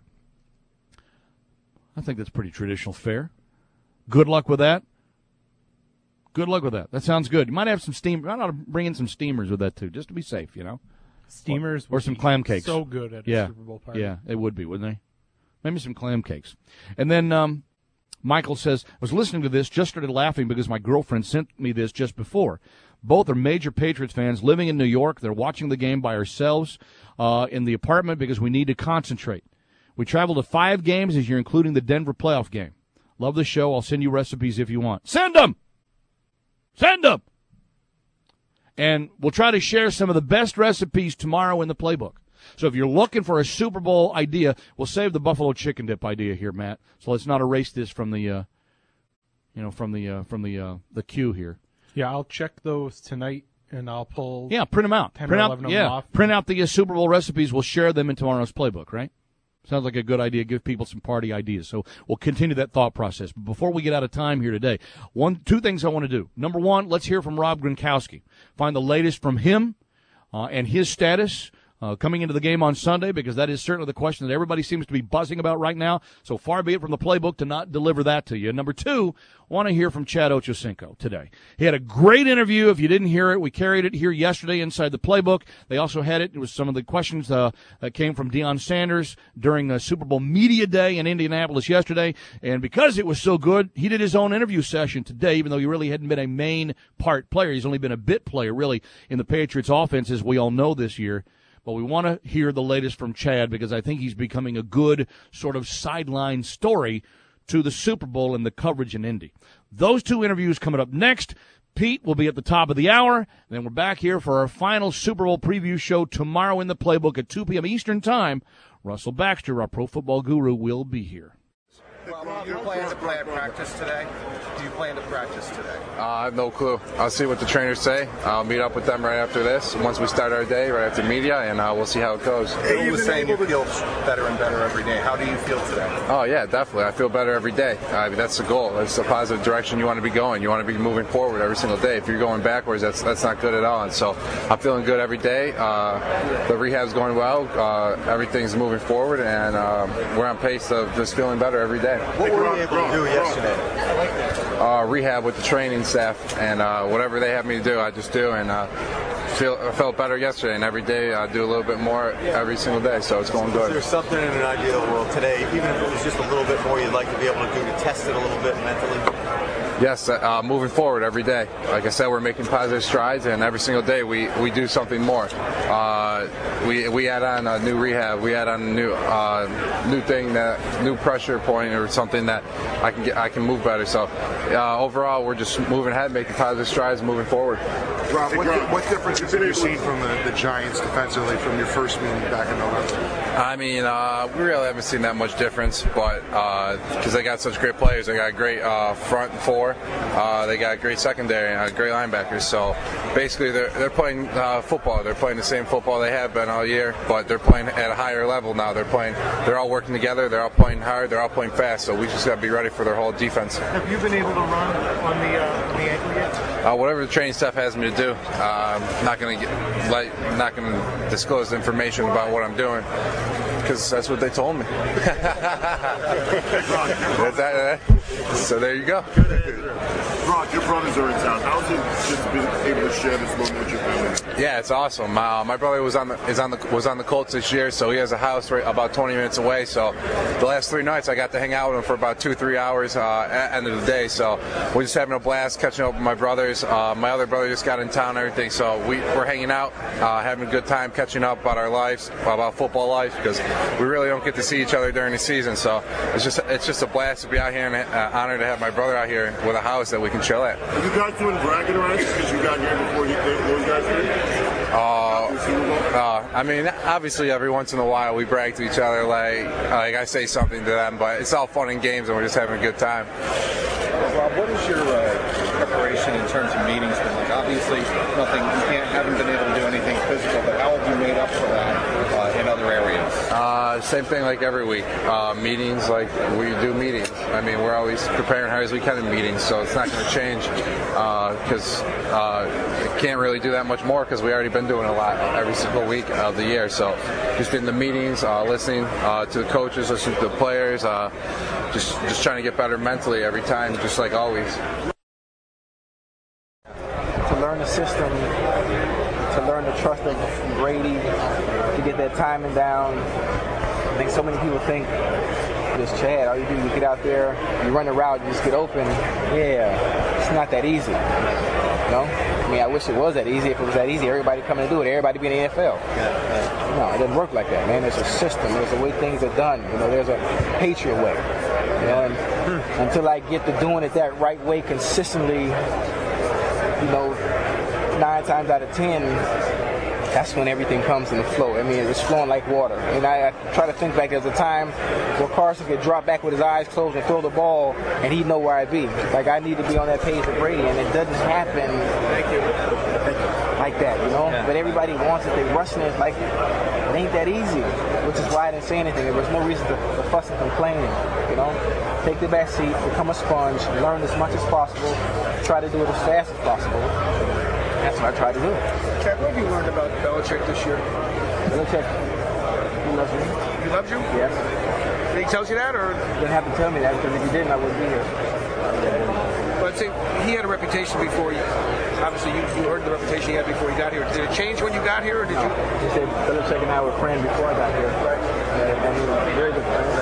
I think that's pretty traditional fare. Good luck with that. Good luck with that. That sounds good. You might have some steam. I ought to bring in some steamers with that, too, just to be safe, you know. Steamers or, or some clam cakes. So good at yeah. a Super Bowl party. Yeah, it would be, wouldn't they? Maybe some clam cakes. And then um, Michael says, I was listening to this, just started laughing because my girlfriend sent me this just before. Both are major Patriots fans living in New York. They're watching the game by ourselves uh, in the apartment because we need to concentrate. We traveled to five games this year, including the Denver playoff game. Love the show. I'll send you recipes if you want. Send them! Send them! And we'll try to share some of the best recipes tomorrow in the playbook. So if you're looking for a Super Bowl idea, we'll save the buffalo chicken dip idea here, Matt. So let's not erase this from the, uh, you know, from the uh, from the uh, the queue here. Yeah, I'll check those tonight, and I'll pull. Yeah, print them out. ten print or out, eleven of yeah, them off. Print out the uh, Super Bowl recipes. We'll share them in tomorrow's playbook, right? Sounds like a good idea. Give people some party ideas. So we'll continue that thought process. But before we get out of time here today, one, two things I want to do. Number one, let's hear from Rob Gronkowski. Find the latest from him uh, and his status uh, coming into the game on Sunday, because that is certainly the question that everybody seems to be buzzing about right now. So far be it from the playbook to not deliver that to you. Number two, I want to hear from Chad Ochocinco today. He had a great interview. If you didn't hear it, we carried it here yesterday inside the playbook. They also had it. It was some of the questions uh, that came from Deion Sanders during the Super Bowl Media Day in Indianapolis yesterday. And because it was so good, he did his own interview session today, even though he really hadn't been a main part player. He's only been a bit player, really, in the Patriots offense, as we all know this year. But we want to hear the latest from Chad, because I think he's becoming a good sort of sideline story to the Super Bowl and the coverage in Indy. Those two interviews coming up next. Pete will be at the top of the hour. And then we're back here for our final Super Bowl preview show tomorrow in the playbook at two p.m. Eastern Time. Russell Baxter, our pro football guru, will be here. Do you plan to play at practice today? Do you plan to practice today? Uh, I have no clue. I'll see what the trainers say. I'll meet up with them right after this, once we start our day, right after media, and uh, we'll see how it goes. You were saying you feel better and better every day. How do you feel today? Oh, yeah, definitely. I feel better every day. I mean, that's the goal. It's the positive direction you want to be going. You want to be moving forward every single day. If you're going backwards, that's that's not good at all. And so I'm feeling good every day. Uh, the rehab's going well. Uh, everything's moving forward, and uh, we're on pace of just feeling better every day. What were you able to do yesterday? Uh, rehab with the training staff, and uh, whatever they have me to do, I just do. And uh, feel I felt better yesterday, and every day I do a little bit more every single day, so it's going good. Is there something in an ideal world today, even if it was just a little bit more, you'd like to be able to do to test it a little bit mentally? Yes, uh, moving forward every day. Like I said, we're making positive strides, and every single day we, we do something more. Uh, we we add on a new rehab, we add on a new uh, new thing, that new pressure point, or something that I can get, I can move better. So uh, overall, we're just moving ahead, making positive strides, moving forward. Rob, what, what differences have you seen from the, the Giants defensively from your first meeting back in November? I mean, uh, we really haven't seen that much difference, but because uh, they got such great players, they got great uh, front four, uh, they got great secondary, uh, great linebackers. So basically, they're they're playing uh, football. They're playing the same football they have been all year, but they're playing at a higher level now. They're playing. They're all working together. They're all playing hard. They're all playing fast. So we just got to be ready for their whole defense. Have you been able to run on the uh, on the ankle yet? Uh, whatever the training staff has me to do, uh, I'm not going to get like not going to disclose information about what I'm doing because that's what they told me. That's that, uh, so there you go. Brock, your brothers are in town. How's it just being able to share this moment with your family? Yeah, it's awesome. Uh, my brother was on the is on the was on the Colts this year, so he has a house right about twenty minutes away. So the last three nights, I got to hang out with him for about two, three hours uh, at the end of the day. So we're just having a blast, catching up with my brothers. Uh, my other brother just got in town and everything, so we, we're hanging out, uh, having a good time, catching up about our lives, about football lives, because we really don't get to see each other during the season. So it's just it's just a blast to be out here, and uh, honored to have my brother out here with a house that we can chill at. Are you guys doing bragging rights because you got here before you, those guys did? Uh, uh, I mean, obviously, every once in a while we brag to each other, like like I say something to them, but it's all fun and games, and we're just having a good time. Rob, what is your uh, preparation in terms of meetings been like? Obviously, nothing. You can't, haven't been able to do anything physical, but how have you made up for that uh, in other areas? Uh, same thing like every week. Uh, meetings, like we do meetings. I mean, we're always preparing hard as we can in meetings, so it's not going to change because uh, uh, can't really do that much more because we already been doing a lot every single week of the year. So just in the meetings, uh, listening uh, to the coaches, listening to the players, uh, just just trying to get better mentally every time, just like always. To learn the system, to learn the trust of Brady, to get that timing down. I think so many people think just Chad, all you do is get out there, you run the route, you just get open. Yeah, it's not that easy. You know? I mean, I wish it was that easy. If it was that easy, everybody coming to do it, everybody be in the N F L. No, it doesn't work like that, man. There's a system. There's a way things are done. You know, there's a Patriot way. You know, and until I get to doing it that right way consistently, you know, nine times out of ten, that's when everything comes in the flow. I mean, it's flowing like water. And I, I try to think back, there's a time where Carson could drop back with his eyes closed and throw the ball, and he'd know where I'd be. Like, I need to be on that page with Brady, and it doesn't happen like that, you know? Yeah. But everybody wants it. They rushing it. Like, it ain't that easy, which is why I didn't say anything. There was no reason to, to fuss and complaining, you know? Take the back seat, become a sponge, learn as much as possible, try to do it as fast as possible. That's what I tried to do. Chad, what have you learned about Belichick this year? Belichick, he loves me. He loves you? Yes. And he tells you that, or? He didn't have to tell me that, because if he didn't, I wouldn't be here. But say he had a reputation before you. Obviously, you, you heard the reputation he had before you got here. Did it change when you got here, or did no. you? He said Belichick and I were friends before I got here. Right. And, and we were very good friends.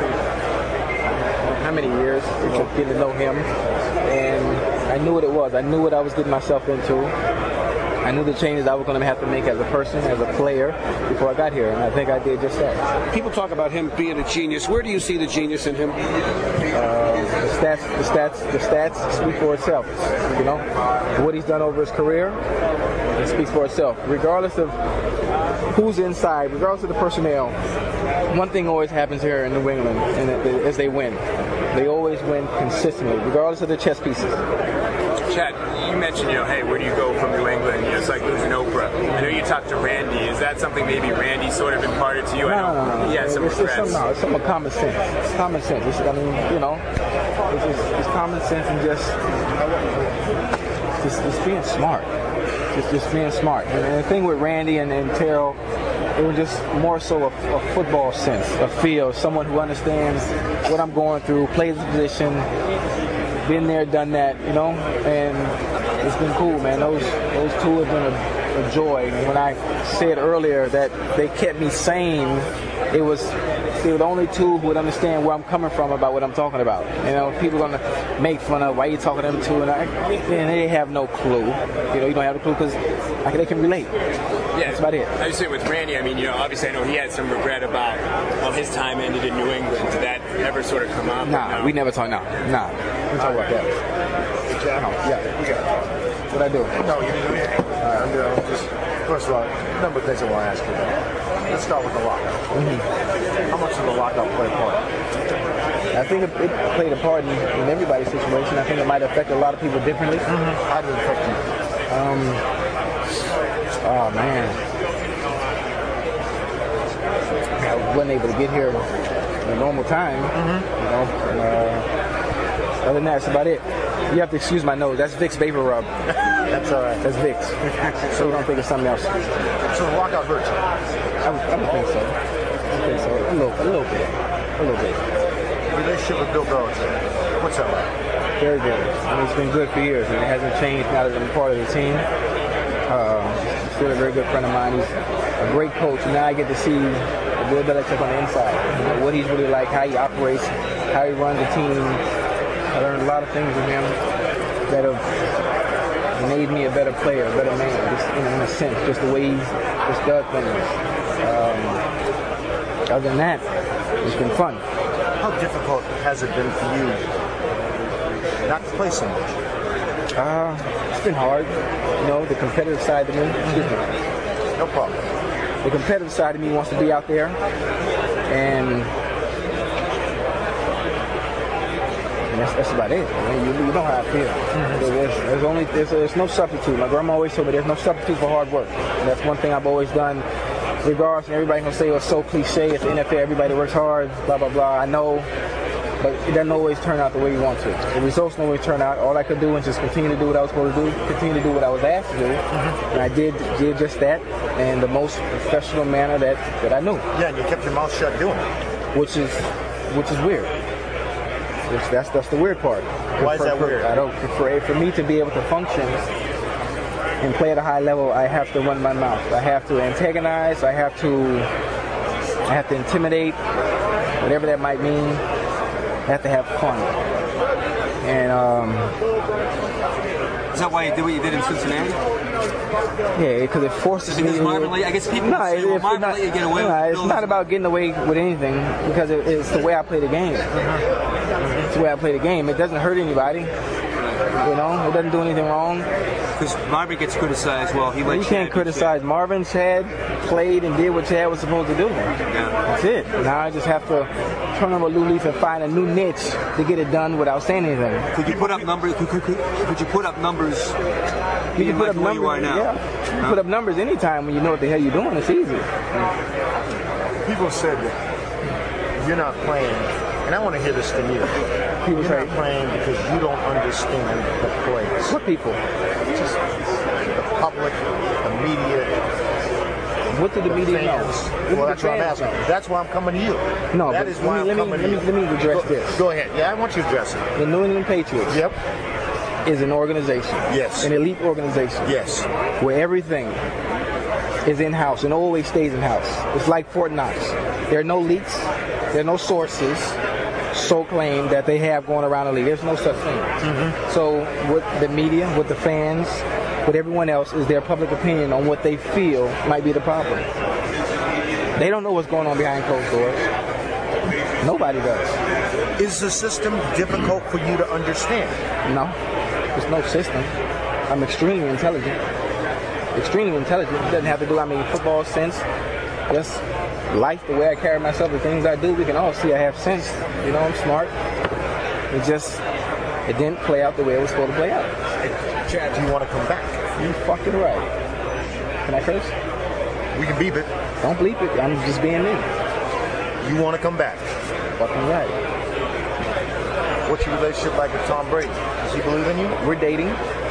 How many years? You know, getting to know him. And I knew what it was. I knew what I was getting myself into. I knew the changes I was going to have to make as a person, as a player, before I got here, and I think I did just that. People talk about him being a genius. Where do you see the genius in him? Uh, the stats, the stats, the stats speak for itself. You know, what he's done over his career, it speaks for itself. Regardless of who's inside, regardless of the personnel, one thing always happens here in New England, and as they win, they always win consistently, regardless of the chess pieces. Chad, you mentioned, you know, hey, where do you go from New England? You know, it's like losing Oprah. I know you talked to Randy. Is that something maybe Randy sort of imparted to you? No, I know no, no, no. He had some it's, regrets. It's some, no, it's some common sense. It's common sense. It's, I mean, you know, it's, just, it's common sense and just, just, just being smart. Just, just being smart. And, and the thing with Randy and, and Terrell, it was just more so a, a football sense, a feel, someone who understands what I'm going through, plays the position, been there, done that, you know, and it's been cool, man. Those those two have been a, a joy. When I said earlier that they kept me sane, it was they were the only two who would understand where I'm coming from about what I'm talking about. You know, people are gonna make fun of why you talking to them two, and, I, and they have no clue. You know, you don't have a clue because they can relate. Yeah, that's about it. I just say with Randy, I mean, you know, obviously I know he had some regret about well, his time ended in New England. Did that ever sort of come up? Nah, no? we never talk. Nah, nah, we talk about that. No, yeah, you got it. What I do? No, you didn't do anything. All right, I'm just, first of all, a number of things I want to ask you about. Let's start with the lockout. Mm-hmm. How much did the lockout play a part? I think it, it played a part in, in everybody's situation. I think it might affect a lot of people differently. Mm-hmm. How did it affect you? Um, oh, man. I wasn't able to get here in a normal time. Mm-hmm. You know, and, uh, other than that, that's about it. You have to excuse my nose. That's Vicks Vapor Rub. That's all right. That's Vicks. So we don't think it's something else. So the lockout hurts you? I would, I would think so. I think so. A little, a little bit. A little bit. Relationship with Bill Belichick. What's that like? Very good. I mean, it's been good for years, and it hasn't changed now that I'm part of the team. Uh, he's still a very good friend of mine. He's a great coach. And now I get to see Bill Belichick on the inside. You know, what he's really like, how he operates, how he runs the team. I learned a lot of things with him that have made me a better player, a better man, just in, in a sense, just the way he just does things. Um, other than that, it's been fun. How difficult has it been for you not to play so much? Uh, it's been hard. You know, the competitive side of me, excuse me. No problem. The competitive side of me wants to be out there, and And that's, that's about it. I mean, you, you know how I feel. Mm-hmm. There's, there's only there's, there's no substitute. My grandma always told me there's no substitute for hard work. And that's one thing I've always done. Regardless, and everybody gonna say it's so cliche. It's the N F L. Everybody works hard. Blah blah blah. I know, but it doesn't always turn out the way you want to. The results don't always turn out. All I could do was just continue to do what I was supposed to do. Continue to do what I was asked to do, mm-hmm. and I did did just that in the most professional manner that, that I knew. Yeah, and you kept your mouth shut doing it, which is which is weird. Which that's that's the weird part. Why is for, that for, weird? I don't for for me to be able to function and play at a high level, I have to run my mouth. I have to antagonize. I have to I have to intimidate, whatever that might mean. I have to have fun. And um, is that why you did what you did in Cincinnati? Yeah, because it forces me. Marvin Lee, I guess people no, say, well, Marvin not, Lee, you get away no, with it's not about getting away with anything, because it, it's the way I play the game. Uh-huh. It's the way I play the game. It doesn't hurt anybody. You know, it doesn't do anything wrong. Because Marvin gets criticized. Well, he well, you can't criticize Marvin. Chad played and did what Chad was supposed to do. Yeah. That's it. Now I just have to turn over a new leaf and find a new niche to get it done without saying anything. Could you put up numbers? Could, could, could, could you put up numbers? You can put like up numbers. You are now? Yeah. You can huh? put up numbers anytime when you know what the hell you're doing. It's easy. People said that you're not playing, and I want to hear this from you. People you're say, not playing because you don't understand the plays. What people? Just the public, the media. What did the, the media fans. know? Well, that's what I'm asking. Know? That's why I'm coming to you. No, that but is why let I'm me, coming let me, to you. Let me address go, this. Go ahead. Yeah, I want you to address it. The New England Patriots. Yep. Is an organization. Yes. An elite organization. Yes. Where everything is in-house and always stays in-house. It's like Fort Knox. There are no leaks. There are no sources so claim that they have going around the league. There's no such thing. Mm-hmm. So with the media, with the fans, with everyone else, is their public opinion on what they feel might be the problem. They don't know what's going on behind closed doors. Nobody does. Is the system difficult for you to understand? No. There's no system. I'm extremely intelligent. Extremely intelligent. It doesn't have to do, I mean, football sense. Just life, the way I carry myself, the things I do, we can all see I have sense. You know, I'm smart. It just, it didn't play out the way it was supposed to play out. Hey, Chad, do you want to come back? You fucking right. Can I curse? We can beep it. Don't bleep it. I'm just being me. You want to come back? Fucking right. What's your relationship like with Tom Brady? Does he believe in you? We're dating.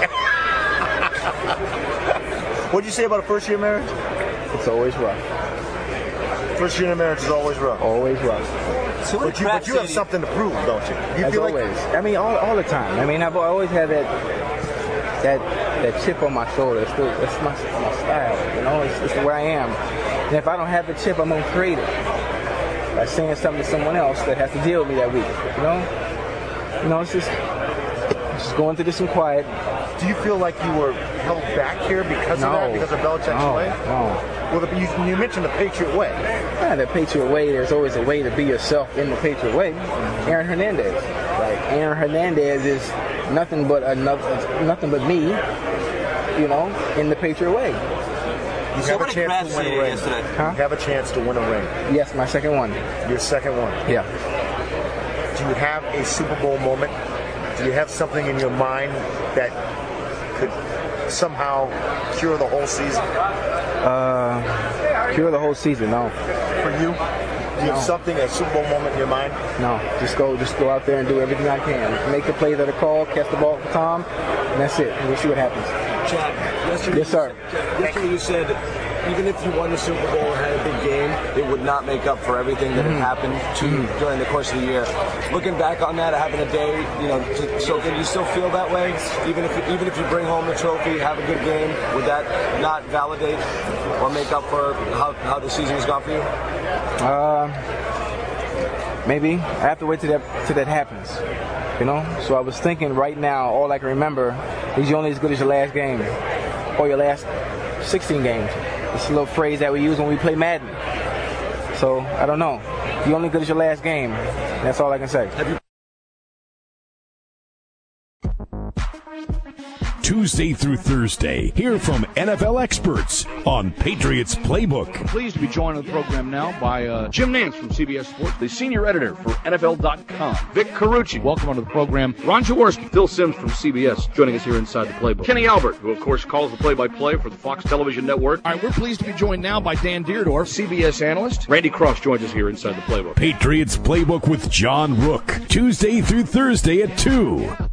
What'd you say about a first year marriage? It's always rough. First year in a marriage is always rough. Always rough. So but you, but you have something to prove, don't you? You As feel always. Like... I mean, all, all the time. I mean, I've always had that that that chip on my shoulder. It's, the, it's my, my style, you know. It's, it's where I am. And if I don't have the chip, I'm gonna create it by saying something to someone else that has to deal with me that week. You know. You know, it's just just going through this in quiet. Do you feel like you were held back here because no. of that? Because of Belichick's no, way? No. Well, the, you, you mentioned the Patriot way. Yeah, the Patriot way, there's always a way to be yourself in the Patriot way. Aaron Hernandez. Like, Aaron Hernandez is nothing but another, nothing but me, you know, in the Patriot way. You So have a many chance grabs to win a today, ring. yesterday. Huh? You have a chance to win a ring. Yes, my second one. Your second one. Yeah. Do you have a Super Bowl moment? Do you have something in your mind that could somehow cure the whole season? Uh, cure the whole season, no. For you? Do you No. have something, a Super Bowl moment in your mind? No, just go, just go out there and do everything I can. Make the plays that are called, catch the ball for Tom, and that's it. We'll see what happens. Chad, yesterday, Yes, sir. yesterday you said even if you won the Super Bowl and had a big game, it would not make up for everything that Mm-hmm. had happened to you during the course of the year. Looking back on that, having a day, you know, to, so good, you still feel that way? Even if even if you bring home the trophy, have a good game, would that not validate or make up for how, how the season has gone for you? Uh, maybe. I have to wait till that till that happens. You know? So I was thinking right now, all I can remember is you're only as good as your last game. Or your last sixteen games. It's a little phrase that we use when we play Madden. So, I don't know. You're only good as your last game. That's all I can say. Tuesday through Thursday, hear from N F L experts on Patriots Playbook. Pleased to be joined on the program now by uh, Jim Nance from C B S Sports, the senior editor for N F L dot com. Vic Carucci, welcome onto the program. Ron Jaworski, Phil Simms from C B S, joining us here inside the Playbook. Kenny Albert, who of course calls the play-by-play for the Fox Television Network. All right, we're pleased to be joined now by Dan Deerdorf, C B S analyst. Randy Cross joins us here inside the Playbook. Patriots Playbook with John Rook, Tuesday through Thursday at two